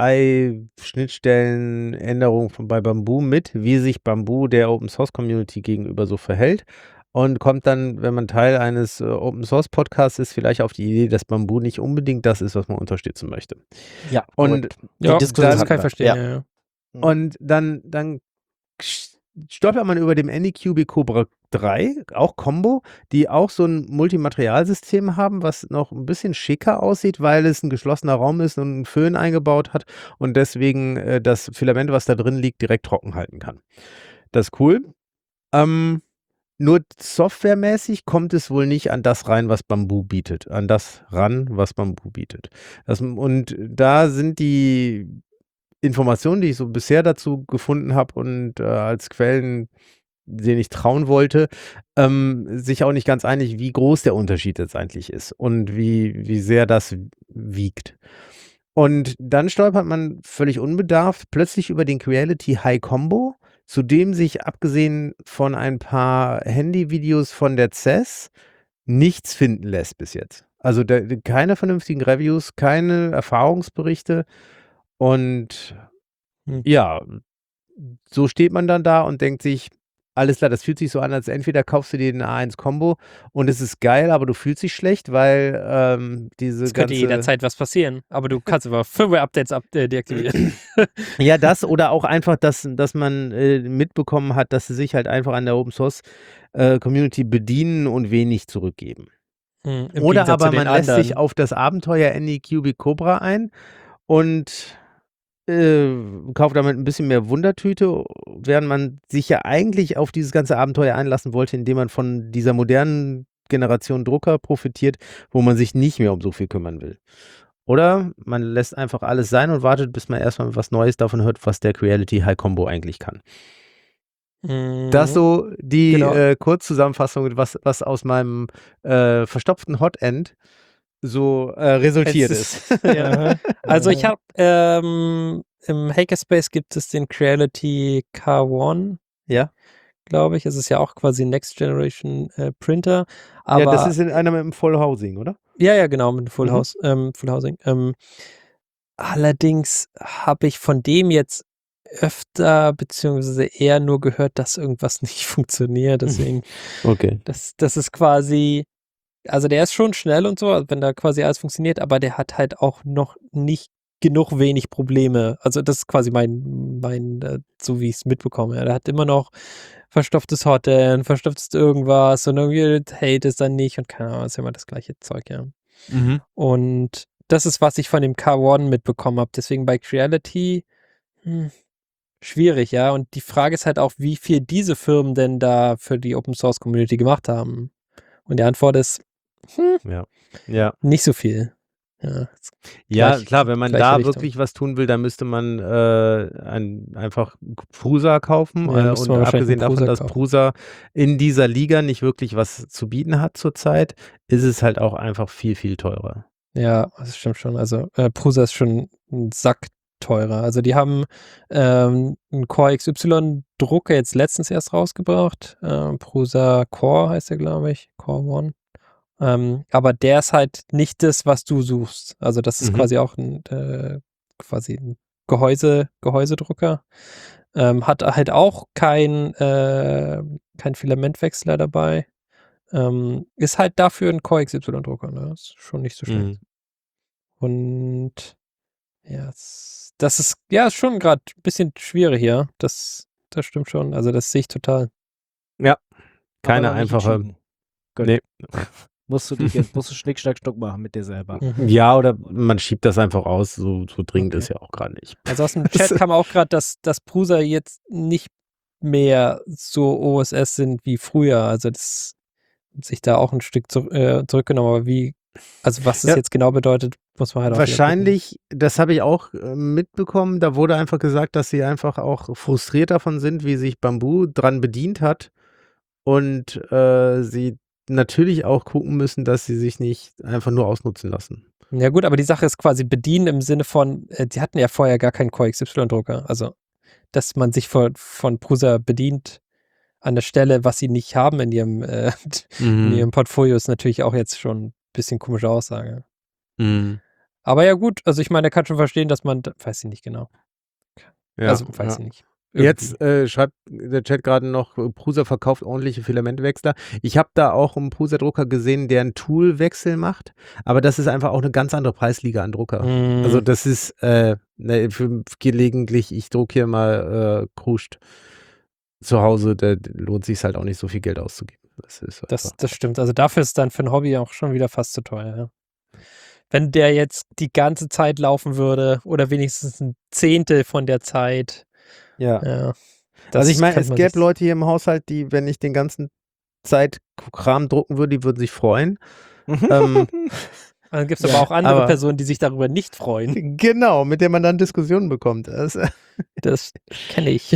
I-Schnittstellenänderung von bei Bambu mit, wie sich Bambu der Open-Source-Community gegenüber so verhält und kommt dann, wenn man Teil eines äh, Open-Source-Podcasts ist, vielleicht auf die Idee, dass Bambu nicht unbedingt das ist, was man unterstützen möchte. Ja, Und korrekt. Die Ja, Diskussion das hatten kann ich wir. verstehen. Ja. Ja. Ja. Mhm. Und dann, dann stolpert man über dem Anycubic Cobra drei, auch Combo, die auch so ein Multimaterialsystem haben, was noch ein bisschen schicker aussieht, weil es ein geschlossener Raum ist und einen Föhn eingebaut hat und deswegen äh, das Filament, was da drin liegt, direkt trocken halten kann. Das ist cool. Ähm, nur softwaremäßig kommt es wohl nicht an das rein, was Bambu bietet. An das ran, was Bambu bietet. Das, und da sind die Informationen, die ich so bisher dazu gefunden habe und äh, als Quellen, denen ich trauen wollte, ähm, sich auch nicht ganz einig, wie groß der Unterschied jetzt eigentlich ist und wie, wie sehr das wiegt. Und dann stolpert man völlig unbedarft plötzlich über den Creality High Combo, zu dem sich abgesehen von ein paar Handyvideos von der C E S nichts finden lässt bis jetzt. Also da, keine vernünftigen Reviews, keine Erfahrungsberichte und Hm. ja, so steht man dann da und denkt sich, alles klar, das fühlt sich so an, als entweder kaufst du dir den A eins Combo und es ist geil, aber du fühlst dich schlecht, weil ähm, diese Es könnte ganze... jederzeit was passieren, aber du kannst aber Firmware-Updates ab äh, deaktivieren. Ja, das oder auch einfach, dass, dass man äh, mitbekommen hat, dass sie sich halt einfach an der Open Source äh, Community bedienen und wenig zurückgeben. Hm, im Oder Gegensatz aber zu den man lässt sich anderen. auf das Abenteuer Anycubic Cobra ein und äh, kauft damit ein bisschen mehr Wundertüte, während man sich ja eigentlich auf dieses ganze Abenteuer einlassen wollte, indem man von dieser modernen Generation Drucker profitiert, wo man sich nicht mehr um so viel kümmern will. Oder man lässt einfach alles sein und wartet, bis man erstmal was Neues davon hört, was der Creality High Combo eigentlich kann. Mhm. Das so die Genau. äh, Kurzzusammenfassung, was, was aus meinem äh, verstopften Hotend so äh, resultiert Es- ist. ja. Also ich habe ähm, im Hackerspace gibt es den Creality K eins, Ja. glaube ich. Es ist ja auch quasi Next Generation äh, Printer. Aber Ja, das ist in einer mit dem Full Housing, oder? ja, ja, genau, mit Full Mhm. House, ähm, Full Housing. Ähm, allerdings habe ich von dem jetzt öfter beziehungsweise eher nur gehört, dass irgendwas nicht funktioniert. Deswegen, Okay. das, das ist quasi, also der ist schon schnell und so, also wenn da quasi alles funktioniert, aber der hat halt auch noch nicht genug wenig Probleme. Also das ist quasi mein, mein, äh, so wie ich es mitbekomme. Ja. Der hat immer noch verstopftes Hotend, verstopftes irgendwas und irgendwie hält es dann nicht und keine Ahnung, ist immer das gleiche Zeug, ja. Mhm. Und das ist, was ich von dem K eins mitbekommen habe. Deswegen bei Creality hm, schwierig, ja. Und die Frage ist halt auch, wie viel diese Firmen denn da für die Open Source Community gemacht haben. Und die Antwort ist hm, Ja. Ja. nicht so viel. Ja, ist Ja, gleich- klar, wenn man gleiche da Richtung. wirklich was tun will, dann müsste man äh, ein, einfach Prusa kaufen. Ja, äh, müsste und man wahrscheinlich abgesehen einen davon, Prusa dass kaufen. Prusa in dieser Liga nicht wirklich was zu bieten hat zurzeit, ist es halt auch einfach viel, viel teurer. Ja, das stimmt schon. Also äh, Prusa ist schon ein Sack teurer. Also die haben ähm, einen Core X Y-Drucker jetzt letztens erst rausgebracht. Ähm, Prusa Core heißt der, glaube ich. Core One. Ähm, aber der ist halt nicht das, was du suchst. Also das ist Mhm. quasi auch ein äh, quasi ein Gehäuse, Gehäusedrucker. Ähm, hat halt auch kein, äh, kein Filamentwechsler dabei. Ähm, ist halt dafür ein Core X Y-Drucker. Ne? Ist schon nicht so schlecht. Mhm. Und ja, es- das ist ja ist schon gerade ein bisschen schwierig hier. Das, das stimmt schon. Also das sehe ich total. Ja, keine Aber noch nicht einfache. entschieden. Gut. Nee. Musst du dich jetzt, musst du Schnick, Schnack, Schnuck machen mit dir selber. Mhm. Ja, oder man schiebt das einfach aus, so, so dringend Okay. ist ja auch gerade nicht. Also aus dem Chat kam auch gerade, dass, dass Prusa jetzt nicht mehr so O S S sind wie früher. Also das hat sich da auch ein Stück zu, äh, zurückgenommen. Aber wie, also was das Ja. jetzt genau bedeutet, muss man halt auch wieder gucken. Wahrscheinlich, das habe ich auch äh, mitbekommen, da wurde einfach gesagt, dass sie einfach auch frustriert davon sind, wie sich Bamboo dran bedient hat und äh, sie natürlich auch gucken müssen, dass sie sich nicht einfach nur ausnutzen lassen. Ja gut, aber die Sache ist quasi bedienen im Sinne von, äh, die hatten ja vorher gar keinen Core X Y-Drucker. Also, dass man sich von, von Prusa bedient an der Stelle, was sie nicht haben in ihrem, äh, in Mhm. ihrem Portfolio, ist natürlich auch jetzt schon ein bisschen komische Aussage. Mhm. Aber ja gut, also ich meine, er kann schon verstehen, dass man, weiß ich nicht genau. Ja, also weiß ja. ich nicht. Irgendwie. Jetzt äh, schreibt der Chat gerade noch, äh, Prusa verkauft ordentliche Filamentwechsler. Ich habe da auch einen Prusa-Drucker gesehen, der einen Toolwechsel macht, aber das ist einfach auch eine ganz andere Preisliga an Drucker. Mm, Also das ist äh, ne, für gelegentlich, ich druck hier mal äh, Kruscht zu Hause, da lohnt sich halt auch nicht so viel Geld auszugeben. Das ist das, einfach. das stimmt. Also dafür ist dann für ein Hobby auch schon wieder fast zu teuer. Ja. Wenn der jetzt die ganze Zeit laufen würde oder wenigstens ein Zehntel von der Zeit. Ja. Ja, das Also ich meine, könnte es man gäbe sich- Leute hier im Haushalt, die, wenn ich den ganzen Zeit Kram drucken würde, die würden sich freuen. ähm, Dann gibt es Ja, aber auch andere aber- Personen, die sich darüber nicht freuen. Genau, mit der man dann Diskussionen bekommt. Das, Das kenne ich.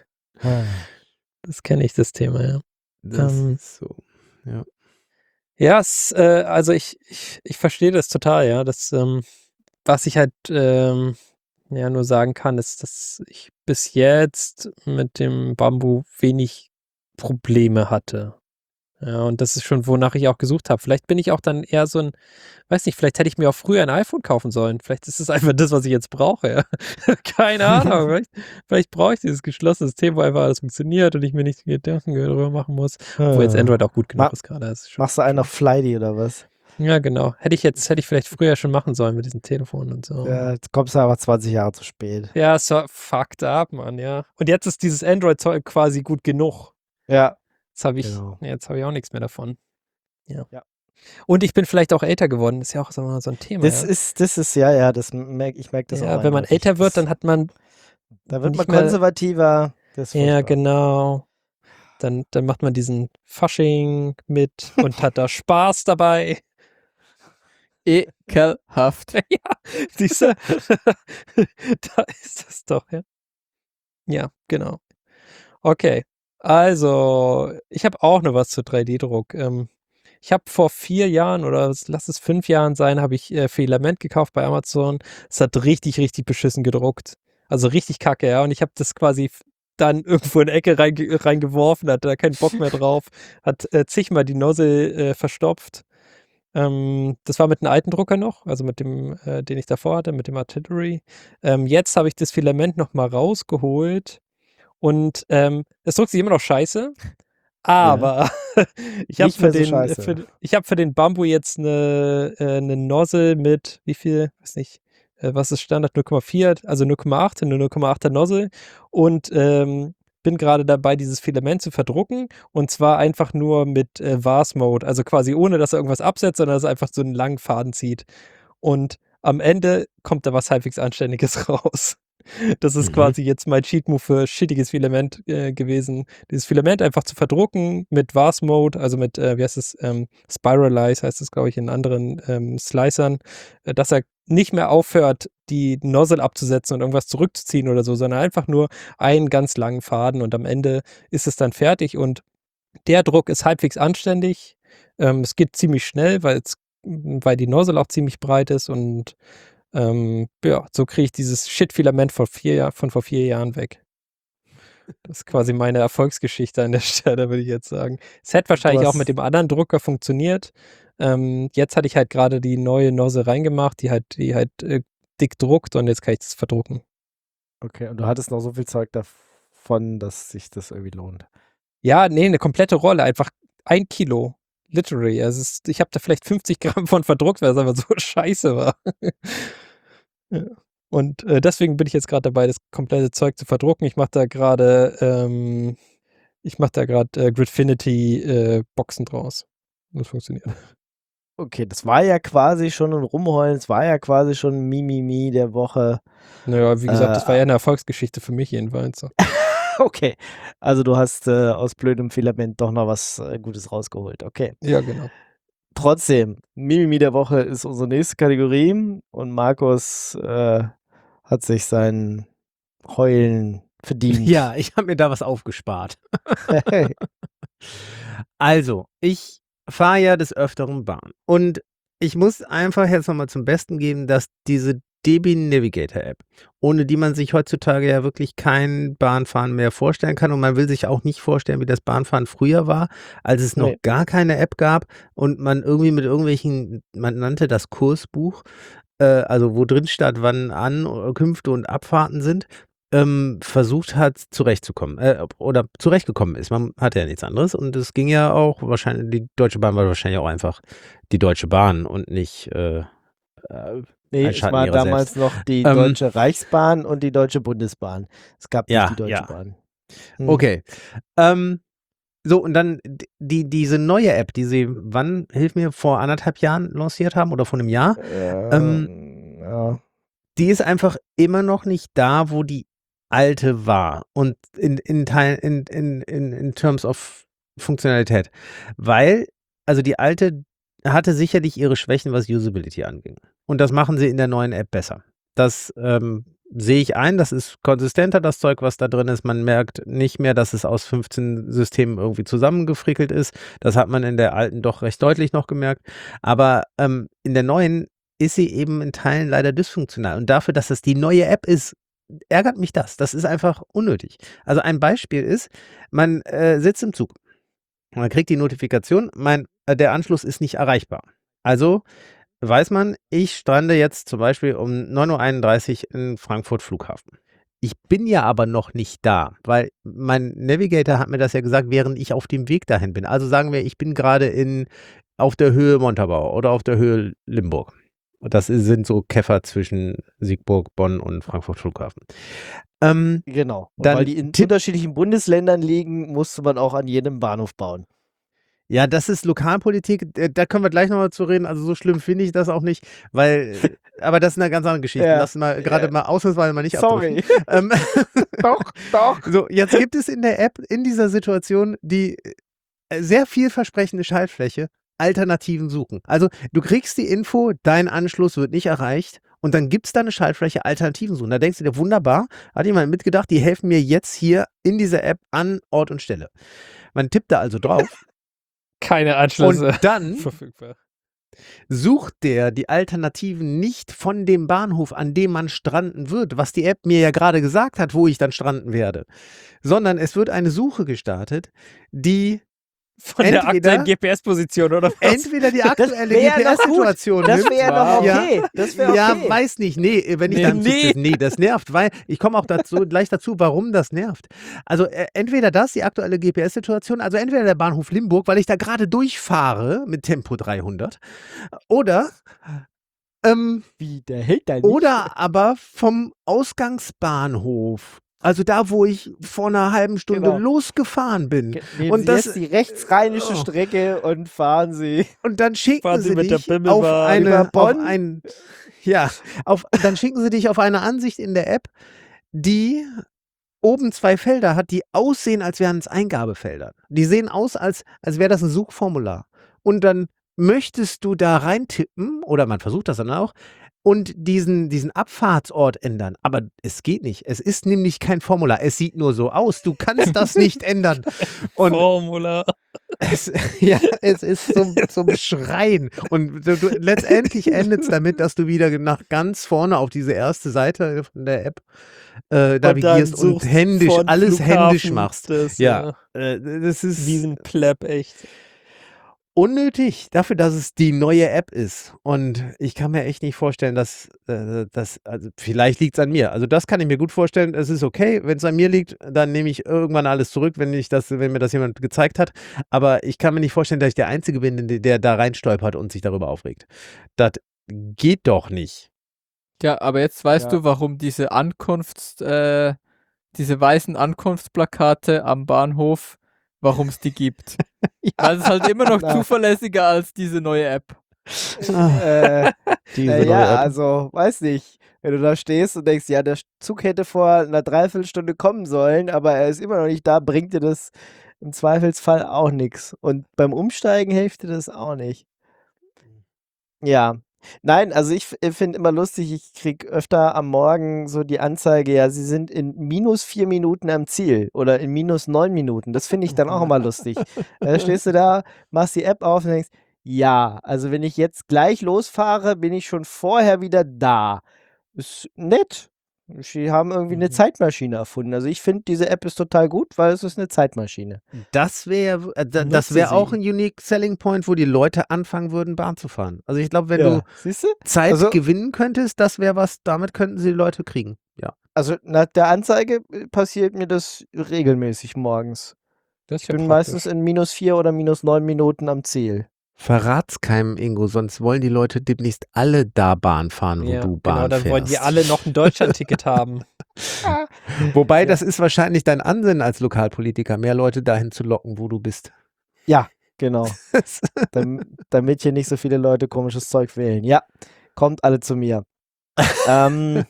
Das kenne ich, das Thema, ja. das Ähm. ist so. Ja. Ja, es, äh, also ich, ich, ich verstehe das total, ja. Das, ähm, was ich halt ähm, ja nur sagen kann, ist, dass ich bis jetzt mit dem Bambu wenig Probleme hatte. Ja, und das ist schon, wonach ich auch gesucht habe. Vielleicht bin ich auch dann eher so ein, weiß nicht, vielleicht hätte ich mir auch früher ein iPhone kaufen sollen. Vielleicht ist es einfach das, was ich jetzt brauche. Ja. Keine Ahnung. vielleicht vielleicht brauche ich dieses geschlossene System, wo einfach alles funktioniert und ich mir nicht Gedanken darüber machen muss. Wo jetzt Android auch gut genug Ma- ist gerade. Das ist schon- Machst du einen auf Flighty oder was? Ja, genau. Hätte ich jetzt, hätte ich vielleicht früher schon machen sollen mit diesem Telefon und so. Ja, jetzt kommst du aber zwanzig Jahre zu spät. Ja, es war fucked up, Mann, ja. Und jetzt ist dieses Android-Zeug quasi gut genug. Ja. Jetzt habe ich, Genau. nee, jetzt habe ich auch nichts mehr davon. Ja. Ja. Und ich bin vielleicht auch älter geworden. Das ist ja auch so, so ein Thema. Das ja. ist, das ist, ja, ja, das merk, ich merke das auch. ja, wenn man eindeutig. älter wird, Das- dann hat man, Da wird man nicht mehr- konservativer. Das ist ja, furchtbar. genau. Dann, dann macht man diesen Fasching mit und hat da Spaß dabei. Ekelhaft. Ja, siehst du? Da ist das doch, ja. Ja, genau. Okay. Also, ich habe auch noch was zu drei D-Druck. Ähm, Ich habe vor vier Jahren oder lass es fünf Jahren sein, habe ich äh, Filament gekauft bei Amazon. Es hat richtig, richtig beschissen gedruckt. Also richtig kacke, ja. Und ich habe das quasi f- dann irgendwo in eine Ecke reinge reingeworfen, hatte da keinen Bock mehr drauf, hat äh, zigmal die Nozzle äh, verstopft. Ähm, das war mit einem alten Drucker noch, also mit dem, äh, den ich davor hatte, mit dem Artillery. Ähm, jetzt habe ich das Filament nochmal rausgeholt und ähm, es druckt sich immer noch scheiße, aber ich habe Nicht mehr für so den, scheiße. für, ich habe für den Bambu jetzt eine, äh, eine Nozzle mit, wie viel, weiß nicht, äh, was ist Standard, null Komma vier, also null Komma acht, eine null Komma achter Nozzle und ähm, bin gerade dabei, dieses Filament zu verdrucken und zwar einfach nur mit äh, Vars-Mode, also quasi ohne, dass er irgendwas absetzt, sondern dass er einfach so einen langen Faden zieht. Und am Ende kommt da was halbwegs Anständiges raus. Das ist Mhm. quasi jetzt mein Cheat-Move für shittiges Filament äh, gewesen. Dieses Filament einfach zu verdrucken mit Vars-Mode, also mit, äh, wie heißt es, ähm, Spiralize heißt es, glaube ich, in anderen ähm, Slicern, äh, dass er nicht mehr aufhört, die Nozzle abzusetzen und irgendwas zurückzuziehen oder so, sondern einfach nur einen ganz langen Faden und am Ende ist es dann fertig und der Druck ist halbwegs anständig. Ähm, es geht ziemlich schnell, weil es, weil die Nozzle auch ziemlich breit ist und ähm, ja, so kriege ich dieses Shit-Filament von, vier Jahr- von vor vier Jahren weg. Das ist quasi meine Erfolgsgeschichte an der Stelle, würde ich jetzt sagen. Es hätte wahrscheinlich auch hast- mit dem anderen Drucker funktioniert. Ähm, jetzt hatte ich halt gerade die neue Nozzle reingemacht, die halt, die halt äh, dick druckt und jetzt kann ich das verdrucken. Okay, und du hattest noch so viel Zeug davon, dass sich das irgendwie lohnt. Ja, nee, eine komplette Rolle, einfach ein Kilo. Literally. Also es ist, ich habe da vielleicht fünfzig Gramm von verdruckt, weil es einfach so scheiße war. Ja. Und äh, deswegen bin ich jetzt gerade dabei, das komplette Zeug zu verdrucken. Ich mache da gerade, ähm, ich mache da gerade äh, Gridfinity äh, Boxen draus. Das funktioniert. Okay, das war ja quasi schon ein Rumheulen, es war ja quasi schon ein Mimimi der Woche. Naja, wie gesagt, Äh, das war ja eine Erfolgsgeschichte für mich jedenfalls. So. Okay, also du hast äh, aus blödem Filament doch noch was äh, Gutes rausgeholt. Okay. Ja, genau. Trotzdem, Mimimi der Woche ist unsere nächste Kategorie und Markus äh, hat sich sein Heulen verdient. Ja, ich habe mir da was aufgespart. Also, ich fahre ja des Öfteren Bahn. Und ich muss einfach jetzt nochmal zum Besten geben, dass diese D B Navigator App, ohne die man sich heutzutage ja wirklich kein Bahnfahren mehr vorstellen kann und man will sich auch nicht vorstellen, wie das Bahnfahren früher war, als es noch Nee. gar keine App gab und man irgendwie mit irgendwelchen, man nannte das Kursbuch, äh, also wo drin stand, wann Ankünfte und Abfahrten sind, ähm, versucht hat, zurechtzukommen äh, oder zurechtgekommen ist. Man hatte ja nichts anderes und es ging ja auch, wahrscheinlich, die Deutsche Bahn war wahrscheinlich auch einfach die Deutsche Bahn und nicht äh, äh, Nee, ein es Schatten war ihrer damals selbst. noch die Ähm, Deutsche Reichsbahn und die Deutsche Bundesbahn. Es gab Ja, nicht die Deutsche ja. Bahn. Hm. Okay. Ähm, so, und dann d- die, diese neue App, die sie, wann, hilf mir, vor anderthalb Jahren lanciert haben oder vor einem Jahr, Ähm, ja. die ist einfach immer noch nicht da, wo die alte war. Und in, in, Teil, in, in, in, in Terms of Funktionalität. Weil, also die alte hatte sicherlich ihre Schwächen, was Usability anging. Und das machen sie in der neuen App besser. Das ähm, sehe ich ein, das ist konsistenter, das Zeug, was da drin ist. Man merkt nicht mehr, dass es aus fünfzehn Systemen irgendwie zusammengefrickelt ist. Das hat man in der alten doch recht deutlich noch gemerkt. Aber ähm, in der neuen ist sie eben in Teilen leider dysfunktional. Und dafür, dass es die neue App ist, ärgert mich das. Das ist einfach unnötig. Also ein Beispiel ist, man äh, sitzt im Zug. Man kriegt die Notifikation, mein, äh, der Anschluss ist nicht erreichbar. Also weiß man, ich strande jetzt zum Beispiel um neun Uhr einunddreißig in Frankfurt Flughafen. Ich bin ja aber noch nicht da, weil mein Navigator hat mir das ja gesagt, während ich auf dem Weg dahin bin. Also sagen wir, ich bin gerade in auf der Höhe Montabaur oder auf der Höhe Limburg. Und das ist- sind so Käfer zwischen Siegburg, Bonn und Frankfurt Flughafen. Ähm, Genau. Und Dann weil die in Tipp- unterschiedlichen Bundesländern liegen, musste man auch an jedem Bahnhof bauen. Ja, das ist Lokalpolitik, äh, da können wir gleich nochmal zu reden. Also so schlimm finde ich das auch nicht, weil, äh, aber das ist eine ganz andere Geschichte. Ja, Lass mal gerade ja. mal ausnahmsweise mal nicht Sorry. abdrücken. Ähm, Doch, doch. So, jetzt gibt es in der App, in dieser Situation, die äh, sehr vielversprechende Schaltfläche, Alternativen suchen. Also du kriegst die Info, dein Anschluss wird nicht erreicht und dann gibt es da eine Schaltfläche, Alternativen suchen. Da denkst du dir, wunderbar, hat jemand mitgedacht, die helfen mir jetzt hier in dieser App an Ort und Stelle. Man tippt da also drauf, Keine Anschlüsse Und dann verfügbar. sucht der die Alternativen nicht von dem Bahnhof, an dem man stranden wird, was die App mir ja gerade gesagt hat, wo ich dann stranden werde, sondern es wird eine Suche gestartet, die Von der entweder- aktuellen G P S-Position, oder was? entweder die aktuelle wär G P noch gut. S-Situation Das nimmt. wäre noch Ja. okay. Das wäre okay. Ja, weiß nicht. Nee, wenn ich Nee, dann nee. nee. nee, das nervt, weil ich komme auch dazu, gleich dazu, warum das nervt. Also äh, entweder das, die aktuelle G P S-Situation, also entweder der Bahnhof Limburg, weil ich da gerade durchfahre mit Tempo dreihundert, oder ähm, Wie, der hält da nicht. oder aber vom Ausgangsbahnhof. Also da, wo ich vor einer halben Stunde Genau. losgefahren bin. Nehmen Und Sie das- jetzt die rechtsrheinische Oh. Strecke und fahren Sie. Und dann schicken Fahren sie Sie mit der dich Bimmelbahn auf eine, über auf Bonn? ein, ja, auf, dann schicken sie dich auf eine Ansicht in der App, die oben zwei Felder hat, die aussehen, als wären es Eingabefelder. Die sehen aus, als, als wäre das ein Suchformular. Und dann möchtest du da reintippen, oder man versucht das dann auch, und diesen, diesen Abfahrtsort ändern. Aber es geht nicht. Es ist nämlich kein Formular. Es sieht nur so aus. Du kannst das nicht ändern. Und Formular. es, ja, es ist zum, zum Schreien. Und du, du, letztendlich endet es damit, dass du wieder nach ganz vorne auf diese erste Seite von der App äh, navigierst und, suchst händisch, von alles Flughafen händisch machst. Das, Ja, ja. äh, das ist Wie ein Pleb, echt. unnötig dafür, dass es die neue App ist. Und ich kann mir echt nicht vorstellen, dass äh, das, also vielleicht liegt es an mir. Also das kann ich mir gut vorstellen. Es ist okay, wenn es an mir liegt, dann nehme ich irgendwann alles zurück, wenn ich das, wenn mir das jemand gezeigt hat. Aber ich kann mir nicht vorstellen, dass ich der Einzige bin, der, der da reinstolpert und sich darüber aufregt. Das geht doch nicht. Ja, aber jetzt weißt Ja. du, warum diese Ankunfts, äh, diese weißen Ankunftsplakate am Bahnhof, warum es die gibt. Weil es halt immer noch Na. zuverlässiger als diese neue App. äh, Diese äh, neue ja, App. also, weiß nicht. Wenn du da stehst und denkst, ja, der Zug hätte vor einer Dreiviertelstunde kommen sollen, aber er ist immer noch nicht da, bringt dir das im Zweifelsfall auch nichts. Und beim Umsteigen hilft dir das auch nicht. Ja. Nein, also ich f- finde immer lustig, ich krieg öfter am Morgen so die Anzeige, ja, sie sind in minus vier Minuten am Ziel oder in minus neun Minuten. Das finde ich dann auch immer lustig. Da stehst du da, machst die App auf und denkst, ja, also wenn ich jetzt gleich losfahre, bin ich schon vorher wieder da. Ist nett. Sie haben irgendwie eine Mhm. Zeitmaschine erfunden. Also ich finde, diese App ist total gut, weil es ist eine Zeitmaschine. Das wäre äh, da- das Nutze wäre auch sie. ein Unique Selling Point, wo die Leute anfangen würden, Bahn zu fahren. Also ich glaube, wenn du Siehst du? Zeit Also- gewinnen könntest, das wäre was, damit könnten sie die Leute kriegen. Ja. Also nach der Anzeige äh, passiert mir das regelmäßig morgens. Das ist Ich ja bin praktisch. meistens in minus vier oder minus neun Minuten am Ziel. Verrat's keinem, Ingo, sonst wollen die Leute demnächst alle da Bahn fahren, wo Ja, du Bahn genau, dann fährst. wollen die alle noch ein Deutschlandticket haben. Wobei, Ja. das ist wahrscheinlich dein Ansinnen als Lokalpolitiker, mehr Leute dahin zu locken, wo du bist. Ja, genau. Dam damit hier nicht so viele Leute komisches Zeug wählen. Ja, kommt alle zu mir. ähm,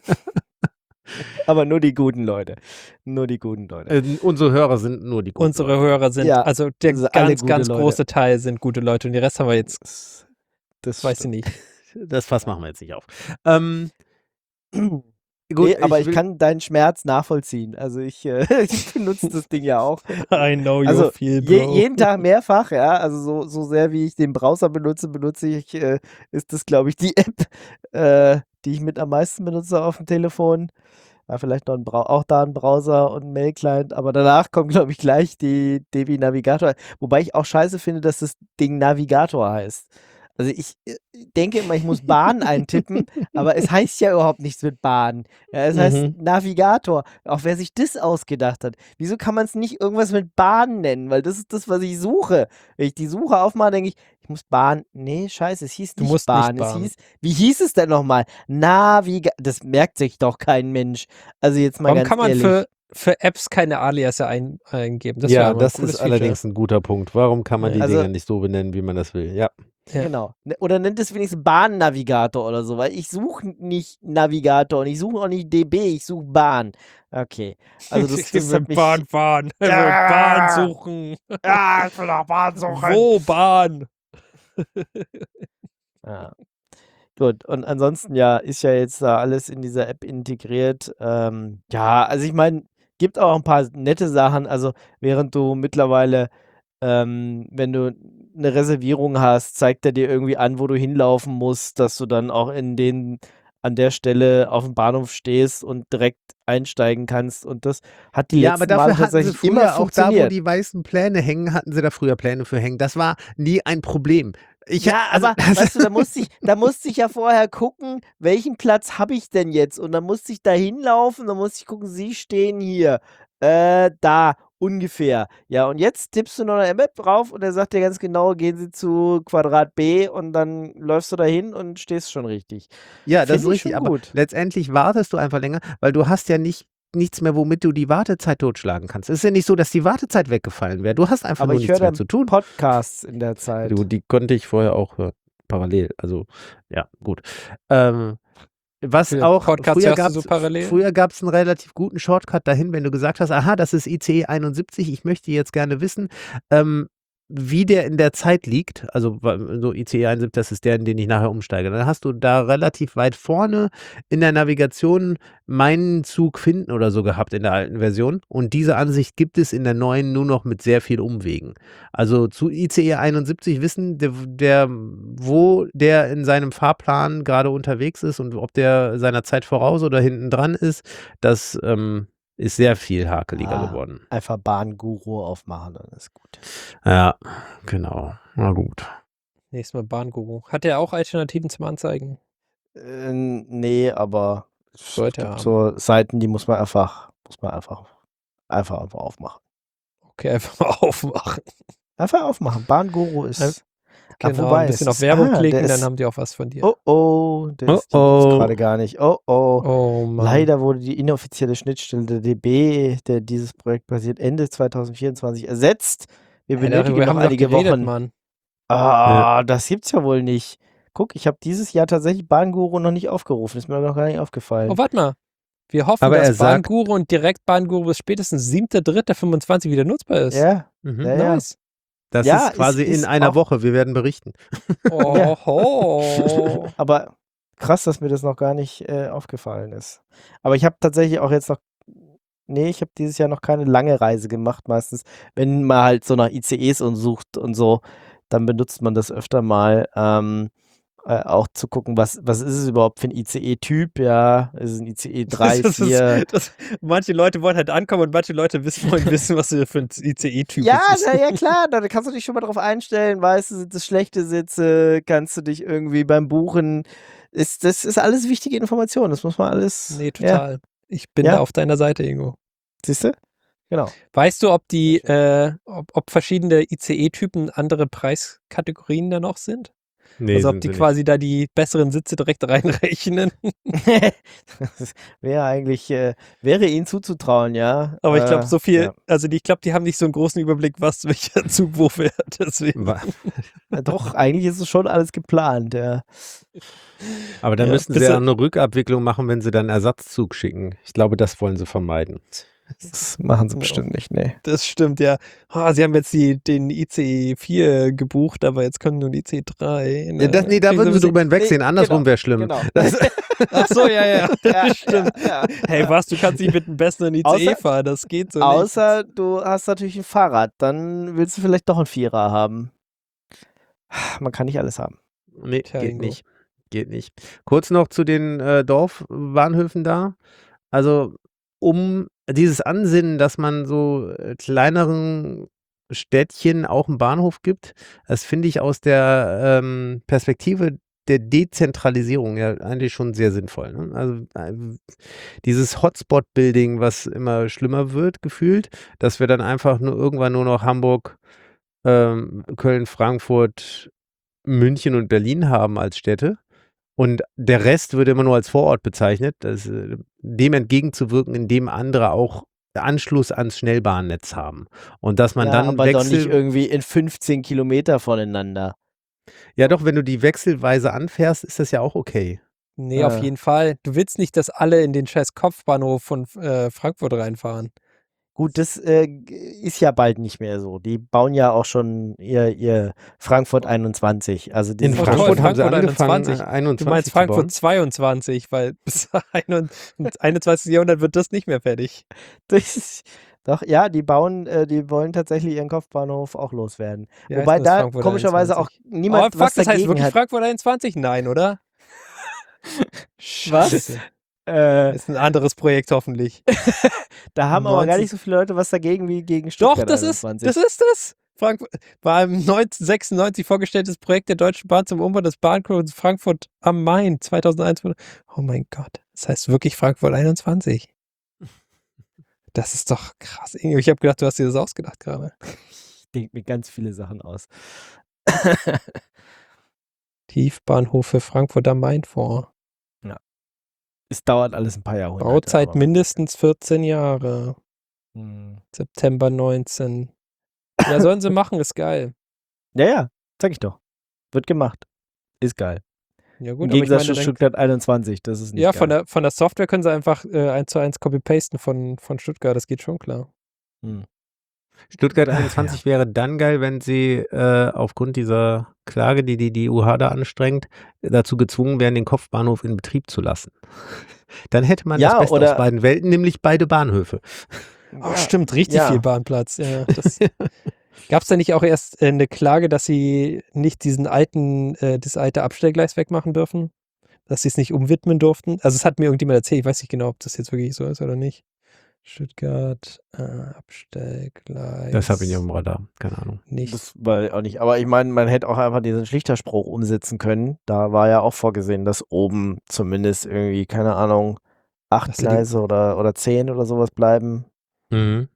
aber nur die guten Leute. Nur die guten Leute. äh, unsere Hörer sind nur die guten Unsere Leute. Hörer sind, Ja, also der also alle ganz, gute ganz Leute. große Teil sind gute Leute und die Rest haben wir jetzt, Das, das weiß ich nicht. Das Fass machen wir jetzt nicht auf. Ähm, Gut, gut, nee, aber ich, will- kann deinen Schmerz nachvollziehen. Also ich, äh, ich benutze das Ding ja auch. I know you Also feel, je, bro. jeden Tag mehrfach, ja. Also so, so sehr wie ich den Browser benutze, benutze ich, äh, ist das, glaube ich, die App, äh, die ich mit am meisten benutze auf dem Telefon. Ja, vielleicht noch ein Brau auch da ein Browser und ein Mail-Client, aber danach kommt, glaube ich, gleich die Debi Navigator. Wobei ich auch scheiße finde, dass das Ding Navigator heißt. Also ich äh, denke immer, ich muss Bahn eintippen, aber es heißt ja überhaupt nichts mit Bahn. Ja, es heißt Mhm. Navigator. Auch wer sich das ausgedacht hat. Wieso kann man es nicht irgendwas mit Bahn nennen? Weil das ist das, was ich suche. Wenn ich die Suche aufmache, denke ich, ich muss Bahn. Nee, scheiße, es hieß Du nicht musst nicht Bahn. Bahn. Es hieß, wie hieß es denn nochmal? Navigator. Das merkt sich doch kein Mensch. Also jetzt mal Warum ganz kann man ehrlich. für, für Apps keine Aliasse ein, eingeben? Das wäre ja, mal ein das cooles ist Feature. allerdings ein guter Punkt. Warum kann man die Also- Dinger nicht so benennen, wie man das will? Ja. Ja. Genau. Ne- Oder nennt es wenigstens Bahnnavigator oder so, weil ich suche nicht Navigator und ich suche auch nicht D B, ich suche Bahn. Okay. Also das, Ich das will hat mich... Bahn fahren. Ich will Ja. Bahn suchen. Ja, ich will auch Bahn Wo Bahn? Ja. Gut, und ansonsten ja, ist ja jetzt da alles in dieser App integriert. Ähm, ja, also ich meine, gibt auch ein paar nette Sachen. Also während du mittlerweile ähm, wenn du eine Reservierung hast, zeigt er dir irgendwie an, wo du hinlaufen musst, dass du dann auch in den an der Stelle auf dem Bahnhof stehst und direkt einsteigen kannst. Und das hat die Ja, aber letzten Male dafür hatten sie tatsächlich immer früher auch da, wo funktioniert. die weißen Pläne hängen, hatten sie da früher Pläne für hängen. Das war nie ein Problem. Ich, Ja, also, aber weißt du, da musste ich, da musste ich ja vorher gucken, welchen Platz habe ich denn jetzt? Und dann musste ich da hinlaufen, dann musste ich gucken, sie stehen hier. Äh, da, ungefähr. Ja, und jetzt tippst du noch eine Map drauf und er sagt dir ganz genau, gehen Sie zu Quadrat B und dann läufst du da hin und stehst schon richtig. ja, das ist Finde ich richtig, schon aber gut. letztendlich wartest du einfach länger, weil du hast ja nicht nichts mehr, womit du die Wartezeit totschlagen kannst. Es ist ja nicht so, dass die Wartezeit weggefallen wäre. Du hast einfach Aber nur ich nichts höre mehr dann zu tun. Podcasts in der Zeit. Du, die konnte ich vorher auch hören, parallel. Also, ja, gut. Ähm, was Für auch, Podcasts früher hörst du gab so es parallel? früher gab's einen relativ guten Shortcut dahin, wenn du gesagt hast, aha, das ist I C E einundsiebzig, ich möchte jetzt gerne wissen, ähm, wie der in der Zeit liegt. Also wa- so I C E einundsiebzig, das ist der, in den ich nachher umsteige. Dann hast du da relativ weit vorne in der Navigation meinen Zug finden oder so gehabt in der alten Version. Und diese Ansicht gibt es in der neuen nur noch mit sehr viel Umwegen. Also zu I C E einundsiebzig wissen, der, der, wo der in seinem Fahrplan gerade unterwegs ist und ob der seiner Zeit voraus oder hinten dran ist, das ähm, ist sehr viel hakeliger Ah, geworden. einfach Bahnguru aufmachen, dann ist gut. Ja, genau. Na gut. Nächstes Mal Bahnguru. Hat der auch Alternativen zum Anzeigen? Äh, nee, aber es Sollte gibt haben. so Seiten, die muss man einfach, muss man einfach, einfach, einfach aufmachen. Okay, einfach mal aufmachen. Einfach aufmachen. Bahnguru ist. Ein- Ah, Genau, wobei, ein bisschen es auf ist- Werbung ah, der klicken, ist- dann haben die auch was von dir. Oh oh, der Oh, ist, die gibt's oh. gerade gar nicht. Oh oh. Oh Mann. Leider wurde die inoffizielle Schnittstelle der D B, der dieses Projekt basiert, Ende zwanzig vierundzwanzig ersetzt. Wir Ja, benötigen darüber noch haben wir doch einige geredet, Wochen. Mann. Ah, das gibt's ja wohl nicht. Guck, ich habe dieses Jahr tatsächlich Bahnguru noch nicht aufgerufen. Ist mir noch gar nicht aufgefallen. Oh, warte mal. Wir hoffen, Aber er dass sagt- Bahnguru und Direktbahnguru bis spätestens siebter dritter fünfundzwanzig wieder nutzbar ist. Ja, Mhm. ja, ja. Nice. Das Ja, ist quasi ist- ist in einer auch- Woche. Wir werden berichten. Oh, ho. Aber krass, dass mir das noch gar nicht äh, aufgefallen ist. Aber ich habe tatsächlich auch jetzt noch, nee, ich habe dieses Jahr noch keine lange Reise gemacht. Meistens, wenn man halt so nach I C Es und sucht und so, dann benutzt man das öfter mal. Ähm, äh, auch zu gucken, was, was ist es überhaupt für ein I C E-Typ? Ja, ist es ein I C E drei, Das ist- vier? das, manche Leute wollen halt ankommen und manche Leute wissen, wollen wissen, was sie für ein I C E-Typ Ja, ist. na, ja klar, da kannst du dich schon mal drauf einstellen, weißt du, sind das schlechte Sitze, kannst du dich irgendwie beim Buchen, ist, das ist alles wichtige Information, das muss man alles, Nee, ja, total. Ich bin Ja. da auf deiner Seite, Ingo. siehst du? Genau. Weißt du, ob die, äh, ob, ob verschiedene I C E-Typen andere Preiskategorien da noch sind? Nee, also ob sind die sie quasi da die besseren Sitze direkt reinrechnen? Das wäre eigentlich, äh, wäre ihnen zuzutrauen, ja. Aber ich glaube, Äh, so viel, ja. also die, ich glaube, die haben nicht so einen großen Überblick, was welcher Zug wo fährt. Deswegen. Wa- Ja, doch, eigentlich ist es schon alles geplant, ja. Aber dann Ja, müssten sie bist ja du- eine Rückabwicklung machen, wenn sie dann Ersatzzug schicken. Ich glaube, das wollen sie vermeiden. Das machen sie Ja. bestimmt nicht, nee. Das stimmt, ja. Ah, sie haben jetzt die, den I C E vier gebucht, aber jetzt kommen nur die I C E drei. Ja, das, nee, da Kriegen würden sie ein drüber hinwegsehen. nee, Andersrum genau, wäre schlimm. Genau. Das, Ach so, ja, ja. Ja, Stimmt. ja, ja. Hey, was, du kannst nicht mit einem besseren I C E Außer- fahren, das geht so Außer du hast natürlich ein Fahrrad, dann willst du vielleicht doch einen Vierer haben. Man kann nicht alles haben. nee, Tja, geht Ingo. nicht. Geht nicht. Kurz noch zu den äh, Dorfbahnhöfen da. Also, um dieses Ansinnen, dass man so äh, kleineren Städtchen auch einen Bahnhof gibt, das finde ich aus der ähm, Perspektive der Dezentralisierung ja eigentlich schon sehr sinnvoll. Ne? Also äh, dieses Hotspot-Building, was immer schlimmer wird, gefühlt, dass wir dann einfach nur irgendwann nur noch Hamburg, ähm, Köln, Frankfurt, München und Berlin haben als Städte. Und der Rest wird immer nur als Vorort bezeichnet, das, äh, dem entgegenzuwirken, indem andere auch Anschluss ans Schnellbahnnetz haben. Und dass man ja, dann aber doch nicht Wechsel, irgendwie in fünfzehn Kilometer voneinander. ja doch, wenn du die wechselweise anfährst, ist das ja auch okay. Nee, auf Äh. jeden Fall. Du willst nicht, dass alle in den scheiß Kopfbahnhof von äh, Frankfurt reinfahren. Gut, das äh, ist ja bald nicht mehr so. Die bauen ja auch schon ihr, ihr Frankfurt einundzwanzig. Also die In sind Oh, Frankfurt toll, haben sie Frankfurt angefangen, einundzwanzig. äh, einundzwanzig Du meinst zu bauen. Frankfurt zweiundzwanzig, weil bis ein- einundzwanzigsten Jahrhundert wird das nicht mehr fertig. Das, Doch, ja, die bauen, äh, die wollen tatsächlich ihren Kopfbahnhof auch loswerden. Wie heißt Wobei denn das, da Frankfurt komischerweise auch einundzwanzig? niemand Oh, fuck, was das heißt dagegen wirklich hat. Frankfurt einundzwanzig? Nein, oder? Scheiße. Äh, Ist ein anderes Projekt hoffentlich. da haben aber gar neunzig nicht so viele Leute was dagegen wie gegen Doch, Stuttgart das ist, einundzwanzig. das ist es. Frankfurt war im neunzehnhundertsechsundneunzig vorgestelltes Projekt der Deutschen Bahn zum Umbau des Bahnknotens Frankfurt am Main zweitausendeins. wurde- Oh mein Gott, das heißt wirklich Frankfurt einundzwanzig. Das ist doch krass. Ingo, ich habe gedacht, du hast dir das ausgedacht gerade. Ich denke mir ganz viele Sachen aus. Tiefbahnhof für Frankfurt am Main vor. Es dauert alles ein paar Jahrhunderte. Bauzeit aber- mindestens vierzehn Jahre. Hm. September neunzehn. Ja, sollen sie machen, ist geil. Ja, ja, sag ich doch. Wird gemacht. Ist geil. Ja Im gut, aber ich Gegensatz meine, zu dann, Stuttgart einundzwanzig, das ist nicht ja, geil. von der, von der Software können sie einfach äh, eins zu eins copy-pasten von, von Stuttgart, das geht schon klar. Hm. Stuttgart Ach, einundzwanzig wäre dann geil, wenn sie äh, aufgrund dieser Klage, die die, die U H da anstrengt, dazu gezwungen wären, den Kopfbahnhof in Betrieb zu lassen. Dann hätte man Ja, das Beste oder- aus beiden Welten, nämlich beide Bahnhöfe. Oh, Ja, stimmt, richtig ja. viel Bahnplatz. Ja, das gab es da nicht auch erst äh, eine Klage, dass sie nicht diesen alten, äh, das alte Abstellgleis wegmachen dürfen? Dass sie es nicht umwidmen durften? Also es hat mir irgendjemand erzählt, ich weiß nicht genau, ob das jetzt wirklich so ist oder nicht. Stuttgart, äh, Abstellgleis. Das habe ich nicht auf dem Radar, keine Ahnung. Nicht. Das war auch nicht. Aber ich meine, man hätte auch einfach diesen Schlichterspruch umsetzen können. Da war ja auch vorgesehen, dass oben zumindest irgendwie, keine Ahnung, acht Dass sie die- Gleise oder, oder zehn oder sowas bleiben. Mhm.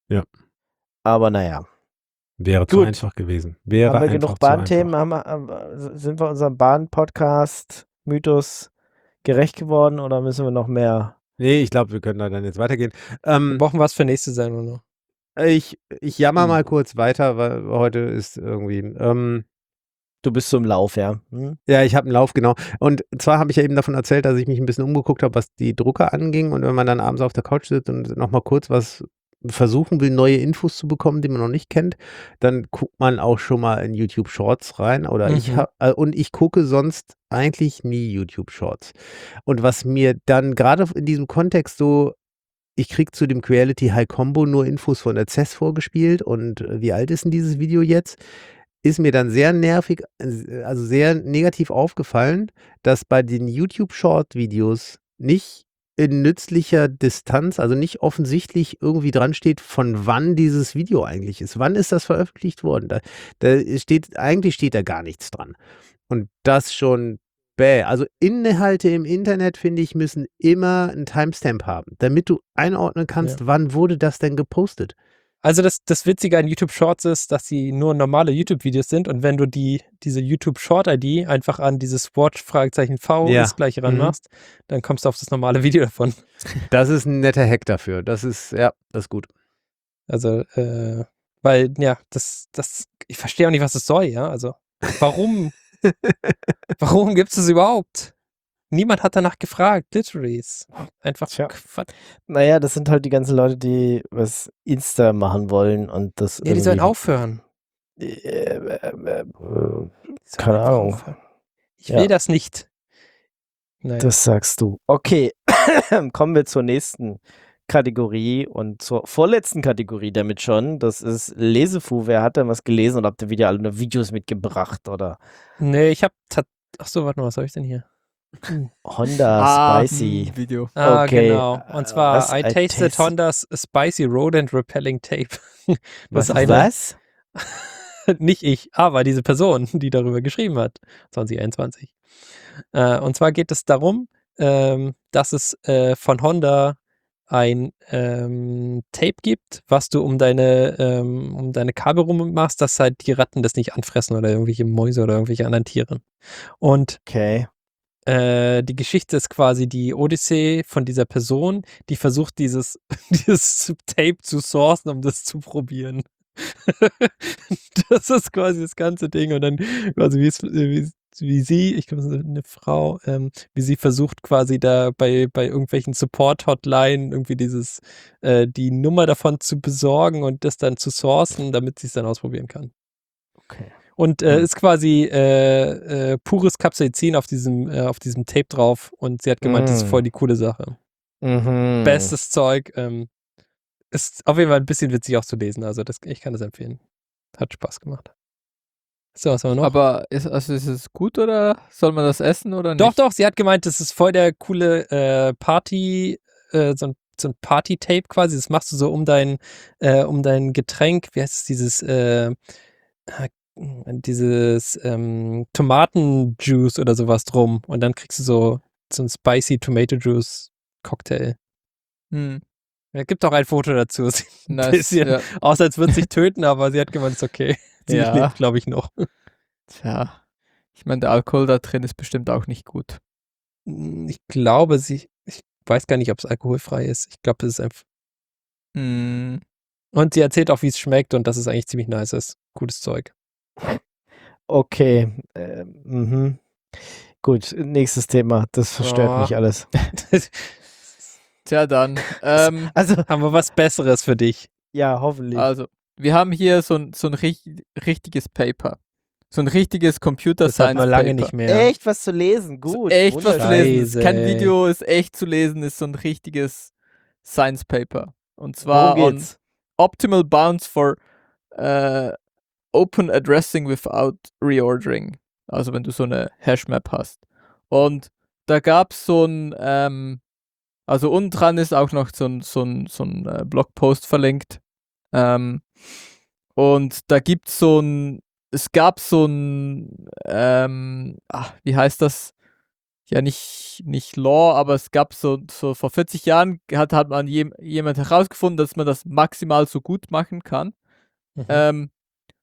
Aber naja. Wäre zu Gut. einfach gewesen. Wäre Haben wir einfach genug zu Bahnthemen? einfach. Haben wir, äh, sind wir unserem Bahn-Podcast-Mythos gerecht geworden oder müssen wir noch mehr? Nee, ich glaube, wir können da dann jetzt weitergehen. Wir Ähm, brauchen was für nächste Sendung noch. ich, ich jammer Hm. mal kurz weiter, weil heute ist irgendwie. Ähm, Du bist so im Lauf, ja. Hm? Ja, ich habe einen Lauf, genau. Und zwar habe ich ja eben davon erzählt, dass ich mich ein bisschen umgeguckt habe, was die Drucker anging. Und wenn man dann abends auf der Couch sitzt und nochmal kurz was versuchen will, neue Infos zu bekommen, die man noch nicht kennt, dann guckt man auch schon mal in YouTube Shorts rein. Oder ich Mhm. hab, äh, und ich gucke sonst eigentlich nie YouTube Shorts. Und was mir dann gerade in diesem Kontext so, ich kriege zu dem Creality High Combo nur Infos von der C E S vorgespielt und äh, wie alt ist denn dieses Video jetzt? Ist mir dann sehr nervig, äh, also sehr negativ aufgefallen, dass bei den YouTube-Short-Videos nicht in nützlicher Distanz, also nicht offensichtlich irgendwie dran steht, von wann dieses Video eigentlich ist. Wann ist das veröffentlicht worden? Da, da steht, eigentlich steht da gar nichts dran. Und das schon bäh. Also Inhalte im Internet, finde ich, müssen immer einen Timestamp haben, damit du einordnen kannst, wann wurde das denn gepostet. Also das, das Witzige an YouTube Shorts ist, dass sie nur normale YouTube-Videos sind und wenn du die, diese YouTube Short-I D einfach an dieses Watch-V Ja. ist gleich ranmachst, dann kommst du auf das normale Video davon. Das ist ein netter Hack dafür. Das ist, ja, das ist gut. Also, äh, weil, ja, das, das, ich verstehe auch nicht, was das soll, ja. Also, warum? Warum gibt es das überhaupt? Niemand hat danach gefragt, literally. Ist einfach Tja. Quatsch. Naja, das sind halt die ganzen Leute, die was Insta machen wollen und das Ja, die sollen irgendwie- aufhören. Äh, äh, äh, äh, Die sollen Keine einfach Ahnung. aufhören. Ich Ja. will das nicht. Naja. Das sagst du. Okay, kommen wir zur nächsten Kategorie und zur vorletzten Kategorie damit schon. Das ist Lesefu. Wer hat denn was gelesen oder habt ihr wieder alle nur Videos mitgebracht oder Nee, ich hab tat- Ach so, warte mal, was habe ich denn hier? Honda Spicy? hm, Video. Ah, Okay. genau. Und zwar Was? I I tasted taste- Hondas Spicy Rodent Repelling Tape. Was Das ist eine, Was? nicht ich, aber diese Person, die darüber geschrieben hat, zwanzig einundzwanzig. Äh, und zwar geht es darum, ähm, dass es äh, von Honda ein ähm, Tape gibt, was du um deine, ähm, um deine Kabel rum machst, dass halt die Ratten das nicht anfressen oder irgendwelche Mäuse oder irgendwelche anderen Tiere. Und Okay. äh, die Geschichte ist quasi die Odyssee von dieser Person, die versucht, dieses, dieses Tape zu sourcen, um das zu probieren. Das ist quasi das ganze Ding. Und dann quasi wie, es, wie, wie sie, ich glaube, es ist eine Frau, ähm, wie sie versucht quasi da bei, bei irgendwelchen Support-Hotline irgendwie dieses, äh, die Nummer davon zu besorgen und das dann zu sourcen, damit sie es dann ausprobieren kann. Okay. Und äh, Hm. ist quasi äh, äh, pures Capsaicin auf diesem, äh, auf diesem Tape drauf und sie hat gemeint, das ist Mm. voll die coole Sache. Mhm. Bestes Zeug. Ähm, ist auf jeden Fall ein bisschen witzig auch zu lesen. Also das, ich kann das empfehlen. Hat Spaß gemacht. So, was haben wir noch? Aber ist, also ist es gut oder soll man das essen oder nicht? Doch, doch, sie hat gemeint, das ist voll der coole äh, Party, äh, so ein, so ein Party-Tape quasi. Das machst du so um dein, äh, um dein Getränk, wie heißt es, dieses, äh, dieses ähm, Tomatenjuice oder sowas drum. Und dann kriegst du so, so ein Spicy Tomato Juice Cocktail. Hm, Es gibt auch ein Foto dazu. Sieht ein nice, bisschen ja. aus, als würde sich töten, aber sie hat gemeint, ist okay. Sie Ja. lebt, glaube ich, noch. Tja, ich meine, der Alkohol da drin ist bestimmt auch nicht gut. Ich glaube, sie, ich weiß gar nicht, ob es alkoholfrei ist. Ich glaube, es ist einfach. Hm, Und sie erzählt auch, wie es schmeckt und dass es eigentlich ziemlich nice ist. Gutes Zeug. Okay. Äh, mhm. Gut, nächstes Thema. Das verstört Oh. mich alles. tja, dann. Ähm, Also, Haben wir was Besseres für dich? ja, hoffentlich. also, wir haben hier so ein, so ein richt- richtiges Paper. So ein richtiges Computer Das hat Science man lange Paper. nicht mehr. Echt was zu lesen, gut. Echt was zu wunderschön. lesen. Ist kein Scheiße, ey. Video, ist echt zu lesen, ist so ein richtiges Science Paper. Und Worum zwar on geht's? Optimal Bounds for äh, Open Addressing without Reordering. Also wenn du so eine Hashmap hast. Und da gab es so ein, ähm, also unten dran ist auch noch so ein, so ein, so ein äh, Blogpost verlinkt. Ähm, und da gibt es so ein, es gab so ein, ähm, ach, wie heißt das? Ja, nicht, nicht Law, aber es gab so, so vor vierzig Jahren hat, hat man jem, jemand herausgefunden, dass man das maximal so gut machen kann. Mhm. Ähm,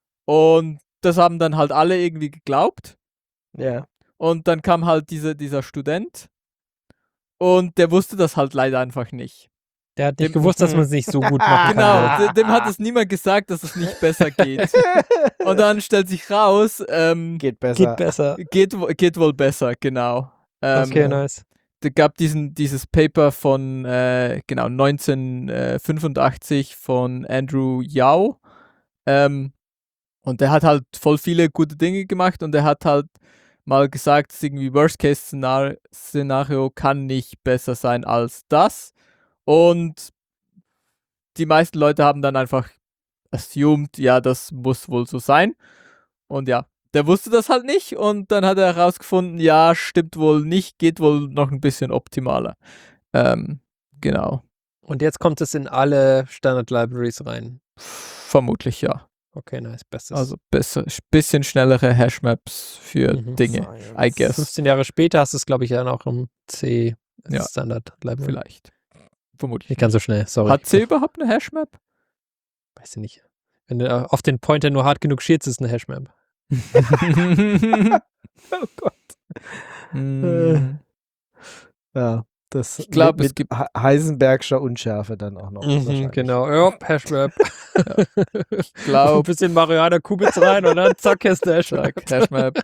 und das haben dann halt alle irgendwie geglaubt. Ja. Und dann kam halt diese, dieser Student und der wusste das halt leider einfach nicht. Der hat nicht Dem- gewusst, dass man es nicht so gut machen Genau, kann. de- dem hat es niemand gesagt, dass es nicht besser geht. Und dann stellt sich raus, ähm, Geht besser. Geht besser. geht, wo- geht wohl besser, genau. Ähm, Okay, nice. Da gab diesen, dieses Paper von äh, genau neunzehnhundertfünfundachtzig von Andrew Yao. Ähm, und der hat halt voll viele gute Dinge gemacht und er hat halt mal gesagt, dass irgendwie Worst-Case-Szenario kann nicht besser sein als das. Und die meisten Leute haben dann einfach assumed, ja, das muss wohl so sein. Und ja, der wusste das halt nicht und dann hat er herausgefunden, ja, stimmt wohl nicht, geht wohl noch ein bisschen optimaler. Ähm, genau. Und jetzt kommt es in alle Standard-Libraries rein. Vermutlich ja. Okay, nice. Bestes. Also besser, bisschen schnellere Hashmaps für Mhm. Dinge, I guess. fünfzehn Jahre später hast du es, glaube ich, dann auch im C Ja. Standard-Library. Vielleicht. Vermutlich. Nicht ganz so schnell, sorry. Hat C überhaupt eine Hashmap? Weiß ich nicht. Wenn du äh, auf den Pointer nur hart genug schielst, ist es eine Hashmap. Oh Gott. Hm. Ja, das Ich glaub, mit, es mit gibt- He- Heisenbergscher Unschärfe dann auch noch. Mhm, wahrscheinlich. genau, ja, Hashmap. Ich glaube, Ein bisschen Mariana Kubitz rein und dann zack, ist der Hashmap. Hashmap.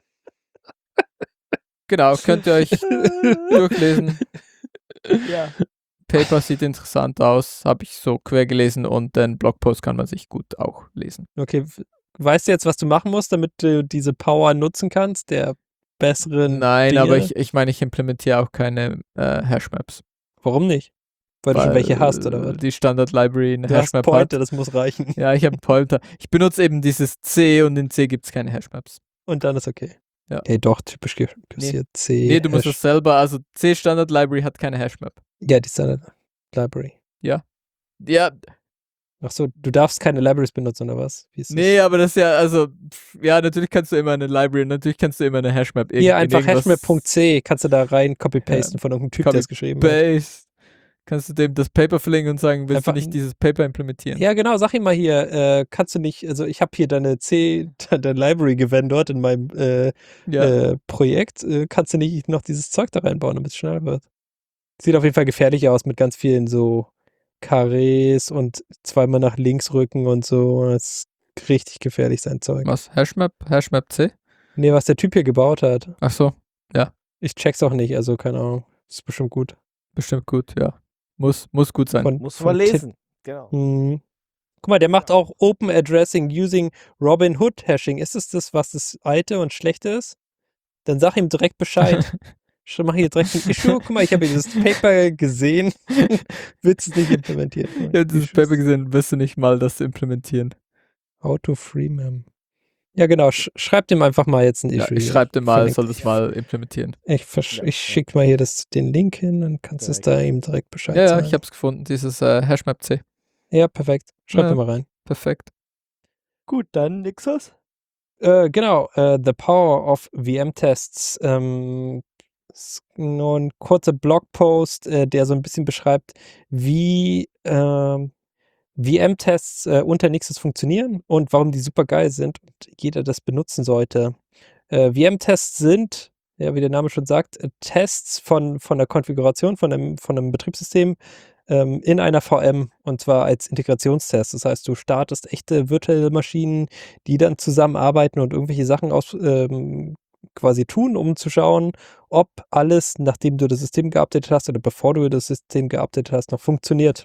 Genau, könnt ihr euch durchlesen. Ja. Paper sieht interessant aus, habe ich so quer gelesen und den Blogpost kann man sich gut auch lesen. Okay, w- weißt du jetzt, was du machen musst, damit du diese Power nutzen kannst, der besseren Nein, Dinge? aber ich, ich meine, ich implementiere auch keine äh, Hashmaps. Warum nicht? Weil, du schon Weil, welche hast, oder was? Die Standard Library eine Du hast Hashmap Pointer, hat. das muss reichen. Ja, ich habe einen Pointer. Ich benutze eben dieses C und in C gibt es keine Hashmaps. Und dann ist okay. Ja. Hey, doch, typisch ge- hier C. Nee, du musst Hash- es selber, also C Standard Library hat keine Hashmap. Ja, die Standard Library. Ja, Achso, du darfst keine Libraries benutzen, oder was? Wie ist das? nee, aber das ist ja, also, pff, ja, natürlich kannst du immer eine Library, natürlich kannst du immer eine Hashmap. Hier irgend- einfach in irgendwas hashmap.c kannst du da rein copy-pasten von irgendeinem Typ, der es geschrieben hat. Paste. Kannst du dem das Paper verlinken und sagen, willst Einfach du nicht ein- dieses Paper implementieren? Ja, genau, sag ihm mal hier, äh, kannst du nicht, also ich habe hier deine C, deine Library gewendert in meinem äh, Ja. äh, Projekt, äh, kannst du nicht noch dieses Zeug da reinbauen, damit es schneller wird? Sieht auf jeden Fall gefährlich aus mit ganz vielen so Karrees und zweimal nach links rücken und so. Das ist richtig gefährlich, sein Zeug. Was? Hashmap? Hashmap C? Nee, was der Typ hier gebaut hat. Ach so, Ich check's auch nicht, also keine Ahnung. Ist bestimmt gut. bestimmt gut, ja. Muss, muss gut sein. Von, Muss von man Tim- lesen. Genau. Hm. Guck mal, der macht auch Open Addressing using Robinhood Hashing. Ist es das, was das alte und schlechte ist? Dann sag ihm direkt Bescheid. Ich mache hier direkt ein Issue. Guck mal, ich habe hier das Paper gesehen. Willst du es nicht implementieren? Ich habe dieses Issues. Paper gesehen, wirst du nicht mal das implementieren. Auto free mem. Ja, genau. Sch schreib dem einfach mal jetzt ein Ja, Issue. ich hier. schreibe dir mal, Verlinke soll dich. das mal implementieren. Ich, versch- Ja, ich ja. schicke mal hier das, den Link hin, dann kannst du es da Direkt. ihm direkt Bescheid Ja, ja, sagen. ich habe es gefunden, dieses äh, Hashmap C. Ja, perfekt. Schreib Ja. mir mal rein. Perfekt. Gut, dann Nixos. Äh, genau, äh, The Power of V M-Tests. Ähm, ist nur ein kurzer Blogpost, äh, der so ein bisschen beschreibt, wie ähm, V M-Tests äh, unter Nixos funktionieren und warum die super geil sind und jeder das benutzen sollte. Äh, V M-Tests sind, ja, wie der Name schon sagt, äh, Tests von, von der Konfiguration von einem, von einem Betriebssystem ähm, in einer V M und zwar als Integrationstest. Das heißt, du startest echte virtuelle Maschinen, die dann zusammenarbeiten und irgendwelche Sachen aus, ähm, quasi tun, um zu schauen, ob alles, nachdem du das System geupdatet hast oder bevor du das System geupdatet hast, noch funktioniert.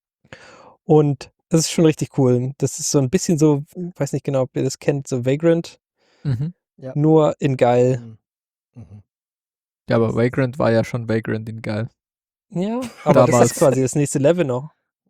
Und das ist schon richtig cool. Das ist so ein bisschen so, weiß nicht genau, ob ihr das kennt, so Vagrant, Mhm. nur in geil. Mhm. Mhm. Ja, aber Vagrant war ja schon Vagrant in geil. Ja, aber das Damals. ist quasi das nächste Level noch.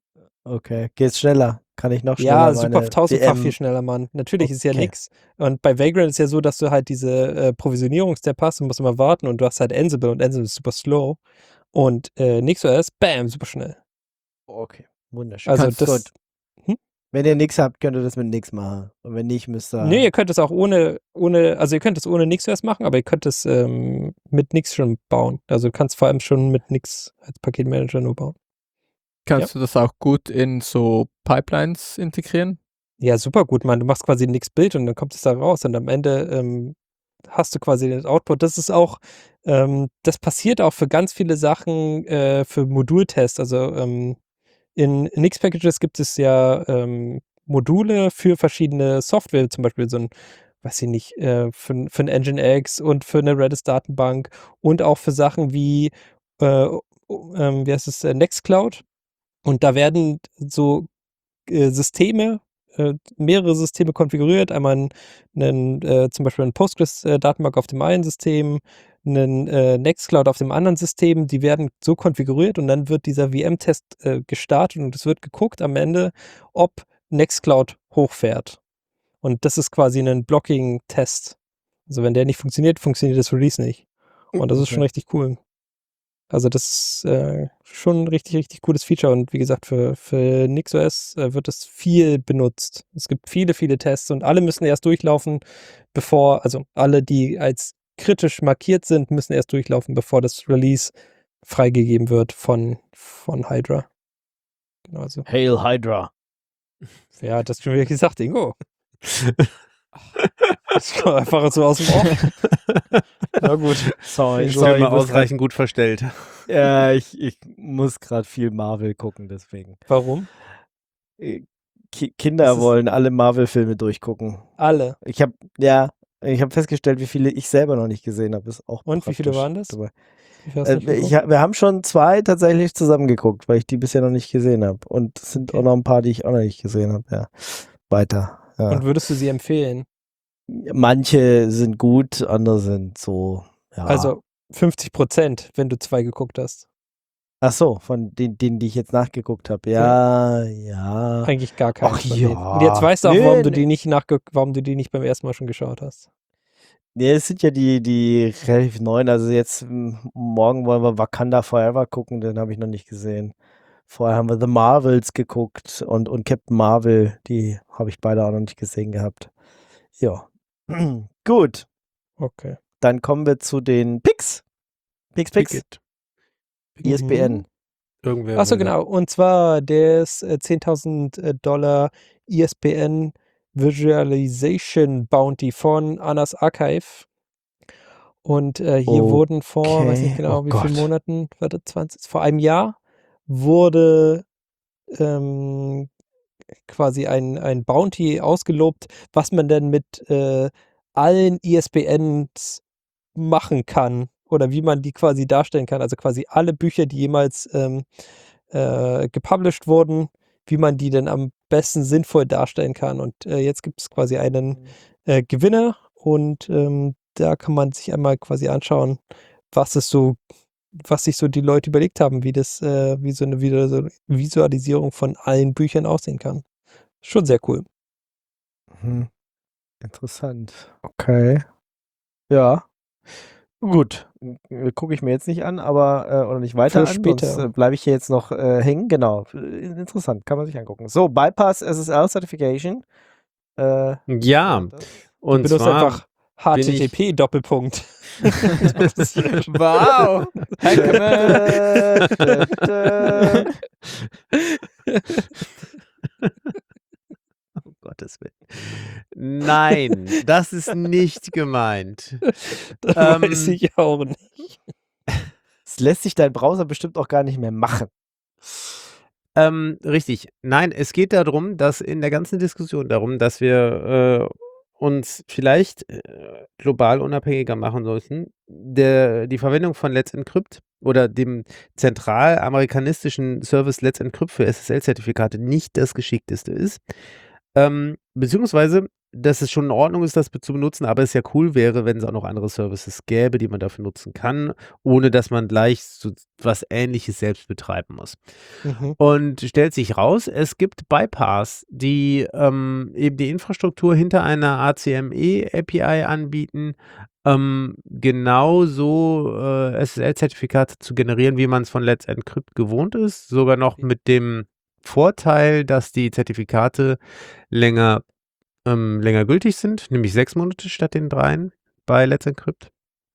Okay, geht's schneller? Kann ich noch schneller Ja, super meine tausendfach V M viel schneller, Mann. Natürlich ist ja Okay. nix. Und bei Vagrant ist ja so, dass du halt diese äh, Provisionierungsstep hast und musst immer warten und du hast halt Ansible und Ansible ist super slow. Und äh, NixOS, bam, super schnell. Okay, wunderschön. Also Kannst das. Gut. Wenn ihr nichts habt, könnt ihr das mit nichts machen. Und wenn nicht, müsst ihr. Nee, ihr könnt es auch ohne, ohne, also ihr könnt es ohne NixOS machen, aber ihr könnt es ähm, mit Nix schon bauen. Also du kannst vor allem schon mit Nix als Paketmanager nur bauen. Kannst du das auch gut in so Pipelines integrieren? Ja, super gut, Mann. Du machst quasi nix Bild und dann kommt es da raus und am Ende ähm, hast du quasi den Output. Das ist auch, ähm, das passiert auch für ganz viele Sachen äh, für Modultests. Also ähm, in Nix-Packages gibt es ja ähm, Module für verschiedene Software, zum Beispiel so ein, weiß ich nicht, äh, für, für ein Nginx und für eine Redis-Datenbank und auch für Sachen wie, äh, ähm, wie heißt es, äh, Nextcloud. Und da werden so äh, Systeme, äh, mehrere Systeme konfiguriert. Einmal ein, einen, äh, zum Beispiel ein Postgres-Datenbank auf dem einen System, einen äh, Nextcloud auf dem anderen System. Die werden so konfiguriert und dann wird dieser V M-Test äh, gestartet und es wird geguckt am Ende, ob Nextcloud hochfährt. Und das ist quasi ein Blocking-Test. Also wenn der nicht funktioniert, funktioniert das Release nicht. Und das ist schon richtig cool. Also das ist äh, schon ein richtig, richtig cooles Feature und wie gesagt, für, für NixOS äh, wird es viel benutzt. Es gibt viele, viele Tests und alle müssen erst durchlaufen, bevor, also alle, die als kritisch markiert sind, müssen erst durchlaufen, bevor das Release freigegeben wird von, von Hydra. Genau, also, Hail Hydra. wer hat das schon wieder gesagt, Ingo? Das kommt einfach so aus dem Off. Na gut. Sorry, Ich sorry. bin mal Ich muss grad, ausreichend gut verstellt. ja, ich, ich muss gerade viel Marvel gucken, deswegen. Warum? Äh, Ki Kinder Das ist- wollen alle Marvel-Filme durchgucken. Alle. Ich habe, ja, ich habe festgestellt, wie viele ich selber noch nicht gesehen habe. Ist auch Und wie viele praktisch waren das? dabei. Wie viel hast du Äh, nicht ich, geguckt? ha- wir haben schon zwei tatsächlich zusammengeguckt, weil ich die bisher noch nicht gesehen habe. Und es sind Okay. auch noch ein paar, die ich auch noch nicht gesehen habe. Ja. Weiter. Ja. Und würdest du sie empfehlen? Manche sind gut, andere sind so. Ja. Also fünfzig Prozent, wenn du zwei geguckt hast. Ach so, von den, denen, die ich jetzt nachgeguckt habe. Ja, ja. Eigentlich gar keine Ach von ja. denen. Und jetzt weißt du auch, Nee, warum du nee. die nicht nachge warum du die nicht beim ersten Mal schon geschaut hast. Nee, es sind ja die, die relativ neuen. Also jetzt m, morgen wollen wir Wakanda Forever gucken, den habe ich noch nicht gesehen. Vorher haben wir The Marvels geguckt und, und Captain Marvel, die habe ich beide auch noch nicht gesehen gehabt. Ja. Gut, Okay. dann kommen wir zu den Picks. Picks, Picks. Picket. I S B N. Irgendwer. Achso, will genau. Und zwar des äh, zehntausend Dollar I S B N Visualization Bounty von Anna's Archive. Und äh, hier Okay. wurden vor, weiß nicht Oh genau, wie Gott. vielen Monaten, warte, zwanzig, vor einem Jahr wurde ähm, quasi ein, ein Bounty ausgelobt, was man denn mit äh, allen I S B Ns machen kann oder wie man die quasi darstellen kann. Also quasi alle Bücher, die jemals ähm, äh, gepublished wurden, wie man die denn am besten sinnvoll darstellen kann. Und äh, jetzt gibt es quasi einen äh, Gewinner und ähm, da kann man sich einmal quasi anschauen, was es so, was sich so die Leute überlegt haben, wie das, äh, wie so eine Visu- Visualisierung von allen Büchern aussehen kann. Schon sehr cool. Hm. Interessant. Okay. Ja. Gut. Gucke ich mir jetzt nicht an, aber äh, oder nicht weiter Für an, später. sonst äh, bleibe ich hier jetzt noch äh, hängen. Genau. Äh, Interessant, kann man sich angucken. So, Bypass S S L Certification. Äh, Ja, das- Du und benutzt zwar einfach H T T P Doppelpunkt. Wow! Hackman! Dä, dä, dä. um Gottes Willen. Nein, das ist nicht gemeint. Das Ähm, weiß ich auch nicht. Das lässt sich dein Browser bestimmt auch gar nicht mehr machen. Ähm, richtig. Nein, es geht darum, dass in der ganzen Diskussion darum, dass wir äh, uns vielleicht äh, global unabhängiger machen sollten, der, die Verwendung von Let's Encrypt oder dem zentralamerikanistischen Service Let's Encrypt für S S L-Zertifikate nicht das geschickteste ist. Ähm, beziehungsweise, dass es schon in Ordnung ist, das zu benutzen, aber es ja cool wäre, wenn es auch noch andere Services gäbe, die man dafür nutzen kann, ohne dass man gleich so was Ähnliches selbst betreiben muss. Mhm. Und stellt sich raus, es gibt Bypass, die ähm, eben die Infrastruktur hinter einer A C M E-A P I anbieten, ähm, genauso äh, S S L-Zertifikate zu generieren, wie man es von Let's Encrypt gewohnt ist, sogar noch mit dem Vorteil, dass die Zertifikate länger, ähm, länger gültig sind, nämlich sechs Monate statt den dreien bei Let's Encrypt.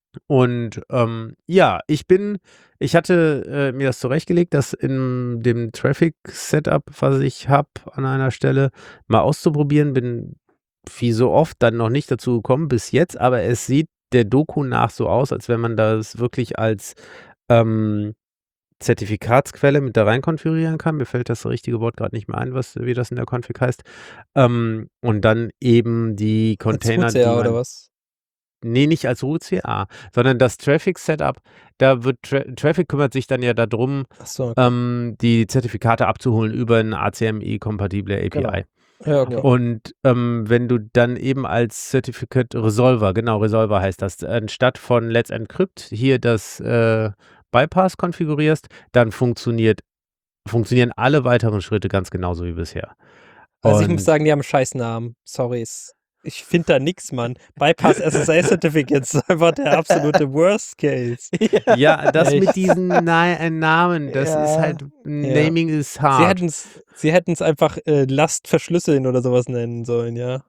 Und ähm, ja, ich bin, ich hatte äh, mir das zurechtgelegt, das in dem Traffic-Setup, was ich habe, an einer Stelle mal auszuprobieren. Bin wie so oft dann noch nicht dazu gekommen bis jetzt, aber es sieht der Doku nach so aus, als wenn man das wirklich als ähm, Zertifikatsquelle mit da rein konfigurieren kann. Mir fällt das richtige Wort gerade nicht mehr ein, was, wie das in der Config heißt. Ähm, und dann eben die Container, Als die U C A man, oder was? nee, nicht als U C A, sondern das Traffic-Setup, da wird Tra Traffic kümmert sich dann ja darum, Achso, okay. ähm, die Zertifikate abzuholen über eine A C M E-kompatible A P I. Genau. Ja, okay. Und ähm, wenn du dann eben als Certificate Resolver, genau, Resolver heißt das, anstatt von Let's Encrypt hier das äh, Bypass konfigurierst, dann funktioniert, funktionieren alle weiteren Schritte ganz genauso wie bisher. Also ich Und muss sagen, die haben einen scheiß Namen. Sorry. es- Ich finde da nix, Mann. Bypass S S L Certificates ist einfach der absolute Worst Case. ja, das Echt. mit diesen Na äh, Namen, das Ja. ist halt, Naming ist Sie hart. hätten es sie hätten's einfach äh, Last verschlüsseln oder sowas nennen sollen, ja.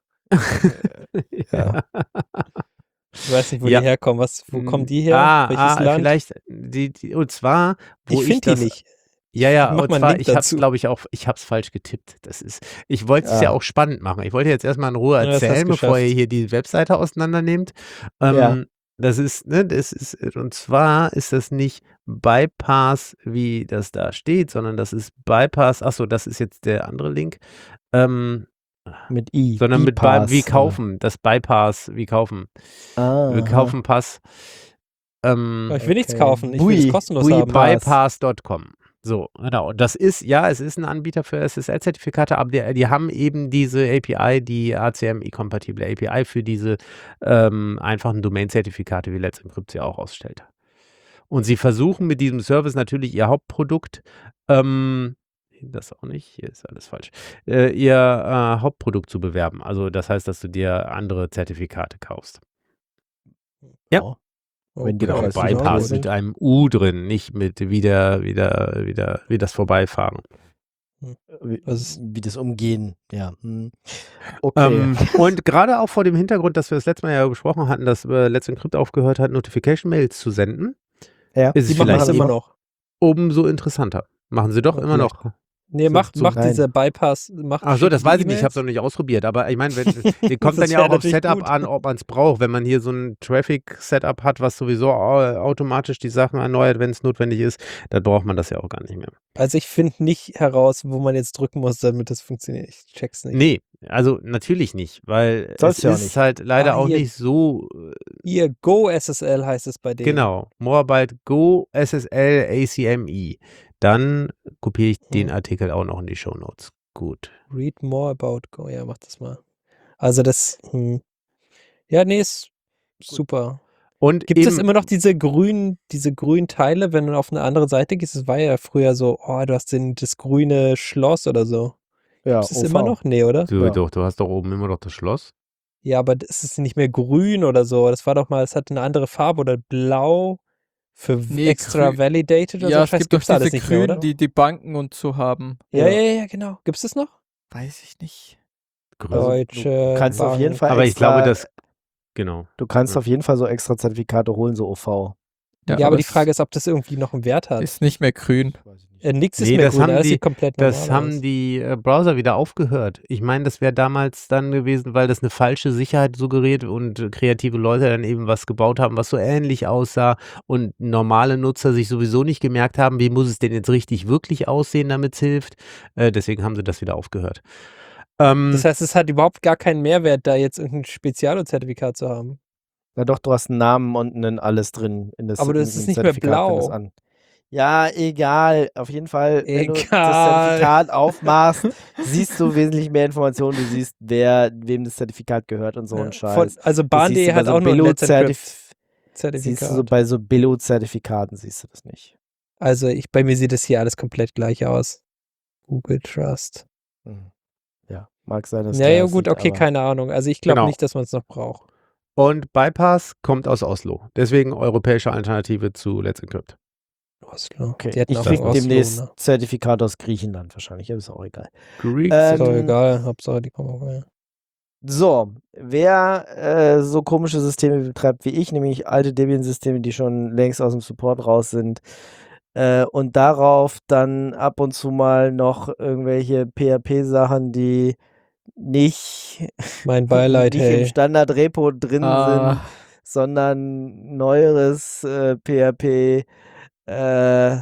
ja. Ich weiß nicht, wo Ja. die herkommen. Was, wo kommen die her? Ah, Welches ah, Land? vielleicht, die, die, und zwar, wo ich ich, finde die das, nicht. ja, ja, Mach und mal einen zwar, Link ich hab's, dazu. glaube ich, auch, ich hab's falsch getippt. Das ist, ich wollte es ja. Ja. auch spannend machen. Ich wollte jetzt erstmal in Ruhe Ja, das hast erzählen, du bevor ihr geschafft. hier die Webseite auseinandernehmt. Ähm, Ja. Das ist, ne, das ist, und zwar ist das nicht Bypass, wie das da steht, sondern das ist Bypass, achso, das ist jetzt der andere Link, ähm, Mit I. sondern mit By, I-Pass, wie oder? kaufen, das Bypass, wie kaufen. Ah, Wir kaufen Pass. Ähm, Aber ich will nichts Okay. kaufen. Ich will Bui. es kostenlos Bui haben. Pass. Bypass Punkt com. So, genau. Das ist, ja, es ist ein Anbieter für S S L-Zertifikate, aber die, die haben eben diese A P I, die A C M E-kompatible A P I für diese ähm, einfachen Domain-Zertifikate, wie Let's Encrypt sie auch ausstellt. Und sie versuchen mit diesem Service natürlich ihr Hauptprodukt, ähm, das auch nicht, hier ist alles falsch, äh, ihr äh, Hauptprodukt zu bewerben. Also das heißt, dass du dir andere Zertifikate kaufst. Ja. Oh. Wenn die Genau, doch das als ist auch Bypass gut. mit einem U drin, nicht mit wieder, wieder, wieder, wie das Vorbeifahren. Wie, Was ist- wie das Umgehen, ja. Hm. Okay. Ähm, und gerade auch vor dem Hintergrund, dass wir das letzte Mal ja besprochen hatten, dass äh, Let's Encrypt aufgehört hat, Notification-Mails zu senden, ja. ist Die es machen vielleicht das immer eben noch. umso interessanter. Machen sie doch Ja, immer vielleicht. noch. Nee, Sind macht, zu macht rein. dieser Bypass. Macht, Ach so, das schickt die weiß ich nicht, ich habe es E-Mails. noch nicht ausprobiert, aber ich meine, wenn- die kommt Das dann ja wär auch auf natürlich Setup gut. an, ob man es braucht. Wenn man hier so ein Traffic-Setup hat, was sowieso au- automatisch die Sachen erneuert, wenn es notwendig ist, dann braucht man das ja auch gar nicht mehr. Also ich finde nicht heraus, wo man jetzt drücken muss, damit das funktioniert. Ich check's nicht. Nee, also natürlich nicht, weil Soll's es ja auch ist nicht. halt leider Ah, auch hier- nicht so, äh, Hier, Go S S L heißt es bei denen. genau, Morebyte Go S S L A C M E. Dann kopiere ich den Hm. Artikel auch noch in die Shownotes. Gut. Read more about Go. Ja, mach das mal. Also das, hm. Ja, nee, ist super. Und Gibt eben, es immer noch diese grünen, diese grünen Teile, wenn du auf eine andere Seite gehst? Es war ja früher so, oh, du hast den, das grüne Schloss oder so. Ja, Ist es O V. immer noch? Nee, oder? du, Ja. doch, du hast doch oben immer noch das Schloss. Ja, aber ist es nicht mehr grün oder so? Das war doch mal, es hatte eine andere Farbe oder blau für v- Nee, extra grü- validated oder Ja, so. es Scheiß, gibt doch gibt's alles diese nicht mehr, Grünen, oder? die die Banken und so haben. Ja, Ja. ja, ja, genau. Gibt's das noch? Weiß ich nicht. Grün. Also, Deutsche du kannst auf jeden Bank. Fall Aber ich extra, glaube, das, genau. du kannst Ja. auf jeden Fall so extra Zertifikate holen, so O V. Ja, aber die es Frage ist, ob das irgendwie noch einen Wert hat. ist nicht mehr grün. Äh, nix ist Nee, mehr das grün, haben alles die- sieht komplett normal Das haben aus. die äh, Browser wieder aufgehört. Ich meine, das wäre damals dann gewesen, weil das eine falsche Sicherheit suggeriert und äh, kreative Leute dann eben was gebaut haben, was so ähnlich aussah und normale Nutzer sich sowieso nicht gemerkt haben, wie muss es denn jetzt richtig wirklich aussehen, damit es hilft. Äh, deswegen haben sie das wieder aufgehört. Ähm, Das heißt, es hat überhaupt gar keinen Mehrwert, da jetzt irgendein Spezialo-Zertifikat zu haben. Na doch, du hast einen Namen und ein alles drin. In das, Aber das in ist dem nicht mehr Zertifikat, wenn das blau. An. Ja, egal. Auf jeden Fall, wenn du das Egal. Zertifikat aufmachst, siehst du wesentlich mehr Informationen. Du siehst, wer, wem das Zertifikat gehört und so Ja, ein Scheiß. von, also Das siehst Bahn.de du bei hat so auch nur ein Let's Encrypt Billo-Zertif- Siehst du so Zertifikat. bei so Billo-Zertifikaten siehst du das nicht. Also ich, bei mir sieht das hier alles komplett gleich aus. Google Trust. Hm. Ja, mag sein, dass Ja, der ja, das gut, sieht, okay, aber keine Ahnung. Also ich glaube Genau. nicht, dass man es noch braucht. und Bypass kommt aus Oslo. Deswegen europäische Alternative zu Let's Encrypt. Oslo. Okay, Die hatten ich auch krieg in Oslo, demnächst ne? Zertifikat aus Griechenland wahrscheinlich, aber ist auch egal. Greek Ähm, Ist doch egal, Hauptsache die kommen auch her. So, wer äh, so komische Systeme betreibt wie ich, nämlich alte Debian-Systeme, die schon längst aus dem Support raus sind, äh, und darauf dann ab und zu mal noch irgendwelche P H P-Sachen, die nicht, Mein Beileid, nicht im hey. Standard-Repo drin sind, Ah, sondern neueres äh, P H P äh,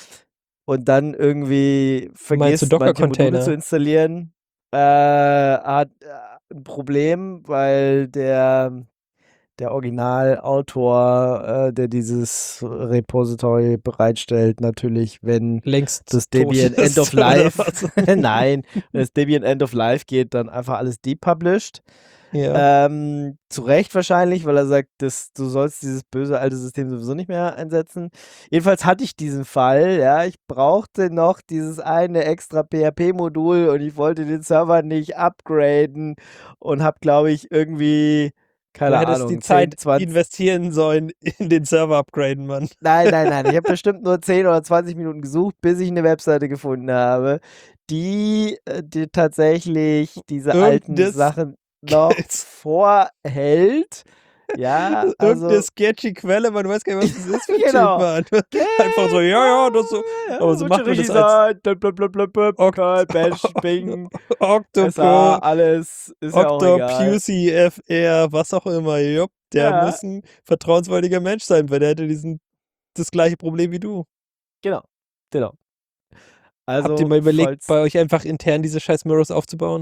und dann irgendwie Meinst du vergisst, manche Module Docker-Container? zu installieren, äh, hat äh, ein Problem, weil der, der Originalautor, äh, der dieses Repository bereitstellt, natürlich, wenn Längst das tot Debian ist, End of oder Life, was? nein, wenn das Debian End of Life geht, dann einfach alles depublished. Ja. Ähm, zu Recht wahrscheinlich, weil er sagt, dass du sollst dieses böse alte System sowieso nicht mehr einsetzen. Jedenfalls hatte ich diesen Fall, ja, ich brauchte noch dieses eine extra P H P-Modul und ich wollte den Server nicht upgraden und habe, glaube ich, irgendwie, Du keine hättest Ahnung, die Zeit zehn, zwanzig, investieren sollen in den Server upgraden, Mann. nein, nein, nein, ich habe bestimmt nur zehn oder zwanzig Minuten gesucht, bis ich eine Webseite gefunden habe, die, äh, die tatsächlich diese alten Irgendes Sachen noch Geld. vorhält. Ja, Irgendeine also sketchy Quelle, man weiß gar nicht, was das ist für ein Genau. Shit, Mann. Einfach so, ja, ja, das so. Ja, aber so wird macht schon man richtig das als sein. Blablabla, Oct- Perl, Bash, Bing, S A, Octopus, alles ist ja auch egal. Octopussy, F R, was auch immer. Jupp, der Ja. muss ein vertrauenswürdiger Mensch sein, weil der hätte diesen, das gleiche Problem wie du. Genau, genau. Also, Habt ihr mal überlegt, falls- bei euch einfach intern diese scheiß Mirrors aufzubauen?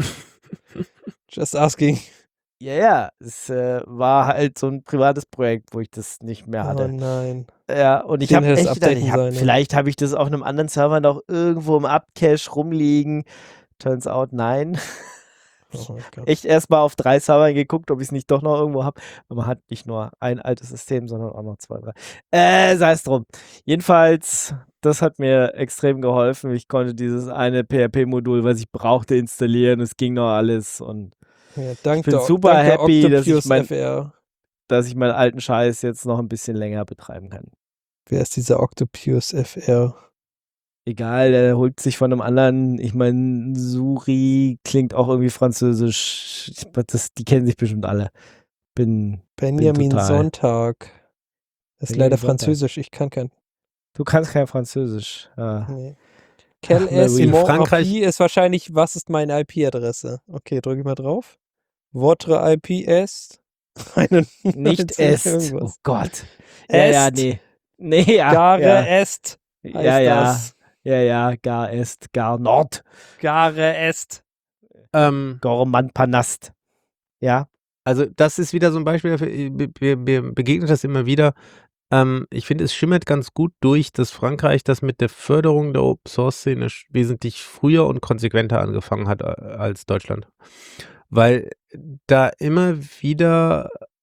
Just asking. Ja, ja, es äh, war halt so ein privates Projekt, wo ich das nicht mehr Oh hatte. nein. Ja, und ich Den habe hätte es echt gedacht, updaten ich hab, sollen, ja. vielleicht habe ich das auf einem anderen Server noch irgendwo im Upcache rumliegen. Turns out, nein. Oh Gott. Echt erstmal auf drei Servern geguckt, ob ich es nicht doch noch irgendwo habe. Man hat nicht nur ein altes System, sondern auch noch zwei, drei. Äh, sei es drum. Jedenfalls, das hat mir extrem geholfen. Ich konnte dieses eine P H P-Modul, was ich brauchte, installieren. Es ging noch alles und Ja, danke, bin super danke happy, dass ich Octopus mein- F R. dass ich meinen alten Scheiß jetzt noch ein bisschen länger betreiben kann. Wer ist dieser Octopus F R? Egal, der holt sich von einem anderen, ich meine, Suri klingt auch irgendwie französisch. Ich- Das, die kennen sich bestimmt alle. Bin, Benjamin total- Sonntag. Das ist Benjamin leider Sonntag. Französisch, ich kann kein. du kannst kein Französisch. Ja. Nee. Quelle na est oui. mon Frankreich- I P ist wahrscheinlich, was ist meine I P-Adresse? Okay, drücke ich mal drauf. Votre I P est. Eine, Nicht est. Oh irgendwas. Gott. Ja, ja, Est. nee. Nee, ja. Gare ja. est. Heißt Ja, ja. das. Ja, ja, gar est, gar nord. Gare est. Ähm, Gorman Panast. Ja. Also das ist wieder so ein Beispiel dafür, mir, mir begegnet das immer wieder. Ähm, ich finde, es schimmert ganz gut durch, dass Frankreich das mit der Förderung der Open-Source-Szene sch- wesentlich früher und konsequenter angefangen hat äh, als Deutschland. Weil da immer wieder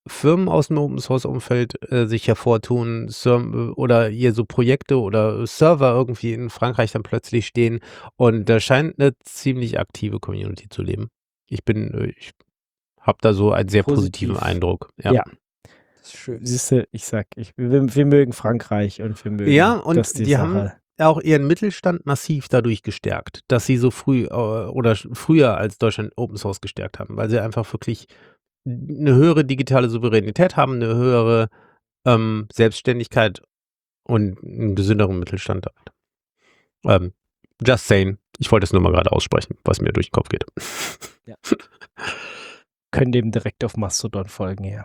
Firmen aus dem Open-Source-Umfeld äh, sich hervortun Ser- oder hier so Projekte oder Server irgendwie in Frankreich dann plötzlich stehen und da scheint eine ziemlich aktive Community zu leben. Ich bin, äh, ich habe da so einen sehr positiven Positiv. Eindruck. Ja, Ja. Das ist schön. Siehst du, ich sag, ich, wir, wir mögen Frankreich und wir mögen ja und das die, die haben Sache. auch ihren Mittelstand massiv dadurch gestärkt, dass sie so früh äh, oder sch- früher als Deutschland Open Source gestärkt haben, weil sie einfach wirklich eine höhere digitale Souveränität haben, eine höhere ähm, Selbstständigkeit und einen gesünderen Mittelstand. Ähm, just saying. Ich wollte es nur mal gerade aussprechen, was mir durch den Kopf geht. Ja. Können dem direkt auf Mastodon folgen, ja.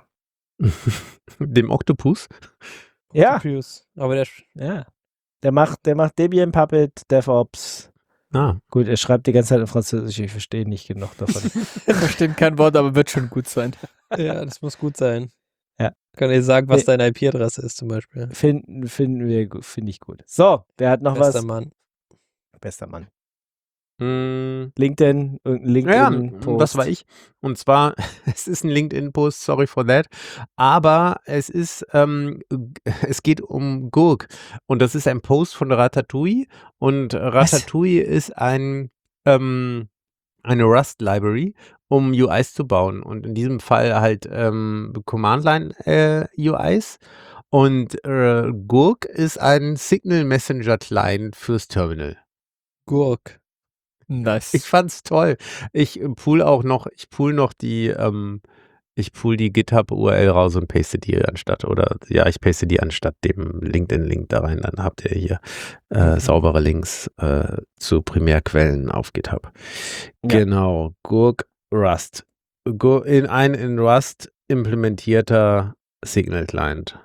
Dem Oktopus? Ja, Octopus. Aber der, sch- ja. Der macht, der macht Debian, Puppet, DevOps. Ah, Gut, er schreibt die ganze Zeit in Französisch, ich verstehe nicht genug davon. Verstehen kein Wort, aber wird schon gut sein. ja, das muss gut sein. Ja. Kann ich sagen, was Nee. deine I P-Adresse ist zum Beispiel. Finden, finden wir, gu- finde ich gut. So, wer hat noch Bester was? Mann. Bester Mann. mm, LinkedIn, irgendein ja, LinkedIn-Post. das war ich. Und zwar, es ist ein LinkedIn-Post, sorry for that. Aber es ist, ähm, g- es geht um Gurk. Und das ist ein Post von Ratatouille. Und Ratatouille ist ein, ähm, eine Rust-Library, um U Is zu bauen. Und in diesem Fall halt ähm, Command-Line-U Is. Und äh, Gurk ist ein Signal-Messenger-Client fürs Terminal. Gurk. Nice. Ich fand's toll. Ich äh, pool auch noch, ich pool noch die, ähm, ich pool die GitHub-U R L raus und paste die anstatt, oder ja, ich paste die anstatt dem LinkedIn-Link da rein. Dann habt ihr hier äh, Mhm. saubere Links äh, zu Primärquellen auf GitHub. Ja. Genau, Gurk Rust. Gur in ein in Rust implementierter Signal-Client.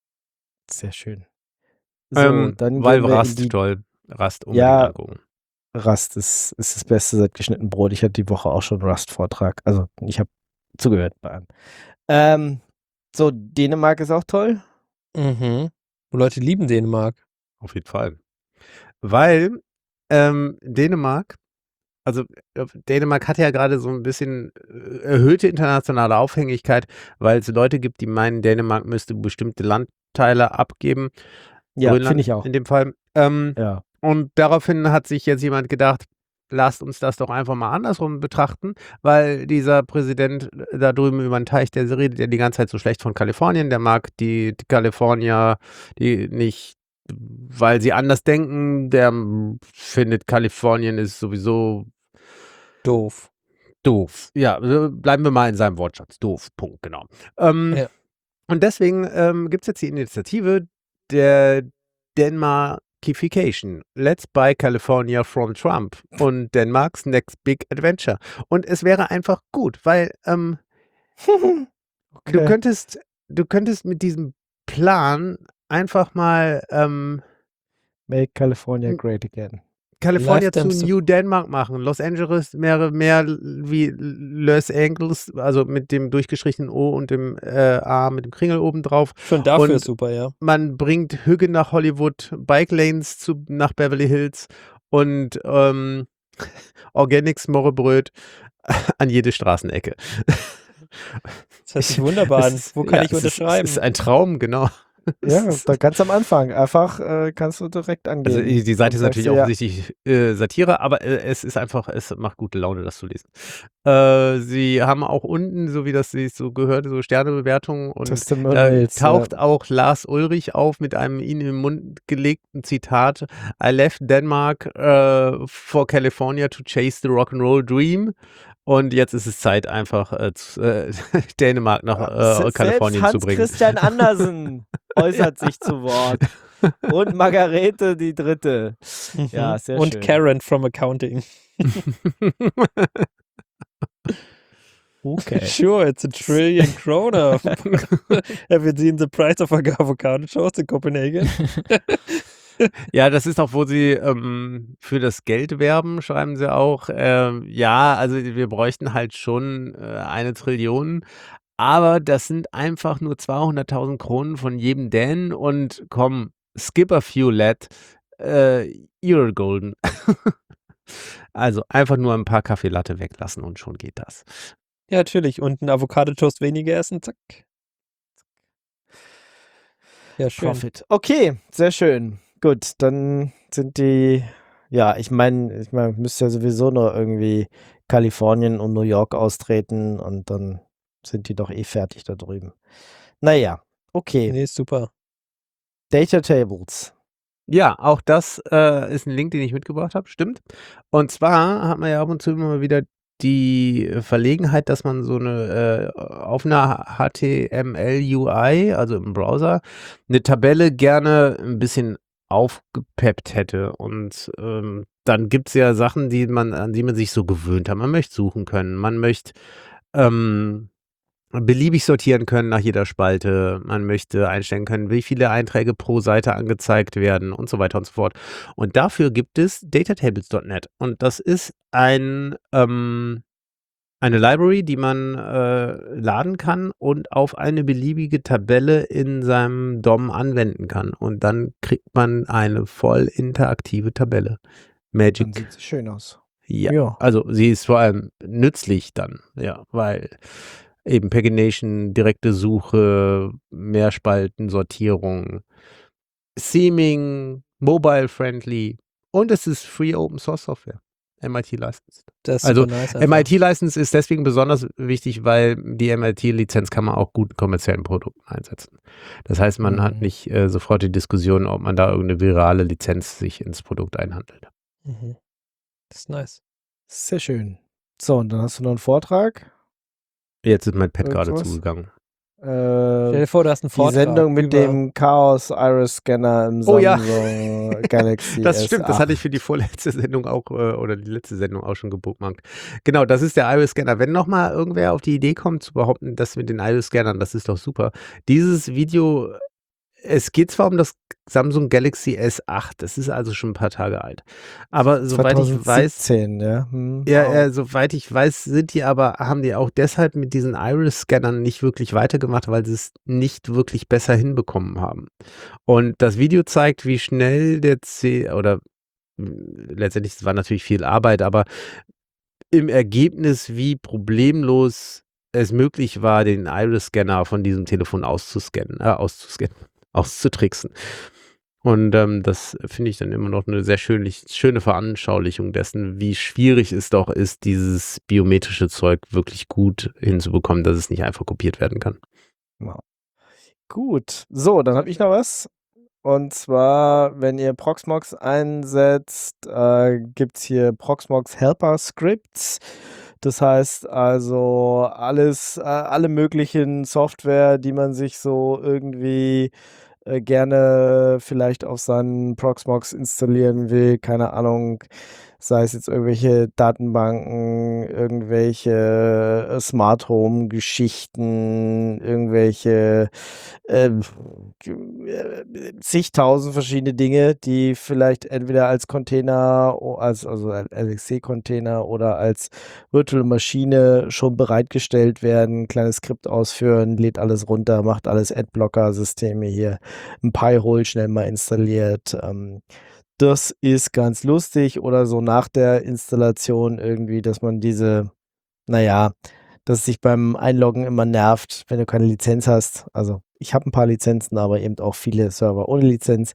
Sehr schön. So, Ähm, dann weil gehen wir in Rust die toll. Rust unbedingt Ja. angucken. Rust. Ist, ist das Beste seit geschnitten Brot. Ich hatte die Woche auch schon einen Rust-Vortrag. Also, ich habe zugehört bei einem. Ähm, so, Dänemark ist auch toll. Mhm. Und Leute lieben Dänemark. Auf jeden Fall. Weil ähm, Dänemark, also äh, Dänemark hat ja gerade so ein bisschen äh, erhöhte internationale Aufhängigkeit, weil es Leute gibt, die meinen, Dänemark müsste bestimmte Landteile abgeben. Ja, Grönland finde ich auch. in dem Fall. Ähm, Ja. und daraufhin hat sich jetzt jemand gedacht, lasst uns das doch einfach mal andersrum betrachten, weil dieser Präsident da drüben über den Teich, der redet ja die ganze Zeit so schlecht von Kalifornien, der mag die, die Kalifornier, die nicht, weil sie anders denken, der mm, findet Kalifornien ist sowieso Doof. doof. Ja, äh, bleiben wir mal in seinem Wortschatz. Doof, Punkt, genau. Ähm, Ja. Und deswegen ähm, gibt es jetzt die Initiative der Denmarkification. Let's buy California from Trump. Und Denmarks next big adventure. Und es wäre einfach gut, weil ähm, du Okay. könntest, du könntest mit diesem Plan einfach mal ähm, Make California M- great again. California zu Lifetime Sup- New Denmark machen. Los Angeles mehr, mehr wie Los Angeles, also mit dem durchgestrichenen O und dem äh, A mit dem Kringel oben drauf. Schon dafür Und ist super, ja. Man bringt Hügge nach Hollywood, Bike Lanes zu, nach Beverly Hills und ähm, Organics Morrebröt an jede Straßenecke. Das hört sich wunderbar an. Es ist- Wo kann ja, ich es ist- unterschreiben? Es ist ein Traum, genau. Ja, Es ist- da ganz am Anfang. Einfach äh, kannst du direkt angehen. Also die die Seite ist Und sagst natürlich dir, ja, offensichtlich äh, Satire, aber äh, es ist einfach, es macht gute Laune, das zu lesen. Äh, sie haben auch unten, so wie das sich so gehört, so Sternebewertungen und da Testimonials. taucht ja. auch Lars Ulrich auf mit einem ihnen im Mund gelegten Zitat: I left Denmark uh, for California to chase the rock'n'roll dream. Und jetzt ist es Zeit, einfach äh, zu, äh, Dänemark nach Se- äh, Kalifornien Selbst zu bringen. Hans-Christian Andersen äußert sich zu Wort. Und Margarete die Dritte. Ja, Mhm. sehr Und schön. Karen from Accounting. Okay. Sure, it's a trillion kroner. Have you seen the price of avocado toast in Copenhagen? Ja, das ist auch, wo sie ähm, für das Geld werben, schreiben sie auch. Ähm, ja, also wir bräuchten halt schon äh, eine Trillion, aber das sind einfach nur zweihunderttausend Kronen von jedem Dänen und komm, skip a few lad, äh, you're golden. Also einfach nur ein paar Kaffeelatte weglassen und schon geht das. Ja, natürlich. Und ein Avocado-Toast weniger essen, zack. Ja, schön. Profit. Okay, sehr schön. Gut, dann sind die, ja, ich meine, ich meine, müsste ja sowieso nur irgendwie Kalifornien und New York austreten und dann sind die doch eh fertig da drüben. Naja, okay. Nee, ist super. Data Tables. Ja, auch das äh, ist ein Link, den ich mitgebracht habe, stimmt. Und zwar hat man ja ab und zu immer mal wieder die Verlegenheit, dass man so eine äh, auf einer H T M L-U I, also im Browser, eine Tabelle gerne ein bisschen aufgepeppt hätte. Und ähm, dann gibt es ja Sachen, die man, an die man sich so gewöhnt hat. Man möchte suchen können, man möchte ähm, beliebig sortieren können nach jeder Spalte. Man möchte einstellen können, wie viele Einträge pro Seite angezeigt werden und so weiter und so fort. Und dafür gibt es datatables Punkt net. Und das ist ein, ähm, eine Library, die man äh, laden kann und auf eine beliebige Tabelle in seinem D O M anwenden kann. Und dann kriegt man eine voll interaktive Tabelle. Dann Magic. sieht sie schön aus. Ja, Ja. also sie ist vor allem nützlich dann, ja, weil eben Pagination, direkte Suche, Mehrspalten-Sortierung, Theming, mobile-friendly und es ist Free Open Source Software, M I T licensed. Das ist Also super nice. M I einfach. T-License ist deswegen besonders wichtig, weil die M I T-Lizenz kann man auch gut in kommerziellen Produkten einsetzen. Das heißt, man Mhm. hat nicht äh, sofort die Diskussion, ob man da irgendeine virale Lizenz sich ins Produkt einhandelt. Mhm. Das ist nice. Sehr schön. So, und dann hast du noch einen Vortrag. Jetzt ist mein Pad gerade Irgendwas? zugegangen. Stell Äh, dir vor, du hast einen die Vortrag Sendung mit über dem Chaos Iris Scanner im Oh ja. Samsung Galaxy Das stimmt, das hatte ich S acht. für die vorletzte Sendung auch, äh, oder die letzte Sendung auch schon gebookmarkt. Genau, das ist der Iris-Scanner. Wenn nochmal irgendwer auf die Idee kommt, zu behaupten, das mit den Iris-Scannern, das ist doch super. Dieses Video, es geht zwar um das Samsung Galaxy S acht, das ist also schon ein paar Tage alt. Aber soweit ich weiß, zweitausendsiebzehn, ja. Hm. ja, äh, soweit ich weiß, sind die aber, haben die auch deshalb mit diesen Iris-Scannern nicht wirklich weitergemacht, weil sie es nicht wirklich besser hinbekommen haben. Und das Video zeigt, wie schnell der C, oder mh, letztendlich, es war natürlich viel Arbeit, aber im Ergebnis, wie problemlos es möglich war, den Iris-Scanner von diesem Telefon auszuscannen, äh, auszuscannen, auszutricksen. Und ähm, das finde ich dann immer noch eine sehr schönlich, schöne Veranschaulichung dessen, wie schwierig es doch ist, dieses biometrische Zeug wirklich gut hinzubekommen, dass es nicht einfach kopiert werden kann. Wow. Gut. So, dann habe ich noch was. Und zwar, wenn ihr Proxmox einsetzt, äh, gibt es hier Proxmox Helper Scripts. Das heißt also alles, äh, alle möglichen Software, die man sich so irgendwie äh, gerne vielleicht auf seinen Proxmox installieren will, keine Ahnung, sei es jetzt irgendwelche Datenbanken, irgendwelche äh, Smart Home Geschichten, irgendwelche äh, äh, zigtausend verschiedene Dinge, die vielleicht entweder als Container, o- als, also als L X C-Container oder als virtuelle Maschine schon bereitgestellt werden, kleines Skript ausführen, lädt alles runter, macht alles Adblocker-Systeme hier, ein Pi-Hole schnell mal installiert. Ähm, das ist ganz lustig oder so nach der Installation irgendwie, dass man diese, naja, dass es sich beim Einloggen immer nervt, wenn du keine Lizenz hast. Also ich habe ein paar Lizenzen, aber eben auch viele Server ohne Lizenz.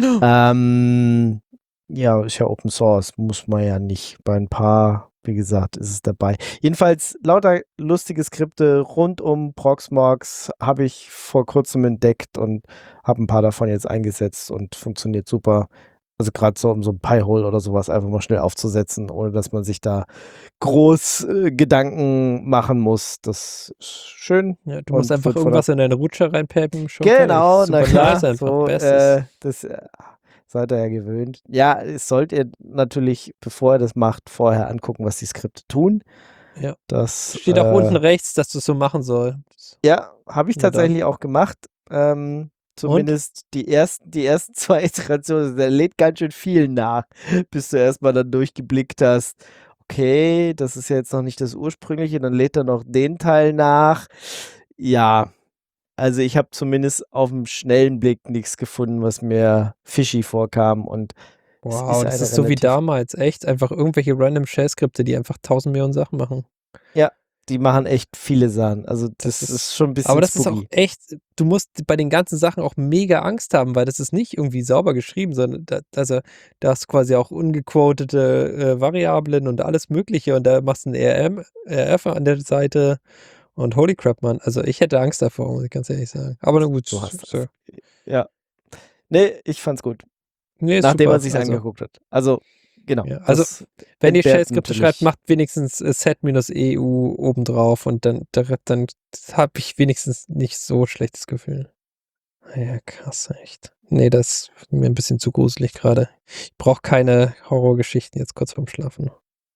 ähm, ja, ist ja Open Source, muss man ja nicht. Bei ein paar, wie gesagt, ist es dabei. Jedenfalls lauter lustige Skripte rund um Proxmox habe ich vor kurzem entdeckt und habe ein paar davon jetzt eingesetzt und funktioniert super. Also gerade so um so ein Pi-Hole oder sowas einfach mal schnell aufzusetzen, ohne dass man sich da groß äh, Gedanken machen muss. Das ist schön. Ja, du Und musst einfach wird von irgendwas in deine Rutsche reinpappen. Schon Genau, fertig. na Super klar, nice einfach. so, Bestes. äh, das äh, seid ihr ja gewöhnt. Ja, es sollt ihr natürlich, bevor ihr das macht, vorher angucken, was die Skripte tun. Ja. Das Steht auch äh, unten rechts, dass du es so machen sollst. ja, habe ich Na dann. tatsächlich auch gemacht. Ähm, zumindest die ersten, die ersten zwei Iterationen, der lädt ganz schön viel nach, bis du erstmal dann durchgeblickt hast. Okay, das ist ja jetzt noch nicht das ursprüngliche, dann lädt er noch den Teil nach. Ja, also ich habe zumindest auf dem schnellen Blick nichts gefunden, was mir fishy vorkam und es Wow, ist das eine ist so wie relativ- damals. Echt? Einfach irgendwelche random Shell-Skripte, die einfach tausend Millionen Sachen machen. Ja, die machen echt viele Sachen. Also das, Das ist- ist schon ein bisschen Aber das ist auch spooky. echt, du musst bei den ganzen Sachen auch mega Angst haben, weil das ist nicht irgendwie sauber geschrieben, sondern da, also, da hast du quasi auch ungequotete äh, Variablen und alles Mögliche und da machst du ein R M, R F an der Seite und holy crap, Mann. Also ich hätte Angst davor, muss ich ganz ehrlich sagen. Aber na gut, Du hast das. so. Ja. Nee, ich fand's gut. Nee, ist Nachdem super. man sich's Also, angeguckt hat. Also, genau. Ja, also, das wenn ihr entbehrt Shell-Skripte natürlich- schreibt, macht wenigstens äh, set-E U obendrauf und dann, da- dann habe ich wenigstens nicht so schlechtes Gefühl. Ah ja, krass, echt. Nee, das ist mir ein bisschen zu gruselig gerade. Ich brauche keine Horrorgeschichten jetzt kurz vorm Schlafen.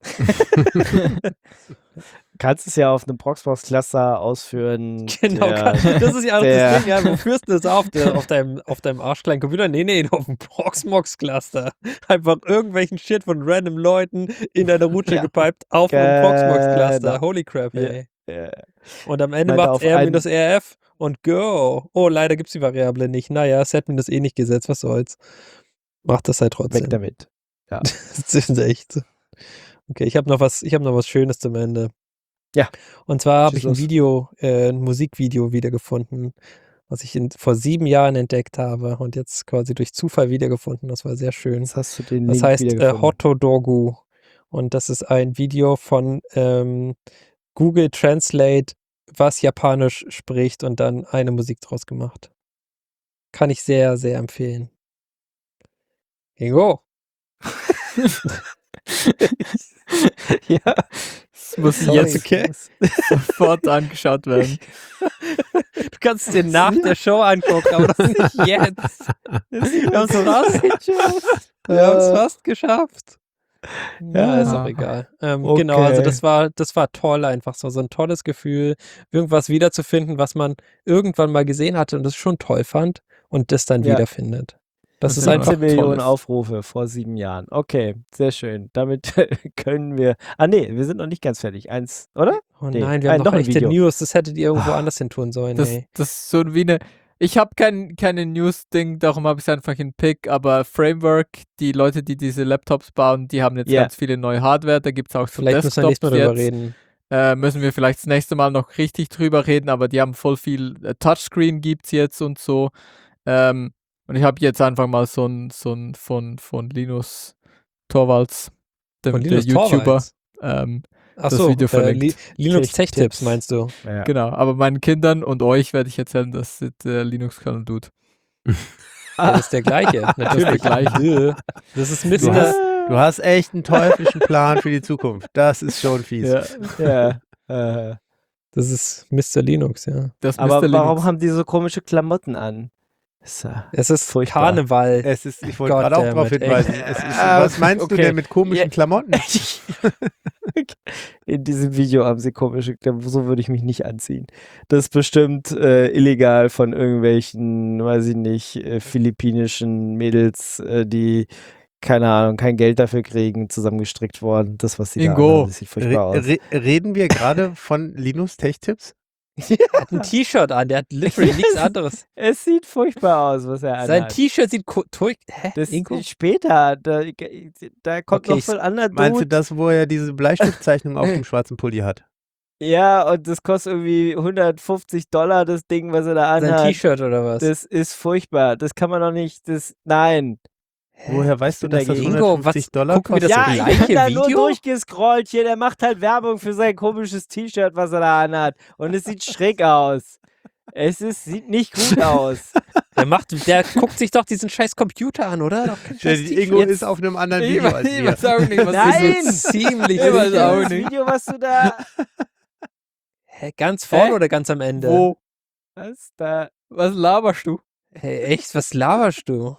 kannst es ja auf einem Proxmox-Cluster ausführen. Genau, der, das ist ja auch der- das Ding, ja, wo führst du das auf, der, auf deinem, auf deinem arschkleinen Computer? Nee, nee, auf dem Proxmox-Cluster. Einfach irgendwelchen Shit von random Leuten in deine Route Ja. gepiped auf einem Proxmox-Cluster. Genau. Holy crap, Ja. ey. äh, Und am Ende Meinte macht auf R einen- minus R F und go. Oh, leider gibt es die Variable nicht. Naja, set minus E nicht gesetzt, was soll's. Macht das halt trotzdem. weg damit. Das ist echt so. Okay, ich habe noch was, ich habe noch was Schönes zum Ende. Ja. Und zwar habe Schieß ich ein los. Video, äh, ein Musikvideo wiedergefunden, was ich in, vor sieben Jahren entdeckt habe und jetzt quasi durch Zufall wiedergefunden. Das war sehr schön. Jetzt hast du den Das Link heißt äh, wiedergefunden. Hotodogu. Und das ist ein Video von ähm, Google Translate, was Japanisch spricht und dann eine Musik draus gemacht. Kann ich sehr, sehr empfehlen. Ingo. ja. Das muss Sorry. jetzt Okay. sofort angeschaut werden. Du kannst es dir nach der Show angucken, aber das nicht jetzt. Wir haben es fast, wir haben's fast geschafft. Ja, ist auch egal. Ähm, Okay. Genau, also das war, das war toll einfach so, so ein tolles Gefühl, irgendwas wiederzufinden, was man irgendwann mal gesehen hatte und das schon toll fand und das dann Ja. wiederfindet. Das, Das ist ist einfach fünfzehn Millionen Tolles. Aufrufe vor sieben Jahren. Okay, sehr schön. Damit können wir. Ah, nee, wir sind noch nicht ganz fertig. Eins, oder? Oh Nee. nein, wir Äh, haben noch noch ein echte Video. News, das hättet ihr irgendwo Ah. anders hin tun sollen, Das, ey. das ist so wie eine. Ich habe kein, keine News-Ding, darum habe ich es einfach in Pick, aber Framework, die Leute, die diese Laptops bauen, die haben jetzt Ja. ganz viele neue Hardware, da gibt es auch so Vielleicht müssen wir Desktops nächstes Mal drüber jetzt. reden. Äh, müssen wir vielleicht das nächste Mal noch richtig drüber reden, aber die haben voll viel äh, Touchscreen gibt's jetzt und so. Ähm, und ich habe jetzt einfach mal so ein, so ein von, von Linus Torvalds, dem Von der Linus YouTuber, Torvalds. ähm, das Achso, Video äh, verlinkt. Li Linux Tech- Tech Tipps Tipps. meinst du? Ja. genau. Aber meinen Kindern und euch werde ich erzählen, dass es der Linux-Kernel tut. Ja, das ist der gleiche, natürlich. gleiche. Duh. Das ist Du Mister hast, du hast echt einen teuflischen Plan für die Zukunft. Das ist schon fies. Ja, Ja. Äh, Das ist Mister Linux, ja. das aber Mister warum Linux. haben die so komische Klamotten an? Ist ja Es ist Furchtbar. Karneval. Es ist, ich wollte God gerade auch damn darauf it, hinweisen. echt. Es ist, Ah, was meinst du okay. denn mit komischen Ja. Klamotten? In diesem Video haben sie komische Klamotten. So würde ich mich nicht anziehen. Das ist bestimmt äh, illegal von irgendwelchen, weiß ich nicht, äh, philippinischen Mädels, äh, die, keine Ahnung, kein Geld dafür kriegen, zusammengestrickt worden. Das, was sie da Ingo. anhaben, das sieht furchtbar aus. Re re reden wir gerade von Linus Tech Tipps? Er hat ein T-Shirt an, der hat literally nichts anderes. Es sieht furchtbar aus, was er Sein anhat. T-Shirt sieht ko- tui- Hä? Das Ingo? ist später. Da, da kommt Okay, noch ich- so ein anderer Meinst du Dude. das, wo er diese Bleistiftzeichnung auf dem schwarzen Pulli hat? Ja, und das kostet irgendwie hundertfünfzig Dollar, das Ding, was er da Sein anhat. T-Shirt oder was? Das ist furchtbar. Das kann man doch nicht. Das, nein. Hä? Woher weißt du, bin dass das dagegen. Ingo, hundertfünfzig was- Dollar gucken wir das kostet? Ja, so ich gleiche bin da nur Video? durchgescrollt hier. Der macht halt Werbung für sein komisches T-Shirt, was er da anhat. Und es sieht schräg aus. Es ist, sieht nicht gut aus. Der macht, der guckt sich doch diesen scheiß Computer an, oder? Doch kein Der scheiß T-Shirt. Ingo ist auf einem anderen Ich Video weiß, als ich wir. weiß auch nicht, was Nein! das ist. ziemlich Ich weiß sicher. auch Das nicht. Video, was du da. Hä, ganz vorne Hä? oder ganz am Ende? Wo? Was da? Was laberst du? Hey, echt, was laberst du?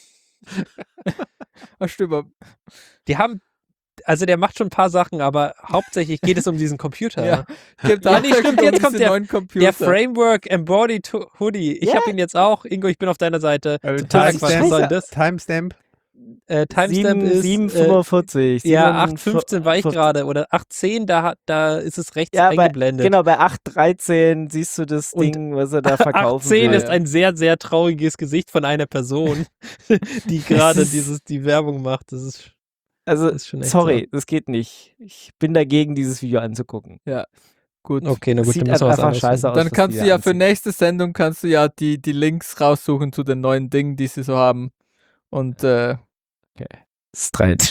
Ach, stimmt. Die haben, also der macht schon ein paar Sachen, aber hauptsächlich geht es um diesen Computer. Ja. Gibt Ja, nee, stimmt, jetzt kommt der- neuen Computer. Der Framework Embodied Ho- Hoodie. Ich Ja. habe ihn jetzt auch. Ingo, ich bin auf deiner Seite. Äh, Total Quatsch, was soll Timestamp, das? Timestamp. Äh, Timestamp ist sieben äh, fünfundvierzig. ja, acht fünfzehn war ich fünfundvierzig. gerade oder acht zehn, da, hat- da ist es rechts Ja, bei, eingeblendet. genau, bei acht dreizehn siehst du das Und Ding, was er da verkaufen acht zehn will. ist ein sehr, sehr trauriges Gesicht von einer Person, die gerade ist- dieses die Werbung macht. Das ist, Also, das ist schon echt sorry, das geht nicht. Ich bin dagegen, dieses Video anzugucken. gut. Okay, na gut, Sieht dann müssen wir was einfach anderes scheiße suchen. aus. Dann was kannst die du da ja für anziehen. nächste Sendung kannst du ja die, die Links raussuchen zu den neuen Dingen, die sie so haben. Und äh, Strange.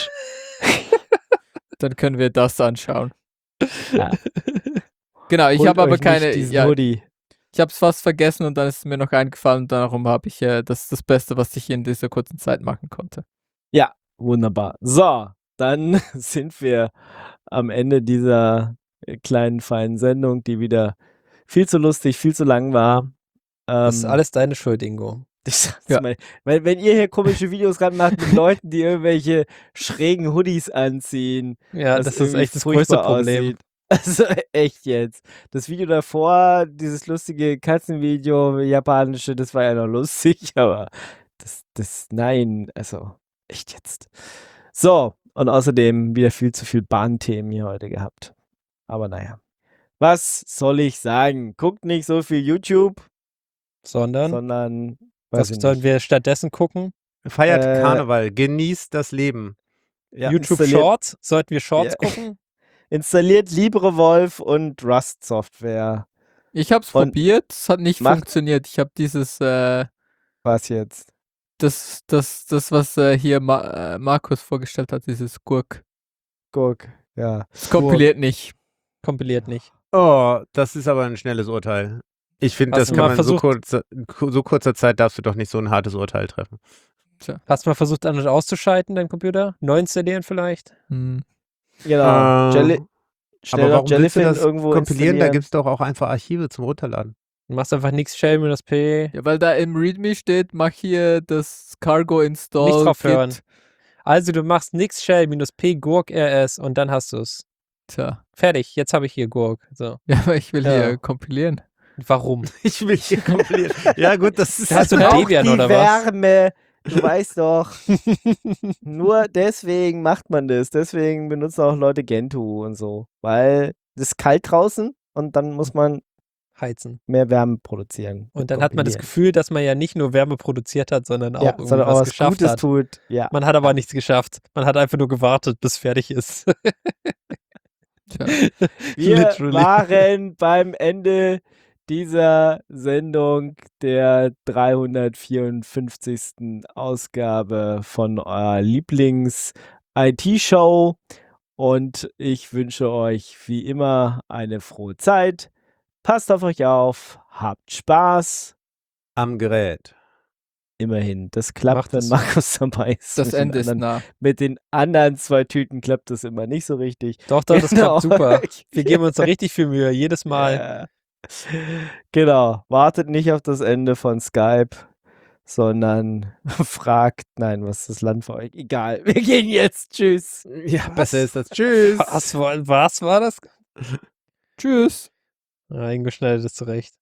dann können wir das anschauen. Ja. Genau, ich Holt habe aber euch keine. nicht diesen Ja, Hoodie. ich habe es fast vergessen und dann ist es mir noch eingefallen. Darum habe ich äh, das ist das Beste, was ich in dieser kurzen Zeit machen konnte. Ja, wunderbar. So, dann sind wir am Ende dieser äh, kleinen, feinen Sendung, die wieder viel zu lustig, viel zu lang war. Das ist Ähm, alles deine Schuld, Ingo. Ich sag's Ja. mal, weil wenn ihr hier komische Videos gerade macht mit Leuten, die irgendwelche schrägen Hoodies anziehen, Ja, was das ist irgendwie echt das größte furchtbar Problem. aussieht. Also echt jetzt. Das Video davor, dieses lustige Katzenvideo, japanische, das war ja noch lustig, aber das, das, nein, also echt jetzt. So, und außerdem wieder viel zu viel Bahnthemen hier heute gehabt. Aber naja. Was soll ich sagen? Guckt nicht so viel YouTube, Sondern, sondern was weiß ich sollen nicht. wir stattdessen gucken? Feiert Äh, Karneval, genießt das Leben. Ja, YouTube installiert, Shorts? Sollten wir Shorts Ja. gucken? installiert LibreWolf und Rust-Software. Ich habe es Und probiert, es hat nicht macht- funktioniert. Ich habe dieses, äh, Was jetzt? das, das, das, was äh, hier Ma äh, Markus vorgestellt hat, dieses Gurk. Guck, ja. Es kompiliert nicht. Kompiliert nicht. Oh, das ist aber ein schnelles Urteil. Ich finde, Hast das du kann mal man so versucht- kurzer, so kurzer Zeit darfst du doch nicht so ein hartes Urteil treffen. Hast du mal versucht, an- und auszuschalten, deinen Computer? Neu installieren vielleicht? Hm. Genau. Äh, Jelly, schnell aber noch warum willst du Jellyfin das irgendwo kompilieren? Da installieren. gibt es doch auch einfach Archive zum Runterladen. Du machst einfach nichts Shell minus P. Ja, weil da im README steht, mach hier das Cargo Install. Nicht drauf Git. hören. Also du machst nix Shell minus P Gurk R S und dann hast du es. Tja. Fertig, jetzt habe ich hier Gurk. So. Ja, aber ich will Ja. hier kompilieren. Warum? Ich will hier kompilieren. Ja gut, das ist... Hast du Das ein braucht Debian die oder was? Wärme. Du weißt doch. Nur deswegen macht man das. Deswegen benutzen auch Leute Gentoo und so. Weil es ist kalt draußen und dann muss man Heizen. mehr Wärme produzieren. Und dann hat man das Kombinieren. Gefühl, dass man ja nicht nur Wärme produziert hat, sondern auch ja, irgendwie sondern was, auch was geschafft Gutes hat. tut. Ja. Man hat aber nichts geschafft. Man hat einfach nur gewartet, bis fertig ist. Tja. Wir Literally. waren beim Ende dieser Sendung der dreihundertvierundfünfzigsten Ausgabe von eurer Lieblings-I T-Show und ich wünsche euch wie immer eine frohe Zeit. Passt auf euch auf, habt Spaß. Am Gerät. Immerhin, das klappt, Macht wenn es. Markus dabei ist. Das Mit den Ende ist anderen- nah. Mit den anderen zwei Tüten klappt das immer nicht so richtig. Doch, doch, das Genau. klappt super. Wir geben uns da richtig viel Mühe, jedes Mal. Ja. Genau, wartet nicht auf das Ende von Skype, sondern fragt, nein, was ist das Land für euch? Egal, wir gehen jetzt, tschüss. Ja, besser ist das. Tschüss. Was war, was war das? Tschüss. Ja, Ingo schneidet es zurecht.